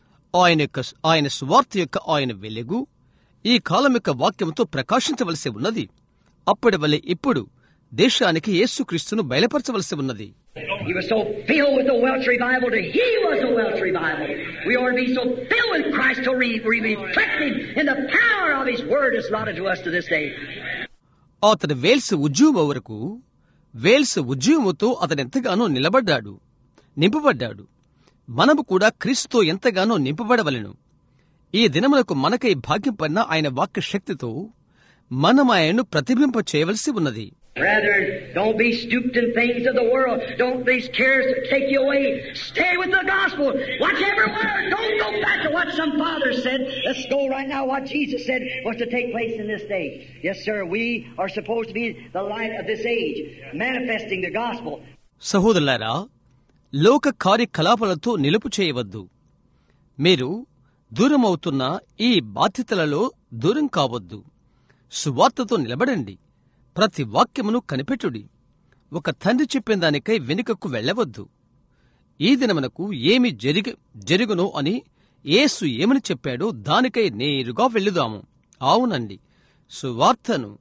ఆయన సువార్త యొక్క ఆయన వెలుగు ఈ కాలం యొక్క వాక్యముతో ప్రకాశించవలసి ఉన్నది. అప్పటి వలె ఇప్పుడు దేశానికి యేసుక్రీస్తును బయలుపరచవలసి ఉన్నది. He was so filled with the Welsh revival that he was the Welsh revival. We ought to be so filled with Christ to reflect Him in the power of His word is allotted to us to this day. అతడు వేల్స్ ఉద్యమం వరకు వేల్స్ ఉద్యమముతో అతనెంతగానో నింపబడ్డాడు. మనము కూడా క్రీస్తుతో ఎంతగానో నింపబడవలెను. ఈ దినములకు మనకై భాగ్యం పడిన ఆయన వాక్య శక్తితో మనం ఆయనను ప్రతిబింప చేయవలసి ఉన్నది. Brethren, don't be stooped in things of the world. Don't these cares take you away. Stay with the gospel. Watch every word. Don't go back to what some father said. Let's go right now what Jesus said was to take place in this day. Yes, sir, we are supposed to be the light of this age, manifesting the gospel. సహోదరులారా, లోక కార్యకలాపాలతో నిలుపు చేయవద్దు. మీరు దూరమవుతున్న ఈ బాధ్యతలలో దూరం కావద్దు. సువార్తతో నిలబడండి. ప్రతి వాక్యమును కనిపెట్టుడి. ఒక తండ్రి చెప్పిన దానికై వెనుకకు వెళ్లవద్దు. ఈ దినమునకు ఏమి జరుగునో అని యేసు ఏమని చెప్పాడో దానికై నేరుగా వెళ్ళుదాము. అవునండి, సువార్తను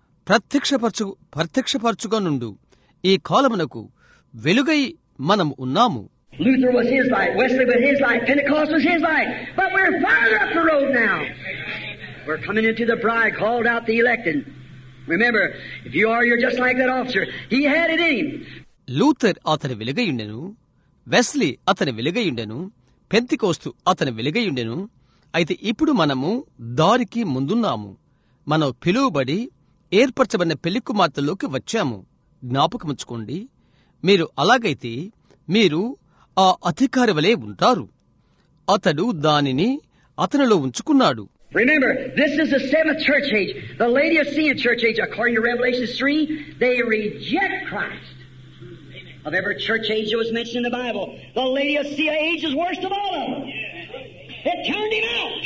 ప్రత్యక్షపరచుగా నుండు ఈ కాలమునకు వెలుగై మనం ఉన్నాము. Luther was his light, Wesley was his light, Pentecost was his light, but we're farther up the road now. We're coming into the bride, called out the elected. Remember, if you are, you're just like that officer. He had it in him. Luther అతని వెలుగయుండెను, వెస్లీ అతని వెలుగయుండెను, పెంతెకోస్తు అతని వెలుగయుండెను. అయితే ఇప్పుడు మనము దారికి ముందున్నాము. మనం పిలువబడి ఏర్పరచబడిన పెళ్లి కుమార్తెలోకి వచ్చాము. జ్ఞాపకముంచుకోండి, మీరు అలాగైతే మీరు ఆ అధికారి వలె ఉంటారు. అతడు దానిని అతనిలో ఉంచుకున్నాడు. Remember, this is the seventh church age. The Laodicean church age, according to Revelation 3, they reject Christ. Of every church age that was mentioned in the Bible, the Laodicea age is worst of all of them. It turned him out.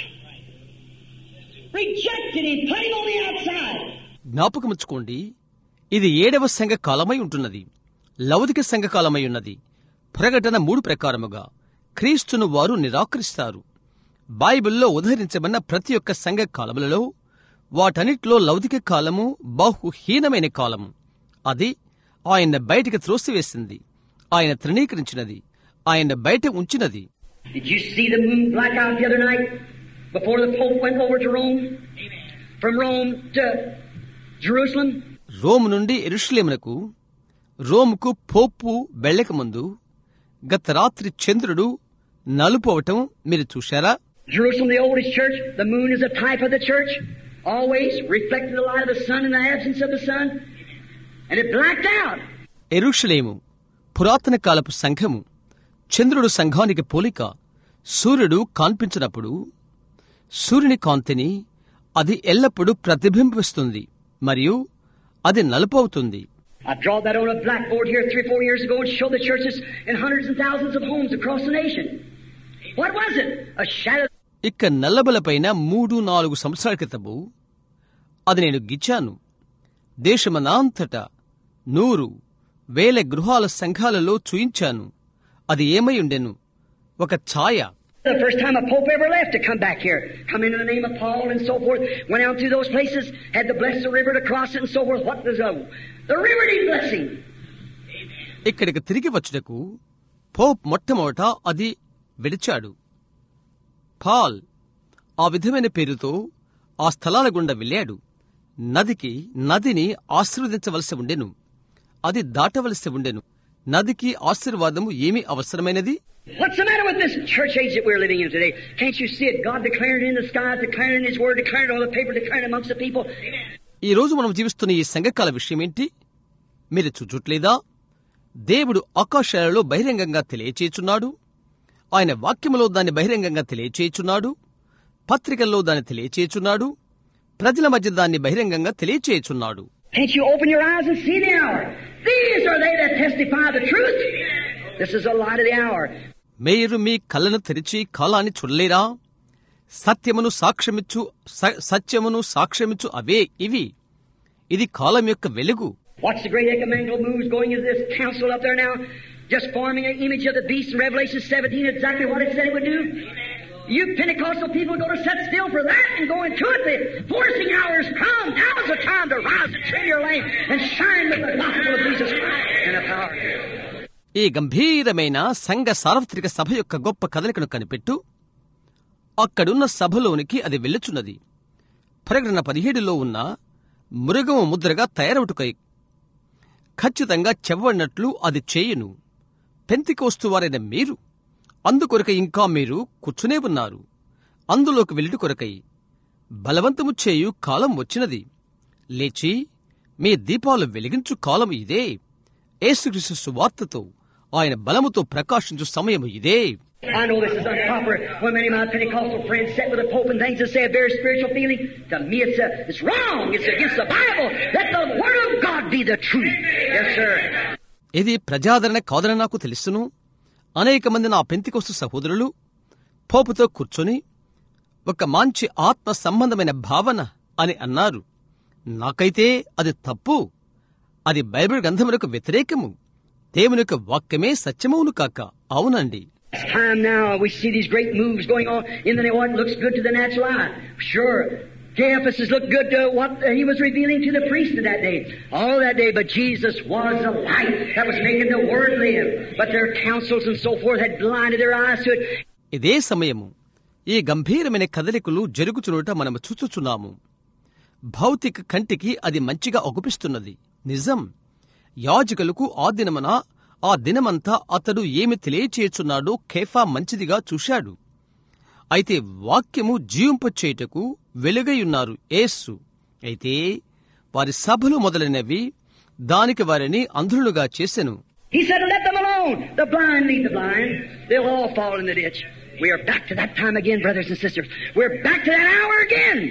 Rejected him, put him on the outside. జ్ఞాపకముంచుకోండి, ఇది 7వ సంఘ కాలమై ఉంటున్నది. లౌదిక సంఘ కాలమై ఉన్నది. ప్రకటన 3 ప్రకారముగా క్రీస్తును వారు నిరాకరిస్తారు. బైబిల్లో ఉదహరించబడిన ప్రతి ఒక్క సంఘ కాలములలో వాటన్నిటిలో లౌదిక కాలము బహుహీనమైన కాలము. అది ఆయన బయటికి త్రోసివేసింది, ఆయన తృణీకరించినది, ఆయన బయట ఉంచినది. Did you see the moon black out the other night before the Pope went over to Rome? From Rome to Jerusalem? Rome నుండి యెరూషలేమునకు, రోముకు పోపు వెళ్ళక ముందు గత రాత్రి చంద్రుడు నలుపవటం మీరు చూశారా? Jerusalem, the oldest church, the moon is a type of the church, always reflecting the light of the sun in the absence of the sun, and it blacked out. యెరూషలేము పురాతన కాలపు సంఘము. చంద్రుడు సంఘానికి పోలిక. సూర్యుడు కాన్పించినప్పుడు సూర్యుని కాంతిని అది ఎల్లప్పుడూ ప్రతిబింబిస్తుంది మరియు అది నలుపవుతుంది. I draw that on a blackboard here 3-4 years ago and show the churches in hundreds and thousands of homes across the nation. What was it? A shadow. ఇక్క నల్లబలపైన 3-4 సంవత్సరాల క్రితము అది నేను గిచ్చాను. దేశమనంతటా 100,000 గృహాల సంఘాలలో చూయించాను. అది ఏమై ఉండెను? ఒక ఛాయ. The first time a pope ever left to come back here, come in the name of Paul and so forth, went out through those places, had to bless the river to cross it and so forth. What was the river need blessing? ఇక్కడికి తిరిగి వచ్చుటకు పోప్ మొట్టమొదట అది విడిచాడు. పాల్ ఆ విధమైన పేరుతో ఆ స్థలాల గుండా వెళ్ళాడు. నదిని ఆశీర్వదించవలసి ఉండెను, అది దాటవలసి ఉండెను. నదికి ఆశీర్వాదము ఏమి అవసరమైనది? What's the matter with this church age that we're living in today? Can't you see it? God declared it in the skies, declared it in His Word, declared it on the paper, declared it amongst the people. ఈ రోజు మనం జీవిస్తున్న ఈ సంఘకాల విషయం ఏంటి? మీరు చూచుట్లేదా? దేవుడు ఆకాశాలలో బహిరంగంగా తెలియచేయుచున్నాడు. ఆయన వాక్యములో దాన్ని బహిరంగంగా తెలియచేయుచున్నాడు. పత్రికల్లో దాన్ని తెలియచేయుచున్నాడు. ప్రజల మధ్య దాన్ని బహిరంగంగా తెలియచేయుచున్నాడు. Can't you open your eyes and see the hour? These are they that testify the truth. This is the light of the hour. మీరు మీ కళ్ళను తెరిచి కాలాన్ని చూడలేరా? సత్యమును సాక్ష్యమిచ్చు అవే ఇవి. ఇది కాలం యొక్క వెలుగు. Watch the great ecumenical moves going into this council up there now, just forming an image of the beast in Revelation 17, exactly what it said it would do. You Pentecostal people go to sit still for that and go into it. The forcing hour has come. Now's the time to rise and trim your lamp and shine with the gospel of Jesus Christ and the power. ఈ గంభీరమైన సంఘ సార్వత్రిక సభ యొక్క గొప్ప కదలికను కనిపెట్టు. అక్కడున్న సభలోనికి అది వెళ్ళుచున్నది. ప్రకటన 17లో ఉన్న మృగము ముద్రగా తయారవుటకై ఖచ్చితంగా చెవ్వనట్లు అది చేయును. పెంతెకోస్తు వారైన మీరు అందుకొరకై ఇంకా మీరు కూర్చునే ఉన్నారు. అందులోకి వెళ్ళుట కొరకై బలవంతము చేయు కాలం వచ్చినది. లేచి మీ దీపాలు వెలిగించు కాలం ఇదే. యేసుక్రీస్తు సువార్తతో ఆయన బలముతో ప్రకాశించు సమయము ఇదే. I know this is improper when many of my Pentecostal friends sit with the Pope and things and say a very spiritual feeling. To me it's wrong. It's against the Bible. Let the Word of God be the truth. Yes, sir. ఇది ప్రజాదరణ కాదని నాకు తెలుసును. అనేక మంది నా పెంతెకోస్తు సహోదరులు పోపుతో కూర్చొని ఒక మంచి ఆత్మ సంబంధమైన భావన అని అన్నారు. నాకైతే అది తప్పు. అది బైబిల్ గ్రంథములకు వ్యతిరేకము. దేవుని యొక్క వాక్యమే సత్యమవును కాక. అవునండి. It's time now. We see these great moves going on in the what looks good to the natural eye. Sure, Caiaphas looked good to what he was revealing to the priest in that day. All that day, but Jesus was a light that was making the Word live. But their counsels and so forth had blinded their eyes to it. ఇదే సమయము ఈ గంభీరమైన కదలికలు జరుగుచునుట మనము చూచుచున్నాము. భౌతిక కంటికి అది మంచిగా ఒగుపిస్తున్నది. నిజం. యాజకులకు ఆ దినమంతా అతడు ఏమి తెలియచేయుచున్నాడో కేఫా మంచిదిగా చూశాడు. అయితే వాక్యము జీవింపచేయుటకు వెలుగైయున్నారు యేసు. అయితే వారి సభలు మొదలైనవి దానికి వారిని అంధులుగా చేసెను. He said, let them alone. The blind lead the blind. They'll all fall in the ditch. We are back to that time again, brothers and sisters. We're back to that hour again.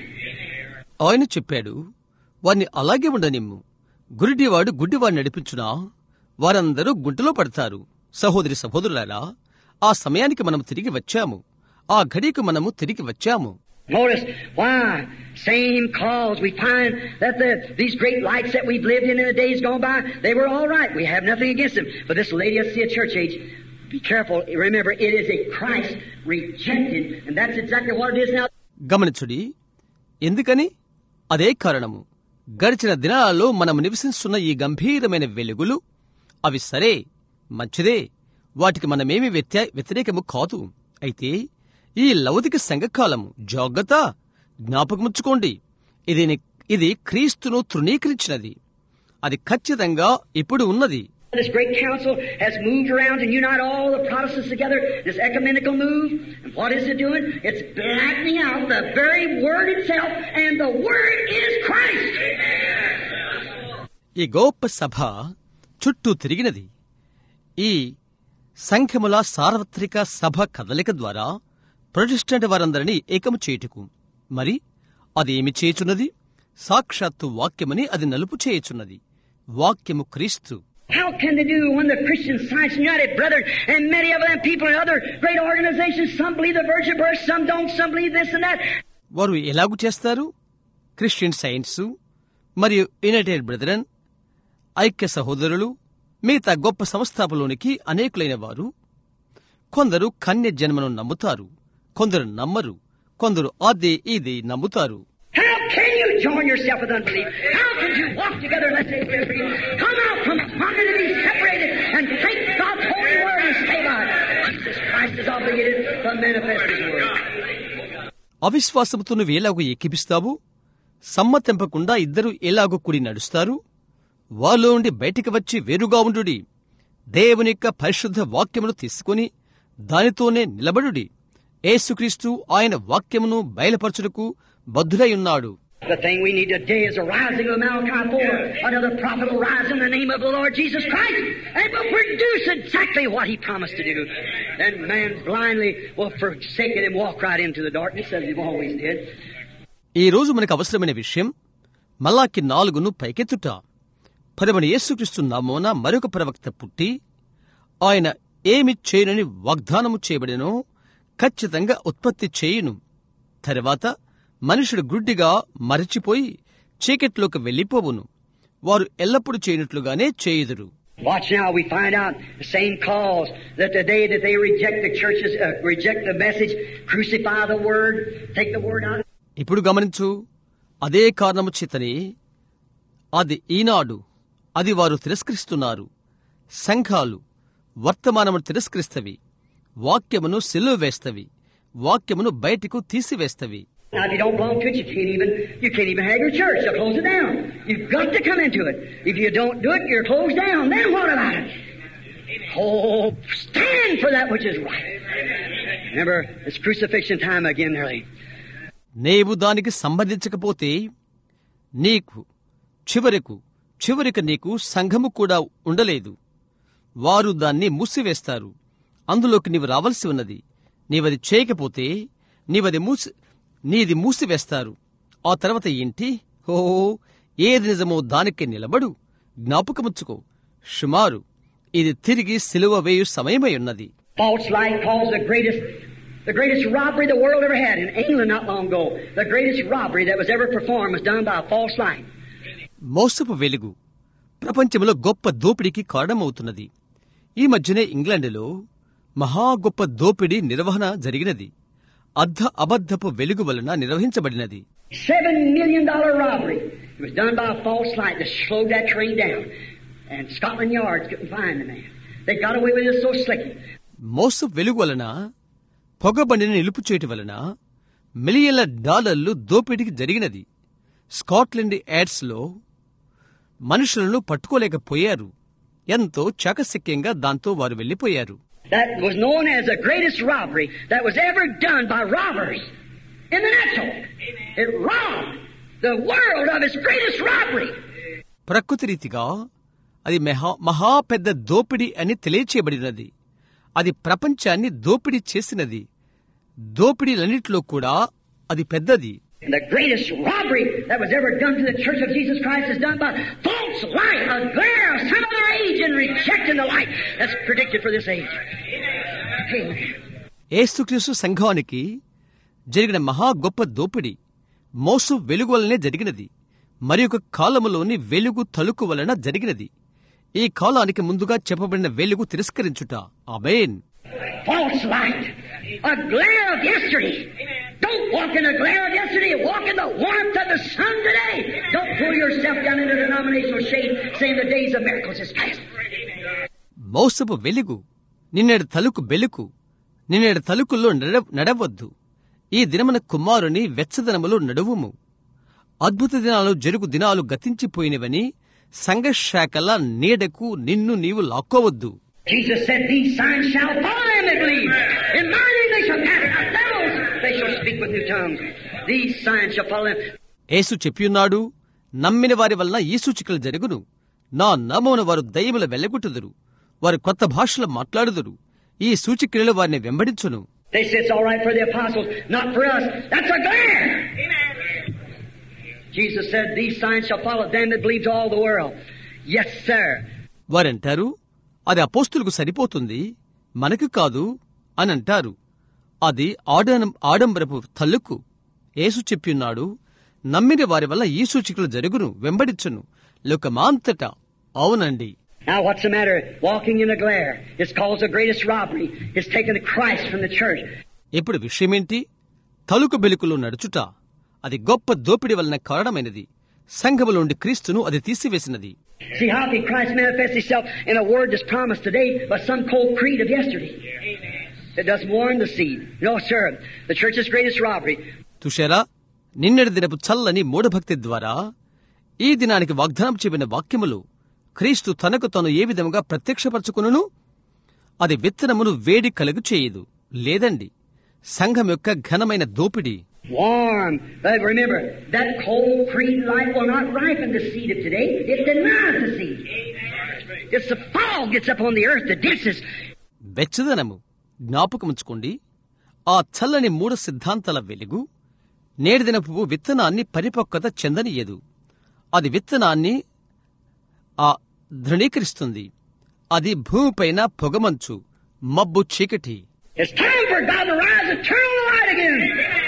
ఆయన చెప్పాడు, వారిని అలాగే ఉండనిమ్ము. గురిడివాడు గుడ్డివాడిని నడిపించునా వారందరూ గుంటలో పడతారు. సహోదరి సహోదరులారా, ఆ సమయానికి మనము తిరిగి వచ్చాము. ఆ ఘడికి మనము తిరిగి వచ్చాము. Notice why same cause we find that these great lights that we've lived in the days gone by, they were all right. We have nothing against them. But this Laodicea church age, be careful. Remember, it is a Christ rejected, and that's exactly what it is now. గమనించుడి. ఎందుకని? అదే కారణము. గడిచిన దినాలలో మనము నివసిస్తున్న ఈ గంభీరమైన వెలుగులు అవి సరే, మంచిదే. వాటికి మనమేమి వ్యతిరేకము కాదు. అయితే ఈ లౌకిక సంఘకాలము జాగ్రత్త, జ్ఞాపకముంచుకోండి. ఇది క్రీస్తును తృణీకరించినది. అది ఖచ్చితంగా ఇప్పుడు ఉన్నది. This great council has moved around and united all the Protestants together, this ecumenical move. And what is it doing? It's blackening out the very Word itself, and the Word is Christ. ఈ గొప్ప సభ చుట్టూ తిరిగినది. ఈ సంఖ్యముల సార్వత్రిక సభ కదలిక ద్వారా ప్రొటెస్టెంట్ వారందరినీ ఏకము చేయుటకు. మరి అది ఏమి చేయుచున్నది? సాక్షాత్తు వాక్యమని అది నలుపు చేయుచున్నది. వాక్యము క్రీస్తు. How can they do when the Christian Science United Brethren and many of them people in other great organizations, some believe the virgin birth, some don't, some believe this and that. వారు ఎలాగు చేస్తారు? క్రిస్టియన్ సైన్స్ మరియు యునైటెడ్ బ్రదరన్, ఐక్య సహోదరులు, మిగతా గొప్ప సంస్థాపలోనికి అనేకులైన వారు కొందరు కన్య జన్మను నమ్ముతారు, కొందరు నమ్మరు, కొందరు అది ఇది నమ్ముతారు. How can you join yourself with unbelief? How can you walk together unless they be free? Come out from among it and be separated and take God's holy word and stay by it. Jesus Christ is obligated to manifest His word. అవిశ్వాసముతో నువ్వు ఎలాగూ ఏకీపిస్తావు? సమ్మతింపకుండా ఇద్దరు ఎలాగూ కూడి నడుస్తారు? వాళ్ళలో నుండి బయటికి వచ్చి వేరుగా ఉండుడి. దేవుని యొక్క పరిశుద్ధ వాక్యమును తీసుకుని దానితోనే నిలబడుడి. యేసుక్రీస్తు ఆయన వాక్యమును బయలుపరచుటకు బద్ధుడై ఉన్నాడు. The thing we need today is a rising of Malachi 4. Another prophet will rise in the name of the Lord Jesus Christ and will produce exactly what he promised to do. Then man blindly will forsake it and walk right into the darkness as he always did. ఈ రోజు మనకు అవసరమైన విషయం మలాకి 4ను పైకెత్తుట. పరమని యేసుక్రీస్తు నామమున మరొక ప్రవక్త పుట్టి ఆయన ఏమి చేయనని వాగ్దానము చేయబడినో ఖచ్చితంగా ఉత్పత్తి చేయును. తర్వాత మనుషుడు గుడ్డిగా మరచిపోయి చీకట్లోకి వెళ్లిపోవును. వారు ఎల్లప్పుడూ చేయనట్లుగానే చేయుదురు. Watch now, we find out the same cause that the day that they reject the churches, reject the message, crucify the word, take the word out. ఇప్పుడు గమనించు, అదే కారణము చేతనే అది వారు తిరస్కరిస్తున్నారు. సంఘాలు వర్తమానమును తిరస్కరిస్తవి, వాక్యమును సిలువ వేస్తవి, వాక్యమును బయటకు తీసివేస్తవి. Now, if you don't belong to it, you can't even have your church. They'll close it down. You've got to come into it. If you don't do it, you're closed down. Then what about it? Oh, stand for that which is right. Remember, it's crucifixion time again nearly. నీవు దానికి సంబంధించకపోతే నీకు చివరికి నీకు సంఘము కూడా ఉండలేదు. వారు దాన్ని మూసివేస్తారు. అందులోకి నీవు రావలసి ఉన్నది. నీవది చేయకపోతే నీది మూసివేస్తారు. ఆ తర్వాత ఏంటి? ఏది నిజమో దానికి నిలబడు. జ్ఞాపకముచ్చుకో, సుమారు ఇది తిరిగి సిలువ వేయు సమయమై ఉన్నది. False light caused the greatest robbery the world ever had. In England not long ago, the greatest robbery that was ever performed was done by a false light. మోసపు వెలుగు ప్రపంచంలో గొప్ప దోపిడీకి కారణమవుతున్నది. ఈ మధ్యనే ఇంగ్లాండులో మహా గొప్ప దోపిడీ నిర్వహణ జరిగినది. అబద్ధపు వెలుగు వలన నిర్వహించబడినది. $7 million robbery. It was done by a false light that slowed that train down. And Scotland Yard couldn't find the man. They got away with it so slicky. మోసపు వెలుగు వలన పొగబండిని నిలుపు చేయటం వలన $1 మిలియన్ల దోపిడీకి జరిగినది. స్కాట్లాండ్ యార్డ్స్ లో మనుషులను పట్టుకోలేకపోయారు. ఎంతో చాకచక్యంగా దాంతో వారు వెళ్లిపోయారు. That was known as the greatest robbery that was ever done by robbers in the natural. It robbed the world of its greatest robbery. ప్రకృతి రీతిగా అది మహా పెద్ద దోపిడీ అని తెలియచేయబడినది. అది ప్రపంచాన్ని దోపిడీ చేసినది. దోపిడీలన్నిటిలో కూడా అది పెద్దది. The greatest robbery that was ever done to the Church of Jesus Christ is done by false light, a glare of some other age and rejecting the light that's predicted for this age. Amen. యేసుక్రీస్తు సంఘానికి జరిగిన మహా గొప్ప దోపిడీ మోసు వెలుగు వలనే జరిగినది. మరి ఒక కాలములోని వెలుగు తలుకు వలన జరిగినది. ఈ కాలానికి ముందుగా చెప్పబడిన వెలుగు తిరస్కరించుట. ఆమేన్. False light, a glare of yesterday. Don't walk in the glare of yesterday. Walk in the warmth of the sun today. Don't pull yourself down into denominational shade, saying the days of miracles is past. మోసపు వెలుగు, నిన్నటి తలుకు బెలుకు, నిన్నటి తలుకుల్లో నడవద్దు. ఈ దినమున కుమారుని వెచ్చదనములో నడువుము. అద్భుత దినాలు జరుగు దినాలు గతించిపోయినవని సంఘశాఖల నీడకు నిన్ను నీవు లాక్కోవద్దు. Jesus said, "These signs shall follow them that believe. In my name they shall cast out devils. They shall speak with new tongues. These signs shall follow them." యేసు చెప్పియున్నాడు, నమ్మిన వారి వలన ఈ సూచికలు జరుగును. నా నామమున వారు దయ్యముల వెళ్ళగొట్టుదురు. వారు కొత్త భాషలు మాట్లాడుదురు. ఈ సూచికలలో వారిని వెంబడించును. They say it's all right for the apostles, not for us. That's a glare. Jesus said, "These signs shall follow them that believe to all the world." Yes, sir. వారంటారు, అది అపోస్తులకు సరిపోతుంది, మనకు కాదు అని అంటారు. అది ఆడంబరపు తల్లుకు. యేసు చెప్పియున్నాడు, నమ్మిన వారి వల్ల ఈ సూచికలు జరుగును, వెంబడించును లోకమాంతటా. అవునండి. Now what's the matter? Walking in a glare. It's caused the greatest robbery. It's taken Christ from the church. ఇప్పుడు విషయమేంటి? తలుకు బెలుకులో నడుచుట. అది గొప్ప దోపిడి వలన కారణమైనది. సంఘములోండి క్రీస్తును అది తీసివేసినది. See how can Christ manifest himself in a word that's promised today by some cold creed of yesterday? It doesn't warn the seed. No, sir. The church's greatest robbery. Tushara, నిన్నటి దినపు చల్లని మూఢభక్తి ద్వారా ఈ దినానికి వాగ్దానం చెప్పిన వాక్యములు క్రీస్తు తనకు తాను ఏ విధముగా ప్రత్యక్షపరచుకును? అది విత్తనమును వేడి కలుగు చేయదు. లేదండి, సంఘం యొక్క ఘనమైన దోపిడీ. Warm. But remember, that cold creed life will not ripen the seed of today. It denies the seed. It's the fall gets up on the earth, the denses. వెచ్చదనము జ్ఞాపకముంచుకోండి. ఆ చల్లని మూడు సిద్ధాంతాల వెలుగు నేడిదినపు విత్తనాన్ని పరిపక్వత చెందనీయదు. అది విత్తనాన్ని ధృణీకరిస్తుంది. అది భూమిపైన పొగమంచు, మబ్బు, చీకటి. It's time for God to rise and turn on the light again.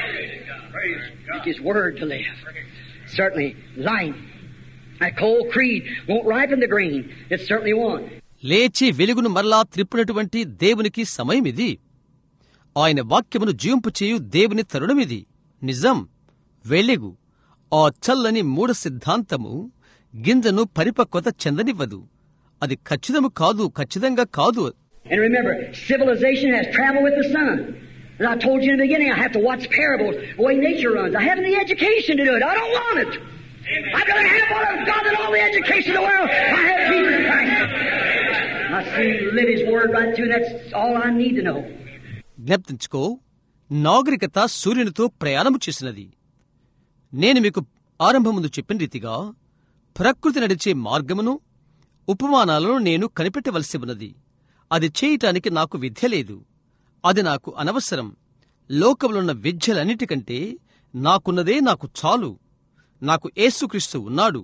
Make His word to live. Certainly, light. That cold creed won't ripen the grain. It certainly won't. లేచి వెలుగును మరలా త్రిప్పునటువంటి దేవునికి సమయమిది. ఆయన వాక్యమును జీవింపు చేయు దేవుని తరుణమిది. నిజం, వెలుగు. ఆ చల్లని మూఢ సిద్ధాంతము గింజను పరిపక్వత చెందనివ్వదు. అది ఖచ్చితంగా కాదు. And remember, civilization has traveled with the sun. And I told you in the beginning, I have to watch parables the way nature runs. I haven't the education to do it. I don't want it. I'd rather have all of God than all the education in the world. I have Jesus Christ. I see Him live His word right through, and that's all I need to know. జ్ఞప్తించుకో, నాగరికత సూర్యునితో ప్రయాణము చేసినది. నేను మీకు ఆరంభముందు చెప్పిన రీతిగా ప్రకృతి నడిచే మార్గమును, ఉపమానాలను నేను కనిపెట్టవలసి ఉన్నది. అది చేయటానికి నాకు విద్య లేదు. అది నాకు అనవసరం. లోకములున్న విద్యలన్నిటికంటే నాకున్నదే నాకు చాలు. నాకు యేసుక్రీస్తు ఉన్నాడు.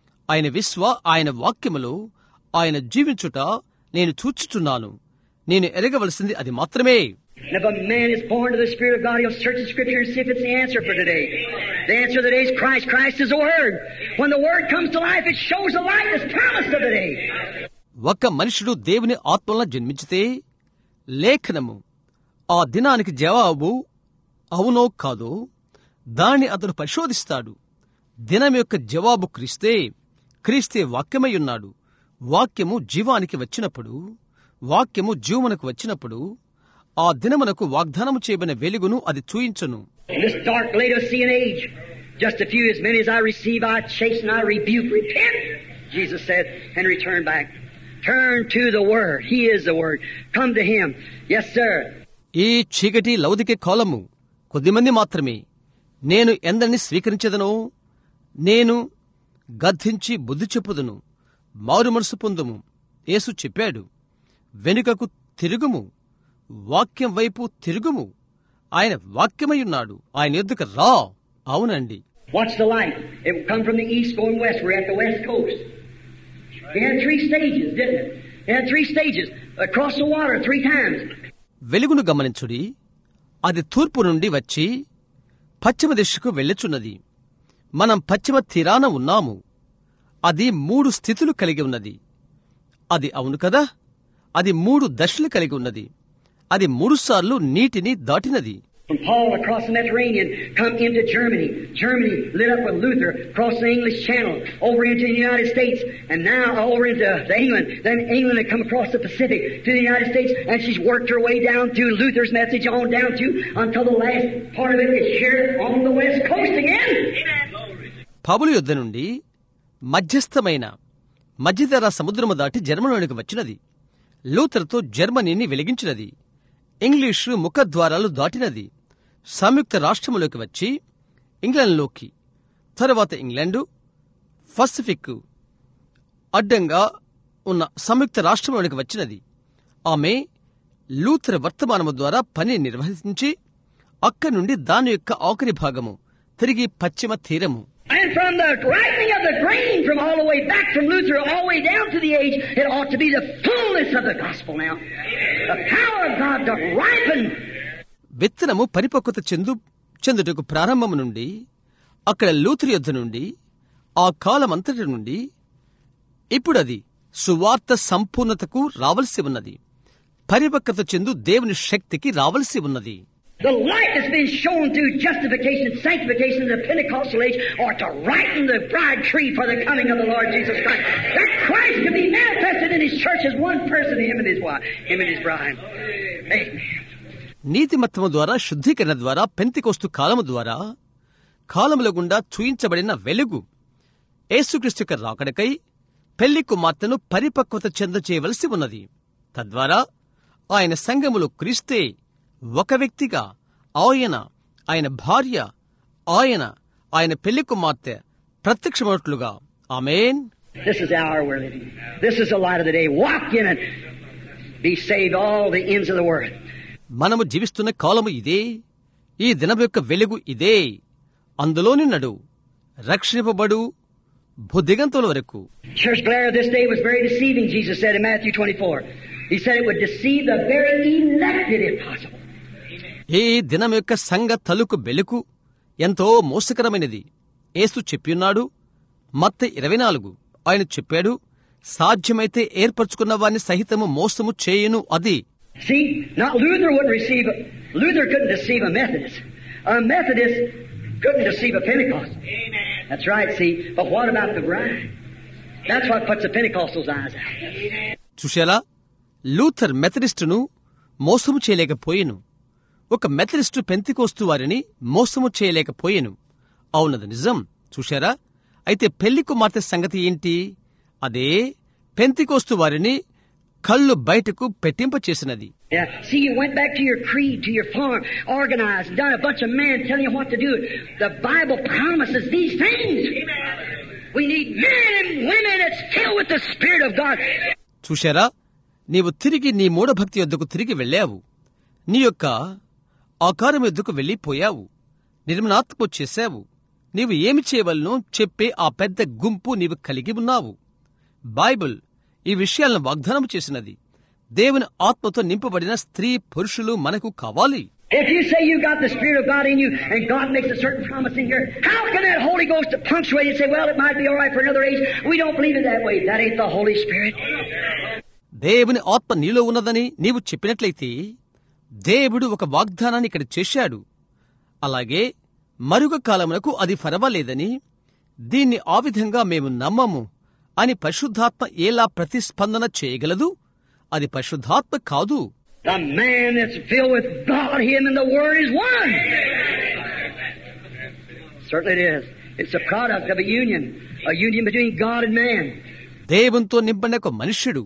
ఆయన వాక్యములో ఆయన జీవించుట నేను చూచుచున్నాను. నేను ఎరగవలసింది అది మాత్రమే. And if a man is born to the Spirit of God, he'll search the Scripture and see if it's the answer for today. The answer of the day is Christ. Christ is the Word. When the Word comes to life, it shows the light that's promised of the day. ఒక మనుషుడు దేవుని ఆత్మలో జన్మించితే లేఖనము ఆ దినానికి జవాబు అవునో కాదో దాన్ని అతడు పరిశోధిస్తాడు. దినం యొక్క జవాబు క్రీస్తే వాక్యమై ఉన్నాడు. వాక్యము జీవానికి వచ్చినప్పుడు, వాక్యము జీవమునకు వచ్చినప్పుడు ఆ దినమునకు వాగ్దానము చేయబడిన వెలుగును అది చూయించును. In this dark Laodicean age, just a few, as many as I receive, I chasten, I rebuke, repent, Jesus said, and return back. Turn to the Word. He is the Word. Come to Him. Yes, sir. ఈ చీకటి లౌదికే కాలము కొద్దిమంది మాత్రమే. నేను ఎందరిని స్వీకరించదనో నేను గద్దించి బుద్ధి చెప్పుదును. మారు మనసు పొందుము. యేసు చెప్పాడు, వెనుకకు తిరుగుము, వాక్యం వైపు తిరుగుము. ఆయన వాక్యమయ్యున్నాడు. ఆయన యొద్దకు రా. అవునండి. Watch the light. It will come from the east going west. We're at the west coast. It had 3 stages, didn't it? It had 3 stages. Across the water 3 times. వెలుగును గమనించుడి. అది తూర్పు నుండి వచ్చి పశ్చిమ దిశకు వెళ్ళుచున్నది. మనం పశ్చిమ తీరాన ఉన్నాము. అది 3 స్థితులు కలిగి ఉన్నది. అది అవును కదా. అది 3 దశలు కలిగి ఉన్నది. అది 3 సార్లు నీటిని దాటినది. From Paul across the Mediterranean, come into Germany. Germany lit up with Luther, across the English Channel, over into the United States, and now over into England. Then England had come across the Pacific to the United States, and she's worked her way down through Luther's message on down to until the last part of it is here on the west coast again. పౌలు యుద్ధ నుండి మధ్యస్థమైన మధ్యధరా సముద్రము దాటి జర్మనీలోనికి వచ్చినది. లూథర్తో జర్మనీని వెలిగించినది. ఇంగ్లీషు ముఖద్వారాలు దాటినది. సంయుక్త రాష్ట్రములోకి వచ్చి ఇంగ్లండ్లోకి, తరువాత ఇంగ్లాండు, పసిఫిక్ అడ్డంగా ఉన్న సంయుక్త రాష్ట్రంలోనికి వచ్చినది. ఆమె లూథర్ వర్తమానము ద్వారా పని నిర్వహించి అక్కడి నుండి దాని యొక్క ఆఖరి భాగము తిరిగి పశ్చిమ తీరము. And from the ripening of the grain from all the way back from Luther all the way down to the age, it ought to be the fullness of the gospel now. The power of God to ripen. విత్తనము పరిపక్వత చెందుటకు ప్రారంభము నుండి అక్కడ లూథర్ యుద్ధ నుండి ఆ కాలమంతటి నుండి ఇప్పుడది సువార్త సంపూర్ణతకు రావలసి ఉన్నది. పరిపక్వత చెందు దేవుని శక్తికి రావలసి ఉన్నది. The light that's been shown through justification and sanctification in the Pentecostal age are to ripen the bride tree for the coming of the Lord Jesus Christ. That Christ can be manifested in His church as one person, Him and His wife, Him and His bride. Amen. నీతిమత్తము ద్వారా, శుద్ధీకరణ ద్వారా, పెంతెకోస్తు కాలము ద్వారా కాలముల గుండా చూయించబడిన వెలుగు యేసుక్రీస్తు యొక్క రాకడకై పెళ్లి కుమార్తెను పరిపక్వత చెంద చేయవలసి ఉన్నది. తద్వారా ఆయన సంఘములో క్రీస్తే ఒక వ్యక్తిగా, ఆయన భార్య, ఆయన పెళ్లి కుమార్తె ప్రత్యక్షమవుట్లుగా. ఆమేన్. This is the hour we're living. This is the light of the day. Walk in it. Be saved all the ends of the world. మనము జీవిస్తున్న కాలము ఇదే. ఈ దినం యొక్క వెలుగు ఇదే. అందులోని నడు, రక్షింపబడు భూదిగంతుల వరకు. Church glare of this day was very deceiving, Jesus said in Matthew 24. He said it would deceive the very elected if possible. ఈ దినం యొక్క సంఘ తలుకు వెలుగు ఎంతో మోసకరమైనది. యేసు చెప్పియున్నాడు. మత్తయి 24 ఆయన చెప్పాడు, సాధ్యమైతే ఏర్పరచుకున్న వారిని సహితము మోసము చేయును. అది See, not Luther wouldn't receive. Luther couldn't deceive a Methodist. A Methodist couldn't deceive a Pentecost. Amen. That's right, see. But what about the bride? That's what puts the Pentecostal's eyes out. చూశారా, లూథర్ మెథడిస్టును మోసము చేయలేకపోయెను. ఒక మెథడిస్టు పెంతికోస్తు వారిని మోసము చేయలేకపోయెను. అవునది నిజం. చూశారా, అయితే పెళ్లి కుమార్తె సంగతి ఏంటి? అదే పెంతికోస్తు వారిని కళ్ళు బయటకు పెట్టింపచేసినది. Yeah. See, you went back to your creed, to your farm, organized, done a bunch of men telling you what to do. The Bible promises these things. We need men and women that's filled with the Spirit of God. చూశారా, నీవు తిరిగి నీ మూఢభక్తి యొద్దకు తిరిగి వెళ్ళావు. నీ యొక్క ఆకారం యొద్దకు వెళ్ళిపోయావు. నిర్మలాత్మకు చేశావు. నీవు ఏమి చేయవలనో చెప్పే ఆ పెద్ద గుంపు నీవు కలిగి ఉన్నావు. బైబిల్ ఈ విషయాలను వాగ్దానం చేసినది. దేవుని ఆత్మతో నింపబడిన స్త్రీ పురుషులు మనకు కావాలి. If you say you got the Spirit of God in you and God makes a certain promise in here, how can that Holy Ghost punctuate and say, well, it might be all right for another age? We don't believe it that way. That ain't the Holy Spirit. దేవుని ఆత్మ నీలో ఉన్నదని నీవు చెప్పినట్లయితే దేవుడు ఒక వాగ్దానాన్ని ఇక్కడ చేశాడు. అలాగే మరొక కాలమునకు అది పర్వాలేదని, దీన్ని ఆ విధంగా మేము నమ్మము అని పరిశుద్ధాత్మ ఎలా ప్రతిస్పందన చేయగలదు? అది పరిశుద్ధాత్మ కాదు. The man that's filled with God, him and the Word is one. Certainly it is. It's a product of a union between God and man. దేవునితో నింపడిన ఒక మనుష్యుడు,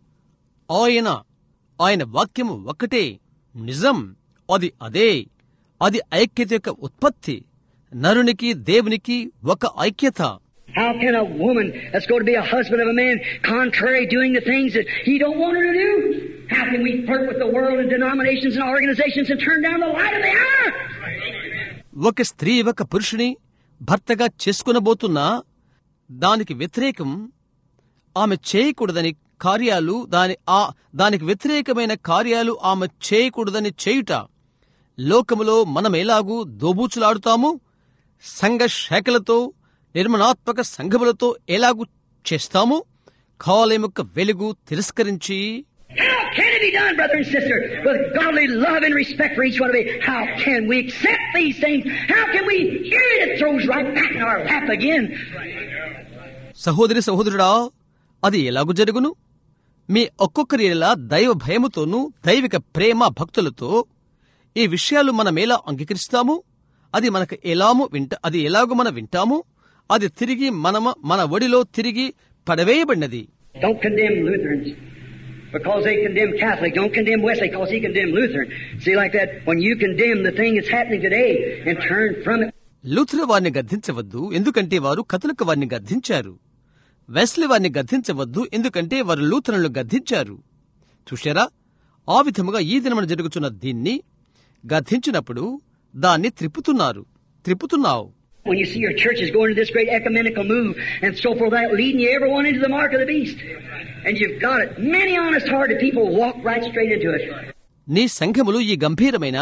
ఆయన వాక్యము ఒక్కటే. నిజం. అది ఐక్యత యొక్క ఉత్పత్తి. నరునికి దేవునికి ఒక ఐక్యత. How can a woman that's going to be a husband of a man contrary doing the things that he don't want her to do? How can we flirt with the world and denominations and organizations and turn down the light of the hour? ఒక స్త్రీ ఒక పురుషుని భర్తగా చేసుకునబోతున్నా దానికి వ్యతిరేకం ఆమె చేయకూడదని కార్యాలు, దానికి వ్యతిరేకమైన కార్యాలు ఆమె చేయకూడదని చేయుట. లోకములో మనమెలాగూ దోబూచులాడుతాము, సంఘ శాఖలతో, నిర్మాణాత్మక సంఘములతో ఎలాగూ చేస్తాము, కాలం యొక్క వెలుగు తిరస్కరించి. How can it be done, brother and sister, with godly love and respect for each one of you? How can we accept these things? How can we hear it? It throws right back in our lap again. సహోదరి సహోదరుడా, అది ఎలాగు జరుగును? మీ ఒక్కొక్కరి ఎలా దైవ భయముతోనూ దైవిక ప్రేమ భక్తులతో ఈ విషయాలు మనమేలా అంగీకరిస్తాము? అది ఎలాగూ మనం వింటాము? అది తిరిగి మన ఒడిలో తిరిగి పడవేయబడినది. Don't condemn Lutherans because they condemn Catholic. Don't condemn Wesley because he condemned Lutheran. See, like that, when you condemn the thing that's happening today and turn from it. Luther వారిని గద్దించవద్దు, ఎందుకంటే వారు కథలిక వారిని గద్దించారు. వెస్లీ వారిని గద్దించవద్దు, ఎందుకంటే వారు లూథరన్లు గద్దించారు. చూశారా, ఆ విధముగా ఈ దినమున జరుగుతున్న దీన్ని గద్దించినప్పుడు దాన్ని త్రిప్పుతున్నావు. When you see your churches going to this great ecumenical move and so forth, that leading you everyone into the mark of the beast. And you've got it. Many honest-hearted people walk right straight into it. నీ సంఘములు ఈ గంభీరమైన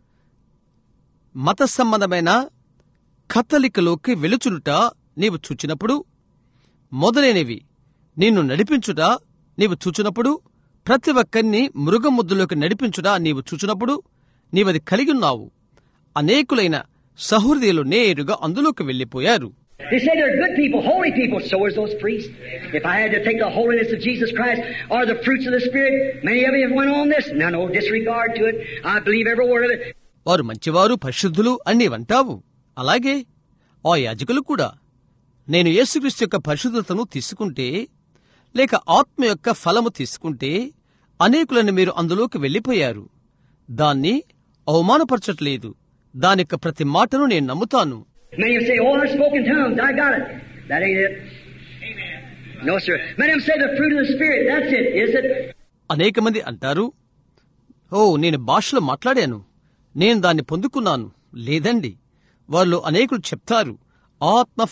మత సంబంధమైన కథలికలోకి వెలుచునుట నీవు చూచినప్పుడు, మొదలైనవి నిన్ను నడిపించుట నీవు చూచినప్పుడు, ప్రతి ఒక్కరిని మృగముద్దులోకి నడిపించుట నీవు చూచినప్పుడు, నీవది కలిగిన్నావు. అనేకులైన సహృదయులు నేరుగా అందులోకి వెళ్లిపోయారు. They say they're good people, holy people. So is those priests. If I had to take the holiness of Jesus Christ or the fruits of the Spirit, many of you have went on this. No disregard to it. I believe every word of it. వారు మంచివారు, పరిశుద్ధులు అని వంటావు. అలాగే ఆ యాజకులు కూడా, నేను యేసుక్రీస్తు యొక్క పరిశుద్ధతను తీసుకుంటే లేక ఆత్మ యొక్క ఫలము తీసుకుంటే అనేకులను మీరు అందులోకి వెళ్లిపోయారు. దాన్ని అవమానపరచట్లేదు. దాని యొక్క ప్రతి మాటను నేను నమ్ముతాను. Many of them say, "Oh, I spoke in tongues. I got it." That ain't it. No, sir. Many of them say the fruit of the Spirit. That's it. Is it? అనేక మంది అంటారు, "ఓ, నేను భాషలో మాట్లాడాను. నేను దాన్ని పొందుకున్నాను." లేదండి. వాళ్ళు అనేకులు చెప్తారు, ఆత్మ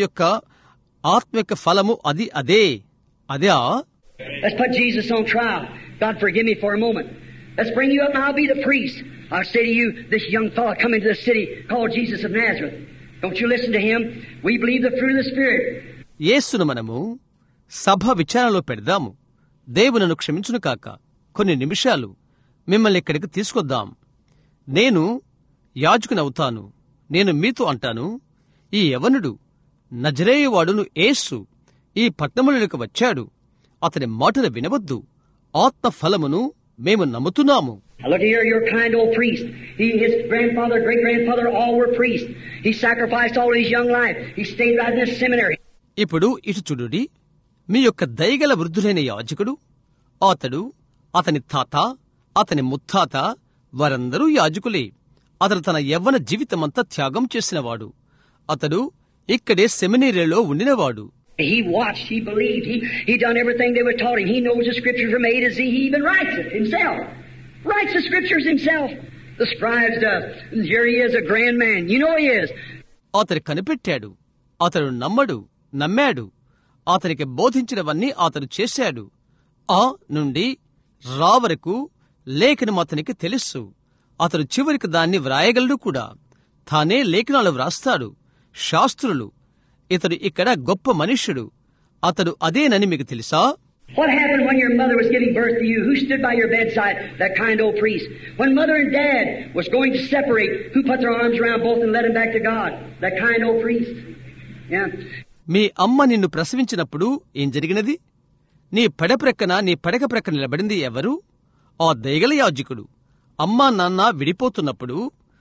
యొక్క ఫలము అది అదే. అదే. Let's put Jesus on trial. God, forgive me for a moment. Let's bring you up and I'll be the priest. I'll say to you, this young fellow come into the city called Jesus of Nazareth. Don't you listen to him. We believe the fruit of the Spirit. యేసును మనము సభ విచారణలో పెడదాము. దేవునను క్షమించును కాక కొన్ని నిమిషాలు మిమ్మల్ని ఇక్కడికి తీసుకొద్దాం. నేను యాజకునవుతాను. నేను మీతో అంటాను, ఈ యవనుడు నజరేయువాడును యేసు ఈ పట్టణములోకి వచ్చాడు. అతని మాటలు వినవద్దు. ఆత్మ ఫలమును మేము నమ్ముతున్నాము. Look here, your kind old priest. His grandfather, great-grandfather, all were priests. He sacrificed all his young life. He stayed right in this seminary. ఇప్పుడు ఇటు చూడుడి, మీ యొక్క దయగల వృద్ధులైన యాజకుడు, అతడు, అతని తాత, అతని ముత్తాత వారందరూ యాజకులే. అతడు తన యవ్వన జీవితమంతా త్యాగం చేసినవాడు. అతడు ఇక్కడే సెమినరీలో ఉండినవాడు. He watched, he believed, he done everything they were taught him. He knows the scriptures from A to Z. He even writes it himself. Writes the scriptures himself. The scribes does. And here he is, a grand man. You know he is. అతడు కనిపెట్టాడు. అతడు నమ్మాడు. అతనికి బోధించినవన్నీ అతడు చేశాడు. ఆ నుండి రా వరకు లేఖనం అతనికి తెలుసు. అతడు చివరికి దాన్ని వ్రాయగలడు కూడా. తానే లేఖనాలు వ్రాస్తాడు. శాస్త్రులు, ఇతడు ఇక్కడ గొప్ప మనుష్యుడు, అతడు అదేనని మీకు తెలుసా? What happened when your mother was giving birth to you? Who stood by your bedside? That kind old priest. When mother and dad was going to separate, who put their arms around both and led them back to God? That kind old priest. Yeah. మీ అమ్మ నిన్ను ప్రసవించినప్పుడు ఏం జరిగినది? నీ పడక ప్రక్కన నిలబడింది ఎవరు? ఆ దయగల యాజకుడు. అమ్మా నాన్న విడిపోతున్నప్పుడు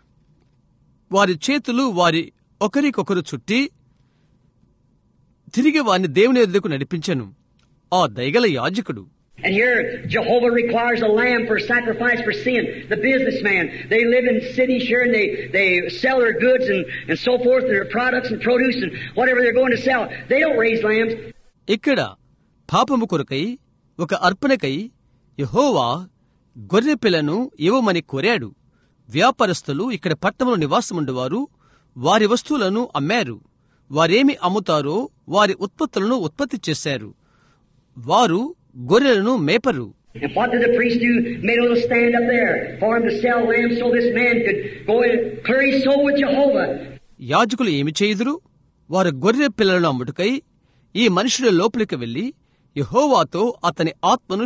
వారి చేతులు వారి ఒకరికొకరు చుట్టి తిరిగి వారిని దేవుని ఎదుటకు నడిపించెను. ఆ దయగల యాజకుడు. And here, Jehovah requires a lamb for sacrifice for sin. The businessman, they live in cities here and they sell their goods and so forth, their products and produce and whatever they're going to sell. They don't raise lambs. ఇక్కడ పాపము కొరకై ఒక అర్పణకై యెహోవా గొర్రె పిల్లను ఇవ్వమని కోరాడు. వ్యాపారస్తులు ఇక్కడ పట్టణంలో నివాసముండువారు వారి వస్తువులను అమ్మారు. వారేమి అమ్ముతారో వారి ఉత్పత్తులను ఉత్పత్తి చేశారు. వారు గొర్రెలను మేపరు. And what did the priest do? Made a little stand up there for him to sell lambs so this man could go and clear his soul with Jehovah. యాజకులు ఏమి చేయుదురు? వారు గొర్రె పిల్లలను అమ్ముటకై ఈ మనుషుల లోపలికి వెళ్లి యెహోవాతో అతని ఆత్మను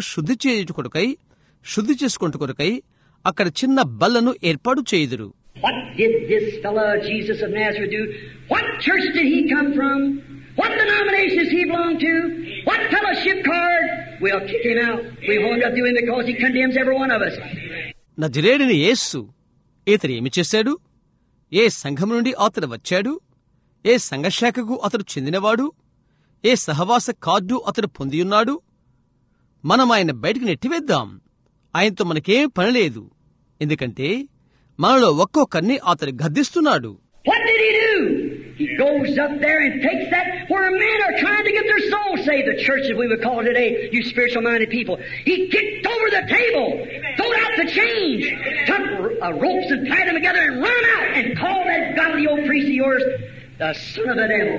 శుద్ధి చేసుకొనుటకై అక్కడ చిన్న బల్లను ఏర్పాటు చేయుదురు. What did this fellow Jesus of Nazareth do? What church did he come from? What denomination does he belong to? What fellowship card? We'll kick him out. We won't do him because he condemns every one of us. నజరేయుడైన యేసు ఇతడు ఏమి చేశాడు? ఏ సంఘం నుండి అతడు వచ్చాడు? ఏ సంఘశాఖకు అతడు చెందినవాడు? ఏ సహవాస కార్డు అతడు పొందియున్నాడు? మనం ఆయన బయటికి నెట్టివేద్దాం. ఆయనతో మనకేం పనిలేదు. ఎందుకంటే మనలో ఒక్కొక్కరిని అతడు గద్దిస్తున్నాడు. What did he do? He goes up there and takes that where men are trying to get their soul saved. The church, as we would call it today, you spiritual-minded people. He kicked over the table, threw out the change, took ropes and tied them together and run out and called that godly old priest of yours the son of the devil.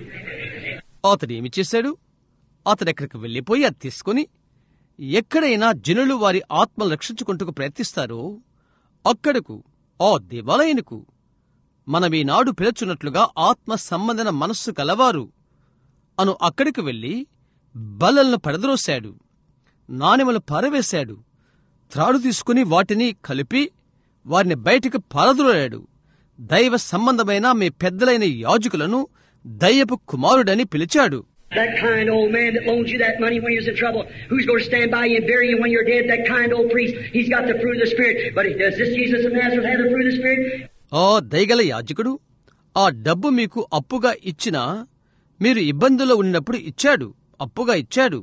అతడు ఏమి చేశాడు? అతడు ఎక్కడికి వెళ్లిపోయి అది తీసుకుని ఎక్కడైనా జనులు వారి ఆత్మలు రక్షించుకుంటూ ప్రయత్నిస్తారో అక్కడకు, ఆ దేవాలయానికి మనమీనాడు పిలుచున్నట్లుగా ఆత్మ సంబంధన మనస్సు కలవారు అను అక్కడికి వెళ్లి బల్లలను పడద్రోశాడు, నాణెములు పారవేశాడు, త్రాడు తీసుకుని వాటిని కలిపి వారిని బయటికి పారద్రోలాడు. దైవ సంబంధమైన మీ పెద్దలైన యాజకులను దయ్యపు కుమారుడని పిలిచాడు. That kind old man that loaned you that money when you was in trouble, who's going to stand by you and bury you when you're dead? That kind old priest, he's got the fruit of the Spirit. But does this Jesus of Nazareth have the fruit of the Spirit? ఆ దయగల యాజకుడు ఆ డబ్బు మీకు అప్పుగా ఇచ్చినా, మీరు ఇబ్బందుల్లో ఉన్నప్పుడు అప్పుగా ఇచ్చాడు.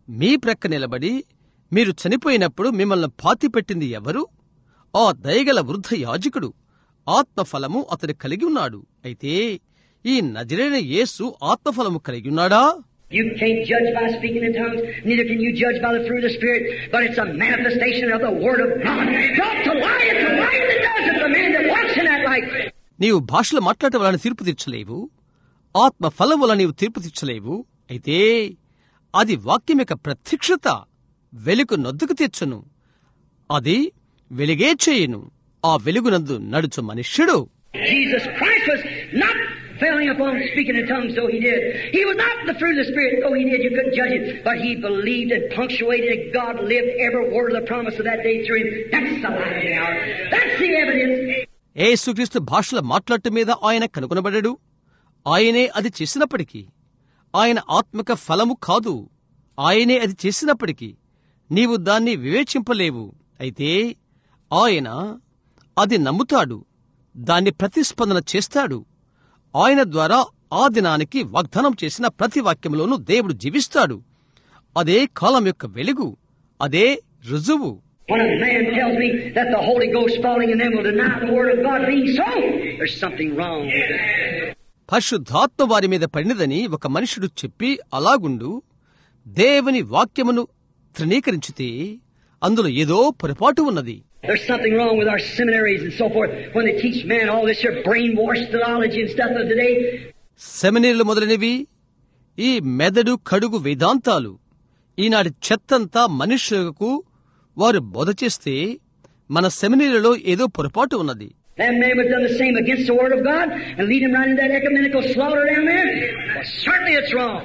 మీ ప్రక్క నిలబడి మీరు చనిపోయినప్పుడు మిమ్మల్ని పాతిపెట్టింది ఎవరు? ఆ దయగల వృద్ధ యాజకుడు. ఆత్మఫలము అతడు కలిగి ఉన్నాడు. అయితే ఈ నజరేయుడైన యేసు ఆత్మఫలము కలిగి ఉన్నాడా? You can't judge by speaking in tongues, neither can you judge by the fruit of the Spirit, but it's a manifestation of the Word of God. Not to lie, it's the light that does it, the man that walks in that light. నీవు భాషలు మాట్లాడటం వలన తీర్పు తీర్చలేవు, ఆత్మ ఫలం వలన నీవు తీర్పు తీర్చలేవు. అయితే అది వాక్యం యొక్క ప్రత్యక్షత, వెలుగు నొద్దుకు తీర్చును, అది వెలుగే చేయును. ఆ వెలుగునందు నడుచు మనుష్యుడు. Jesus Christ was not failing upon speaking in tongues, though he did. He was not the fruit of the Spirit, though he did. You couldn't judge it. But he believed and punctuated that God lived every word of the promise of that day through him. That's the light of the hour. That's the evidence. యేసుక్రీస్తు భాషల మాట్లాడటం మీద ఆయన కనుగొనబడడు. ఆయనే అది చేసినప్పటికీ, ఆయన ఆత్మిక ఫలము కాదు. ఆయనే అది చేసినప్పటికీ నీవు దాన్ని వివేచింపలేవు. అయితే ఆయన అది నమ్ముతాడు, దాన్ని ప్రతిస్పందన చేస్తాడు. ఆయన ద్వారా ఆ దినానికి వాగ్దానం చేసిన ప్రతి వాక్యంలోనూ దేవుడు జీవిస్తాడు. అదే కాలం యొక్క వెలుగు, అదే రుజువు. When a man tells me that the Holy Ghost falling in them will deny the Word of God being so, there's something wrong with it. పరిశుద్ధాత్మ వారి మీద పడినదని ఒక మనుషుడు చెప్పి అలాగుండు, దేవుని వాక్యమును తృణీకరించితే అందులో ఏదో పొరపాటు ఉన్నది. There's something wrong with our seminaries and so forth when they teach man all this here brainwashed theology and stuff of today. సెమినరీలు మొదలైనవి, ఈ మెదడు కడుగు వేదాంతాలు, ఈనాటి చెత్తంతా మనుష్యులకు వారు బోధ చేస్తే మన సెమినరీలో ఏదో పొరపాటు ఉన్నది. That man was done the same against the Word of God and lead him right into that ecumenical slaughter down there. Well, certainly it's wrong.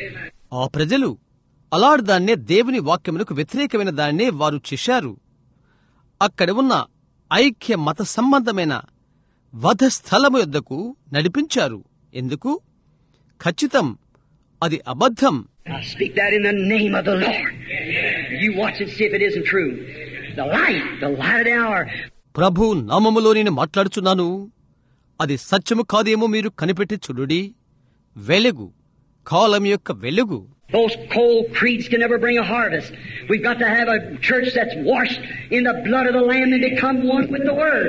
ఆ ప్రజలు అలాంటి దాన్నే, దేవుని వాక్యమునకు వ్యతిరేకమైన దాన్నే వారు చేశారు. అక్కడ ఉన్న ఐక్య మత సంబంధమైన వధ స్థలము యొద్దకు నడిపించారు. ఎందుకు? ఖచ్చితం, అది అబద్ధం. I speak that in the name of the Lord. You watch and see if it isn't true. The light of the hour. ప్రభు నామములో నేను మాట్లాడుచున్నాను. అది సత్యము కాదేమో మీరు కనిపెట్టి చూడుడి. వెలుగు, కాలం యొక్క వెలుగు. Those cold creeds can never bring a harvest. We've got to have a church that's washed in the blood of the Lamb and become one with the Word.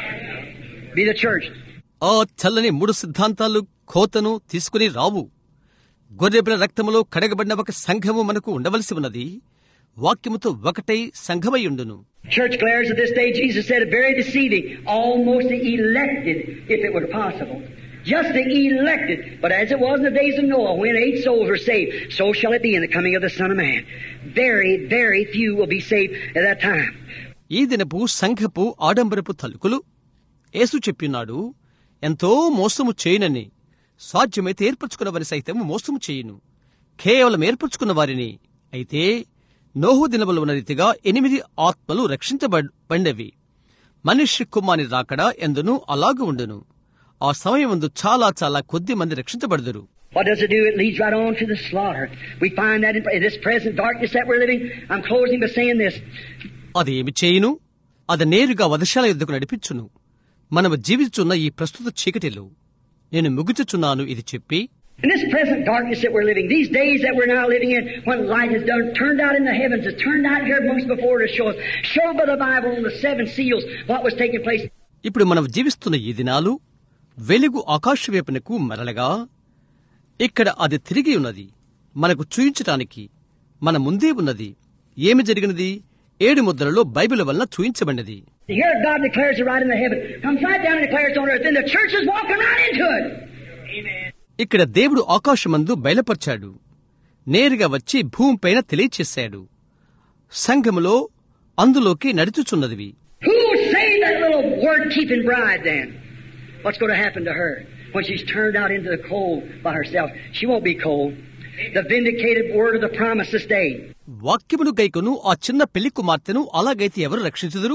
Be the church. ఆ చల్లని మూడు సిద్ధాంతాలు కోతను తీసుకుని రావు. గొర్రెపిల్ల రక్తములో కడగబడిన ఒక సంఘము మనకు ఉండవలసి ఉన్నది. వాక్యముతో ఒకటై సంఘమయ్యుండును. Church glares at this day, Jesus said, very deceiving, almost the elected, if it were possible. Just the elected. But as it was in the days of Noah, when 8 souls were saved, so shall it be in the coming of the Son of Man. Very, very few will be saved at that time. ఈ దినపు సంఘపు ఆడంబరపు తలుకులు యేసు చెప్పినాడు, ఎంతో మోసము చేయనని, సాధ్యమైతే ఏర్పరచుకున్న వారి సైతం మోసము చేయును, కేవలం ఏర్పరచుకున్న వారిని. అయితే నోహు దినములు ఉన్న రీతిగా 8 ఆత్మలు రక్షించబడినవి. మనుష్య కుమారుని రాకడా ఎందును అలాగు ఉండును. ఆ సమయమందు చాలా చాలా కొద్ది మంది రక్షించబడుదురు. What does it do? It leads right on to the slaughter. We find that in this present darkness that we're living. I'm closing by saying this. అది ఏమి చేయును? అది నేరుగా వధశాల యుద్ధకు నడిపించును. మనము జీవించున్న ఈ ప్రస్తుత చీకటిలో నేను ముగించుచున్నాను ఇది చెప్పి, in this present darkness that we're living, these days that we're now living in, when light has done turned out in the heavens, has turned out here amongst before to show us, showed by the Bible and the 7 seals what was taking place. ఇప్పుడు మనం జీవిస్తున్న ఈ దినాలు వెలుగు ఆకాశవేపునకు మరలగా ఇక్కడ అది తిరిగి ఉన్నది మనకు చూయించటానికి మన ముందే ఉన్నది. ఏమి జరిగినది? 7 ముద్రలలో బైబిల్ వలన చూయించబడినది. Here God declares it right in the heaven, comes right down and declares it on earth, and the church is walking right into it. Amen. ఇక్కడ దేవుడు ఆకాశమందు బయలుపరిచాడు, నేరుగా వచ్చి భూమిపైన తెలియచేశాడు. సంఘములో అందులోకి నడుచుచున్నదివి. Who will save that little word-keeping bride then? What's going to happen to her when she's turned out into the cold by herself? She won't be cold. The vindicated word of the promise this day. వాక్యమును గైకొను ఆ చిన్న పెళ్లి కుమార్తెను అలాగైతే ఎవరు రక్షించుదురు?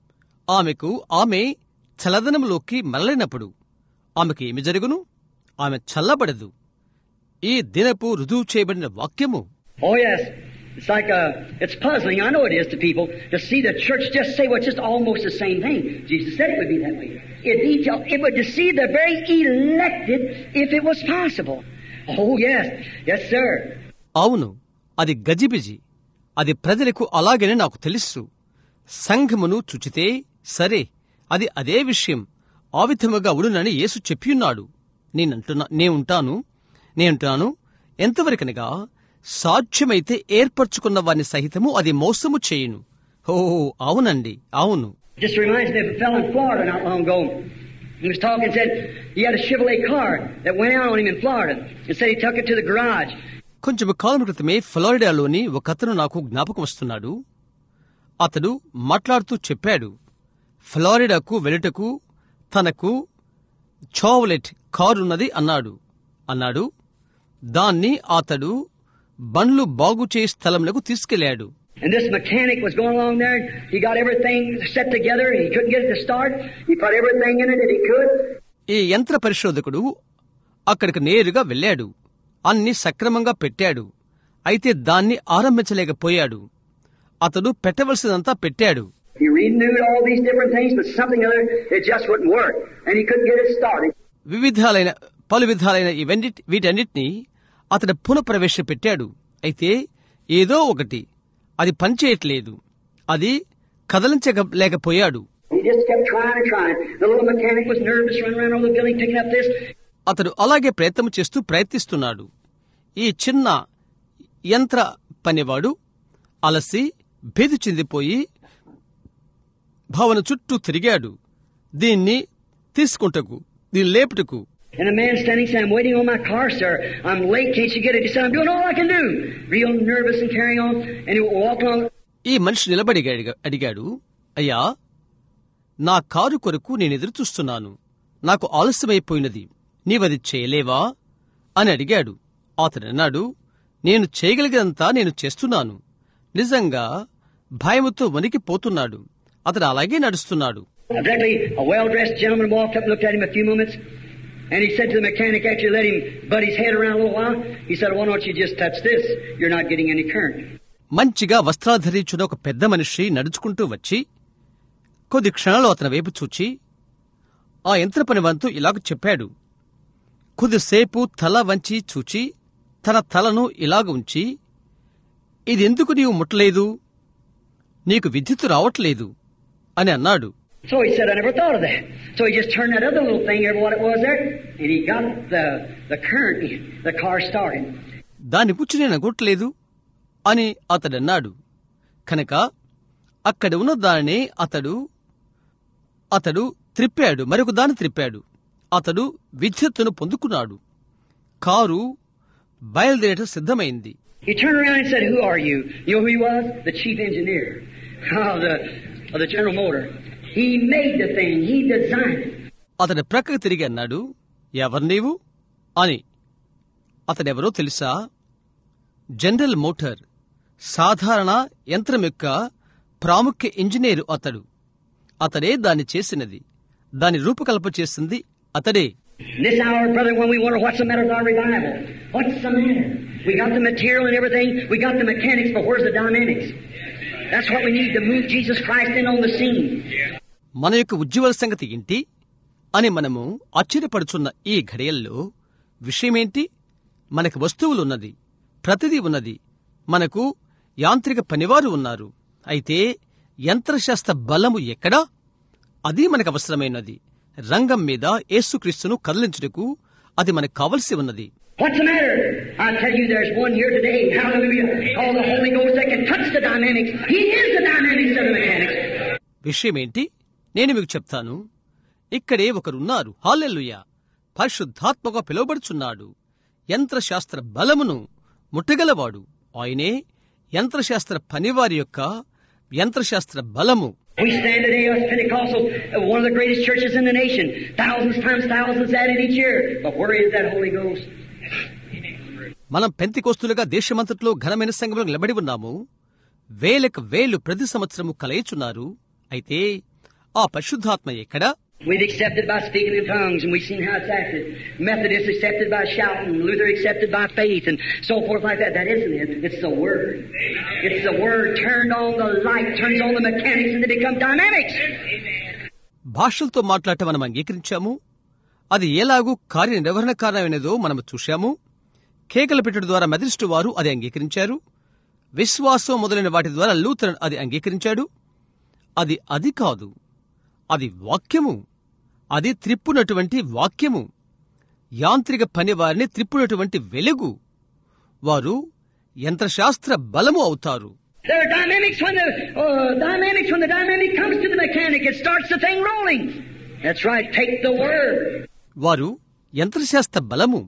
ఆమె చల్లదనములోకి మరలినప్పుడు ఆమెకు ఏమి జరుగును? ఆమె చల్లబడదు. ఈ దినపు రుజువు చేయబడిన వాక్యము. Oh yes, it's like it's puzzling. I know it is to people to see the church just say what's just almost the same thing. Jesus said it would be that way. It would deceive the very elected if it was possible. Oh yes, yes sir. అవును, అది గజిబిజి. అది ప్రజలకు అలాగని నాకు తెలుసు. సంఘమును చుచితే సరే, అది అదే విషయం. ఆ విధముగా ఉడునని యేసు చెప్పియున్నాడు. నేనుంటాను ఎంతవరకనగా సాధ్యమైతే ఏర్పరచుకున్న వారిని సహితము అది మోసము చేయును. ఓ అవునండి, అవును. Just reminds me of a fellow in Florida not long ago. He was talking and said he had a Chevrolet car that went out on him in Florida and said he took it to the garage. కొంచెం కాలం క్రితమే ఫ్లోరిడాలోని ఒకతను నాకు జ్ఞాపకం వస్తున్నాడు. అతడు మాట్లాడుతూ చెప్పాడు, ఫ్లోరిడాకు వెలుటకు తనకు చావలెట్ కారున్నది అన్నాడు. దాన్ని అతడు బండ్లు బాగుచే స్థలంలోకి తీసుకెళ్లాడు. And this mechanic was going along there. He got everything set together. He couldn't get it to start. He put everything in it that he could. ఈ యంత్ర పరిశోధకుడు అక్కడికి నేరుగా వెళ్ళాడు. అన్ని సక్రమంగా పెట్టాడు. అయితే దాన్ని ఆరంభించలేకపోయాడు. అతడు పెట్టవలసినంతా పెట్టాడు. He renewed all these different things, but something other it just wouldn't work, and he couldn't get it started. పలు విధాలైన వీటన్నిటినీ అతడు పునఃప్రవేశపెట్టాడు. అయితే ఏదో ఒకటి అది పనిచేయట్లేదు. అది కదలించలేకపోయాడు. అతడు అలాగే ప్రయత్నిస్తున్నాడు. ఈ చిన్న యంత్ర పనివాడు అలసి భేది చెందిపోయి భవన చుట్టూ తిరిగాడు. దీన్ని తీసుకుంటకు, దీన్ని లేపుటకు. And a man standing saying, "I'm waiting on my car, sir. I'm late. Can't you get it?" He said, "I'm doing all I can do." Real nervous and carrying on. And he walked along. ఈ మనిషి నిలబడి అడిగాడు, అయ్యా, నా కారు కొరకు నేను ఎదురు చూస్తున్నాను. నాకు ఆలస్యమైపోయినది. నీవది చేయలేవా అని అడిగాడు. అతడన్నాడు, నేను చేయగలిగినంతా నేను చేస్తున్నాను. నిజంగా భయముతో వణికిపోతున్నాడు. అతడు అలాగే నడుస్తున్నాడు. Exactly. A well-dressed gentleman walked up and looked at him a few moments. And he said to the mechanic, after he let him butt his head around a little while, he said, "Why don't you just touch this? You're not getting any current." మంచిగా వస్త్రాధరించిన ఒక పెద్ద మనిషి నడుచుకుంటూ వచ్చి కొద్ది క్షణాలు అతని వైపు చూచి ఆ యంత్ర పనివంతు ఇలాగ చెప్పాడు. కొద్దిసేపు తల వంచి చూచి తన తలను ఇలాగ ఉంచి, ఇదెందుకు నీవు ముట్టలేదు? నీకు విద్యుత్తు రావట్లేదు అని అన్నాడు. So he said, "I never thought of that." So he just turned that other little thing over what it was there, and he got the current. The car started. దాని పుచ్చి నేను అనుకోవట్లేదు అని అతడన్నాడు. కనుక అక్కడ ఉన్న దానినే అతడు త్రిప్పాడు, మరొక దాన్ని త్రిప్పాడు. అతడు విద్యుత్తును పొందుకున్నాడు. కారు బయలుదేరట సిద్ధమైంది. He turned around and said, "Who are you?" You know who he was? The chief engineer of the General Motor. He made the thing. He designed it. అతడి ప్రక్కకు తిరిగి అన్నాడు, ఎవరు నీవు అని. అతడెవరో తెలుసా? జనరల్ మోటార్ సాధారణ యంత్రం యొక్క ప్రాముఖ్య ఇంజనీరు అతడే దాన్ని చేసినది. దాని రూపకల్పన చేసింది అతడే. This hour, brother, when we wonder what's the matter with our revival, what's the matter? We got the material and everything. We got the mechanics, but where's the dynamics? That's what we need to move Jesus Christ in on the scene. మన యొక్క ఉజ్వల సంగతి ఏంటి అని మనము ఆశ్చర్యపడుచున్న ఈ ఘడియల్లో విషయమేంటి? మనకు వస్తువులున్నది, ప్రతిదీ ఉన్నది. మనకు యాంత్రిక పనివారు ఉన్నారు. అయితే యంత్రశాస్త్ర బలము ఎక్కడా? అది మనకు అవసరమైనది. రంగం మీద యేసుక్రీస్తును కదిలించుటకు అది మనకు కావలసి ఉన్నది. What's the matter? I tell you, there's one here today, hallelujah, called the Holy Ghost that can touch the dynamics. He is the dynamics of the mechanics. విషయమేంటి? నేను మీకు చెప్తాను. ఇక్కడే ఒకరున్నారు, హల్లెలూయా, పరిశుద్ధాత్మగా పిలువబడుచున్నాడు. యంత్రశాస్త్ర బలమును ముట్టగలవాడు. ఆయనే యంత్రశాస్త్ర పనివారి యొక్క యంత్రశాస్త్ర బలము. We stand today as Pentecostal, one of the greatest churches in the nation. Thousands times thousands added each year. But where is that Holy Ghost? మనం పెంతెకోస్తులుగా దేశమంతట్లో ఘనమైన సంఘంలో నిలబడి ఉన్నాము. వేలకు వేలు ప్రతి సంవత్సరము కలయిచున్నారు. అయితే ఆ పరిశుద్ధాత్మ ఎక్కడా? We've accepted by speaking in tongues, and we've seen how it's acted. Methodists accepted by shouting, Luther accepted by faith, and so forth like that. That isn't it. It's the Word. It's the Word turned on the light, turns on the mechanics, and they become dynamics. భాషలతో మాట్లాడటం మనం అంగీకరించాము. అది ఎలాగూ కార్యనిర్వహణ కారణమైనదో మనము చూశాము. కేకలు పెట్టడం ద్వారా మెథడిస్టు వారు అది అంగీకరించారు. విశ్వాసం మొదలైన వాటి ద్వారా లూథరన్ అది అంగీకరించాడు. అది కాదు, అది వాక్యము. అది త్రిప్పునటువంటి వాక్యము, యాంత్రిక పని వారిని త్రిప్పునటువంటి వెలుగు. వారు యంత్రశాస్త్ర బలము అవుతారు. There are dynamics when the dynamic comes to the mechanic, it starts the thing rolling. That's right, take the word. వారు యంత్రశాస్త్ర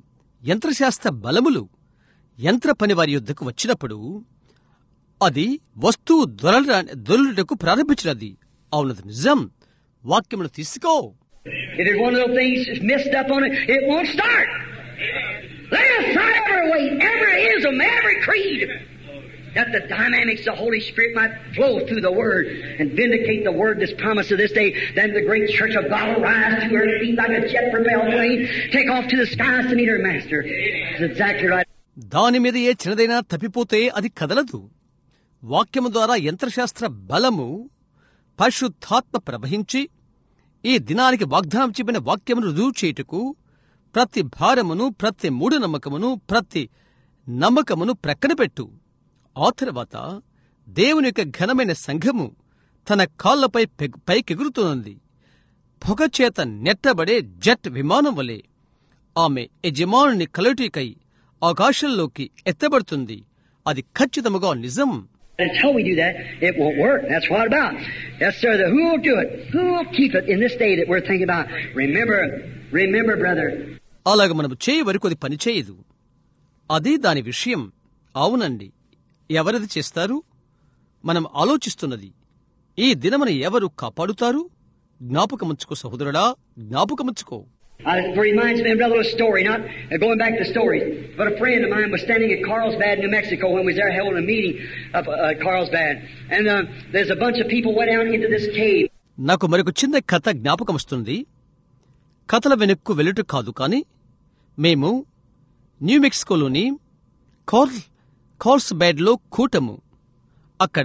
బలములు యంత్ర పని వారి యుద్ధకు వచ్చినప్పుడు అది వస్తువు దొరలుటకు ప్రారంభించినది. అవునది నిజం. వాక్యమును తీసుకో. If there's one little thing messed up on it, it won't start. Lay aside every weight, every ism, every creed, that the dynamics of the Holy Spirit might flow through the Word and vindicate the Word that's promised of this day. Then the great church of God will rise to her feet like a jet-propelled plane, take off to the skies to meet her Master. That's exactly right. దాని మీద ఏ చిన్నదైనా తప్పిపోతే అది కదలదు. వాక్యము ద్వారా యంత్రశాస్త్ర బలము పరిశుద్ధాత్మ ప్రవహించి ఈ దినానికి వాగ్దానం చెప్పిన వాక్యమును రుజువు చేయుటకు ప్రతి భారమును, ప్రతి మూఢనమ్మకమును, ప్రతి నమ్మకమును ప్రక్కన పెట్టు. ఆ తర్వాత దేవుని యొక్క ఘనమైన సంఘము తన కాళ్లపై పైకెగురుతున్నది. పొగచేత నెట్టబడే జెట్ విమానం వలె ఆమె యజమానుని కలుటికై ఆకాశంలోకి ఎత్తబడుతుంది. అది ఖచ్చితముగా నిజం. Until we do that, it won't work. That's what about. Yes, sir. Who will do it? Who will keep it in this day that we're thinking about? Remember, brother. అలాగ మనము చేయ వరకు అది పనిచేయదు. అది దాని విషయం. అవునండి, ఎవరది చేస్తారు? మనం ఆలోచిస్తున్నది. ఈ దినమును ఎవరు కాపాడుతారు? జ్ఞాపకముంచుకో సహోదరుడా, జ్ఞాపకముంచుకో. It reminds me of another little story, not going back to stories, but a friend of mine was standing at Carlsbad, New Mexico, when we was there holding a meeting of Carlsbad, and there's a bunch of people went down into this cave. నాకు మరొక చిన్న కథ జ్ఞాపకం వస్తుంది. కథల వెనక్కు వెళ్ళుట కాదు, కానీ మేము న్యూ మెక్సికోలోని కార్ల్స్బాడ్లో అక్కడ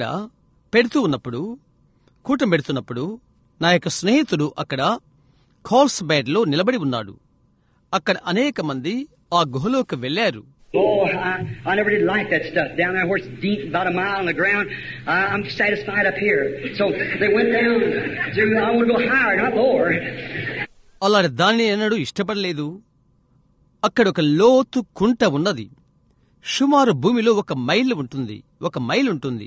కూటం పెడుతున్నప్పుడు నా యొక్క స్నేహితుడు అక్కడ కార్ల్స్బాడ్లో నిలబడి ఉన్నాడు. అక్కడ అనేక మంది ఆ గుహలోకి వెళ్లారు. Oh, I never did like that stuff. Down there where it's deep, about a mile on the ground, I'm satisfied up here. So they went down to, I want to go higher, not lower. అలాంటి దాన్ని ఎన్నడూ ఇష్టపడలేదు. అక్కడ ఒక లోతు కుంట ఉన్నది. సుమారు భూమిలో 1 మైల్ ఉంటుంది.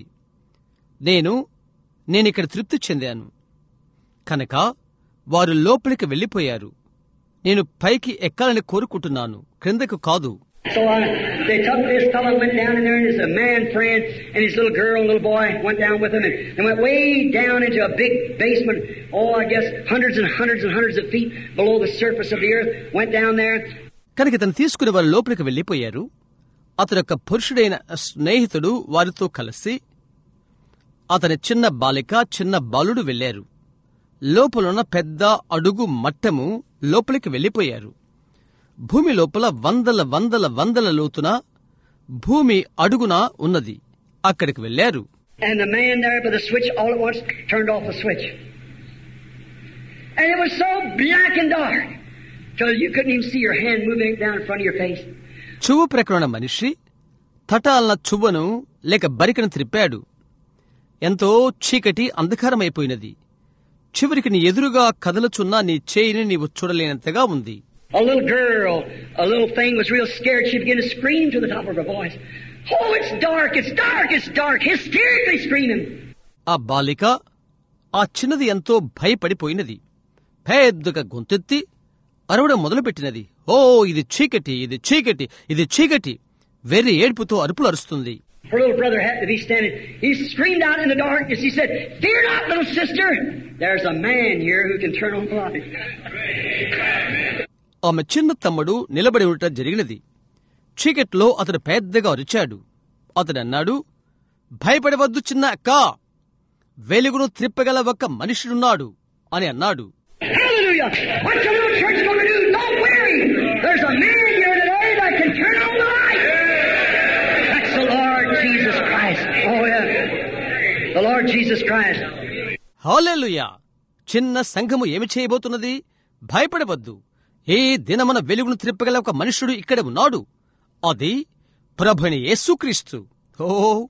నేనిక్కడ తృప్తి చెందాను. కనుక వారు లోపలికి వెళ్లిపోయారు. నేను పైకి ఎక్కాలని కోరుకుంటున్నాను, క్రిందకు కాదు. So they took this fellow, went down in there, and his man friend and his little girl and little boy went down with him, and they went way down into a big basement. I guess hundreds and hundreds and hundreds of feet below the surface of the earth. Went down there. కనుక తను తీసుకుని వారు లోపలికి వెళ్లిపోయారు. అతని యొక్క పురుషుడైన స్నేహితుడు వారితో కలిసి అతని చిన్న బాలిక, చిన్న బాలుడు వెళ్లారు. లోపలున్న పెద్ద అడుగు మట్టము లోపలికి వెళ్లిపోయారు. భూమి లోపల వందల లోతున భూమి అడుగున ఉన్నది. అక్కడికి వెళ్లారు. And the man there by the switch all at once turned off the switch. And it was so black and dark till you couldn't even see your hand moving down in front of your face. చువ్వు ప్రక్కన మనిషి తటాలన చువ్వను లేక బరికను త్రిప్పాడు. ఎంతో చీకటి అంధకారమైపోయినది. చివరికి నీ ఎదురుగా కదలుచున్న నీ చేయిని నీవు చూడలేనంతగా ఉంది. A little girl, a little thing was real scared. She began to scream to the top of her voice. Oh, it's dark, it's dark, it's dark, hysterically screaming. ఆ బాలిక, ఆ చిన్నది ఎంతో భయపడిపోయినది. పెద్దగా గొంతెత్తి అరవడం మొదలుపెట్టినది. ఓ, ఇది చీకటి, ఇది చీకటి, ఇది చీకటి. వెర్రి ఏడ్పుతో అరుపులు అరుస్తుంది. Her little brother happened to be standing. He screamed out in the darkness. He said, "Fear not, little sister. There's a man here who can turn on the light." ఆమె చిన్న తమ్ముడు నిలబడి ఉండటం జరిగినది. చీకట్లో అతడు పెద్దగా అరిచాడు. అతడు అన్నాడు, భయపడవద్దు చిన్న అక్క, వెలుగును త్రిప్పగల ఒక మనుషుడున్నాడు అని అన్నాడు. Hallelujah! What's the little church going to do? Don't worry. There's a man here today that can turn on the light. That's the Lord Jesus Christ. Oh yeah, the Lord Jesus Christ. హల్లెలూయా! చిన్న సంఘము ఏమి చేయబోతున్నది? భయపడవద్దు. ఈ దినమున వెలుగును త్రిప్పగల ఒక మనుషుడు ఇక్కడ ఉన్నాడు. అది ప్రభువైన యేసుక్రీస్తు. ఓ,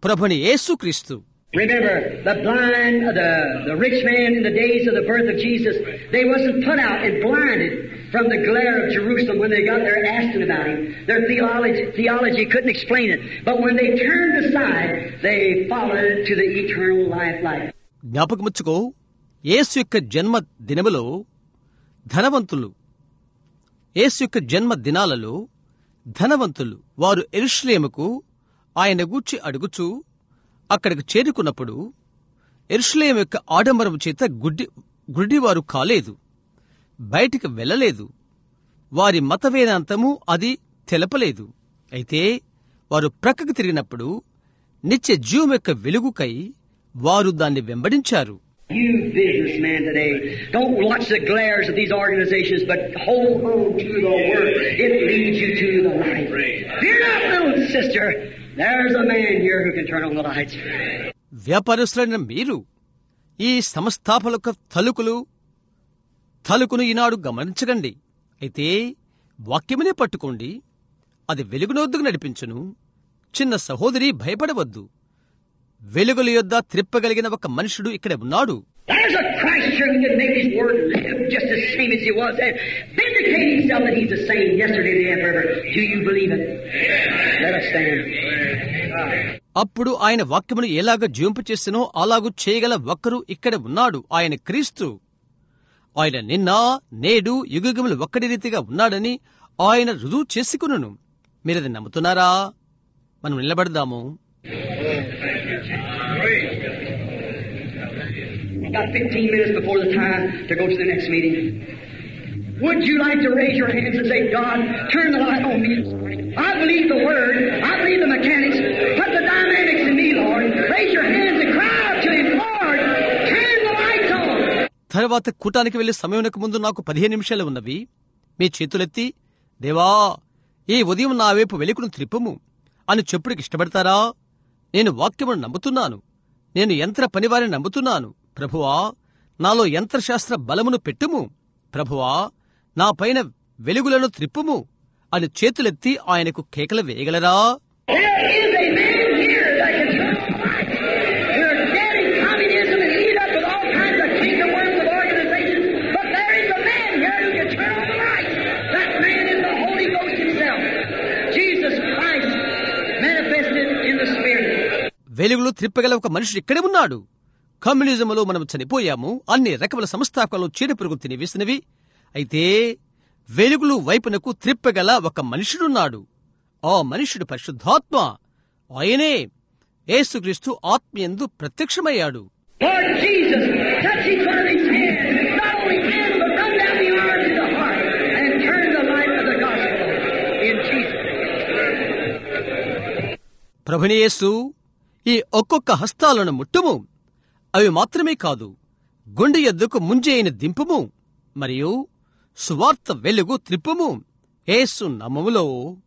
ప్రభుని యేసుక్రీస్తు. Remember, the blind, the rich man in the days of the birth of Jesus, they wasn't put out and blinded from the glare of Jerusalem when they got there asking about him. Their theology couldn't explain it. But when they turned aside, they followed to the eternal life. జ్ఞాపకముచ్చుకో, యేసు యొక్క జన్మ దినములో ధనవంతులు, యేసు యొక్క జన్మ దినాలలో ధనవంతులు వారు యెరూషలేముకు ఆయన గూర్చి అడుగుచూ అక్కడికి చేరుకున్నప్పుడు యెరూషలేము యొక్క ఆడంబరము చేత గుడ్డివారు కాలేదు, బయటికి వెళ్లలేదు. వారి మత వేదాంతము అది తెలపలేదు. అయితే వారు ప్రక్కకు తిరిగినప్పుడు నిత్య జీవం యొక్క వెలుగుకై వారు దాన్ని వెంబడించారు. You businessman today, don't watch the glares of these organizations, but hold on to the Word. It leads you to the light. Fear not, little sister. There's a man here who can turn on the lights. వ్యాపారస్తులైన మీరు ఈ సంస్థాపనలకు తలుకును ఈనాడు గమనించకండి. అయితే వాక్యమునే పట్టుకోండి, అది వెలుగునొద్దకు నడిపించును. చిన్న సహోదరి, భయపడవద్దు. వెలుగుల యొద్ద త్రిప్పగలిగిన ఒక మనుషుడు ఇక్కడ ఉన్నాడు. There's a Christ here who can make his word live just the same as he was and vindicate himself that he's the same yesterday, today, and forever. Do you believe it? Let us stand. అప్పుడు ఆయన వాక్యమును ఎలాగ జీవింపచేసినో అలాగూ చేయగల ఒక్కరు ఇక్కడ ఉన్నాడు. ఆయన క్రీస్తు. ఆయన నిన్న నేడు యుగయుగములు ఒక్కడి రీతిగా ఉన్నాడని ఆయన రుజువు చేసుకును. మీరది నమ్ముతున్నారా? మనం నిలబడదాము. Got 15 minutes before the time to go to the next meeting. Would you like to raise your hands and say, God, turn the light on me? I believe the Word. I believe the mechanics. Put the dynamics in me, Lord. Raise your hands and cry out to Him, Lord, turn the lights on. తర్వాత కూటానికి వెళ్లే సమయానికి ముందు నాకు 15 నిమిషాలు ఉన్నవి. మీ చేతులెత్తి, దేవా, ఈ ఉదయం నా వైపు వెలుగును త్రిప్పుము అని చెప్పుడికి ఇష్టపడతారా? నేను వాక్యమును నమ్ముతున్నాను. నేను యంత్ర పనివారిని నమ్ముతున్నాను. ప్రభువా, నాలో యంత్రశాస్త్ర బలమును పెట్టుము. ప్రభువా, నా పైన వెలుగులను త్రిప్పుము అని చేతులెత్తి ఆయనకు కేకలు వేయగలరా? వెలుగులు త్రిప్పగల ఒక మనిషి ఇక్కడే ఉన్నాడు. కమ్యూనిజంలో మనం చనిపోయాము. అన్ని రకముల సంస్థాపనలు చీడపురుగు తినివేసినవి. అయితే వెలుగులు వైపునకు త్రిప్పగల ఒక మనుషుడున్నాడు. ఆ మనుషుడు పరిశుద్ధాత్మ. ఆయనే యేసుక్రీస్తు ఆత్మయందు ప్రత్యక్షమయ్యాడు. ప్రభుని యేసు, ఈ ఒక్కొక్క హస్తాలను ముట్టుము. అవి మాత్రమే కాదు, గుండె యొద్దకు ముంజేయిన దింపుము మరియు సువార్త వెలుగు త్రిప్పుము. యేసు నామములో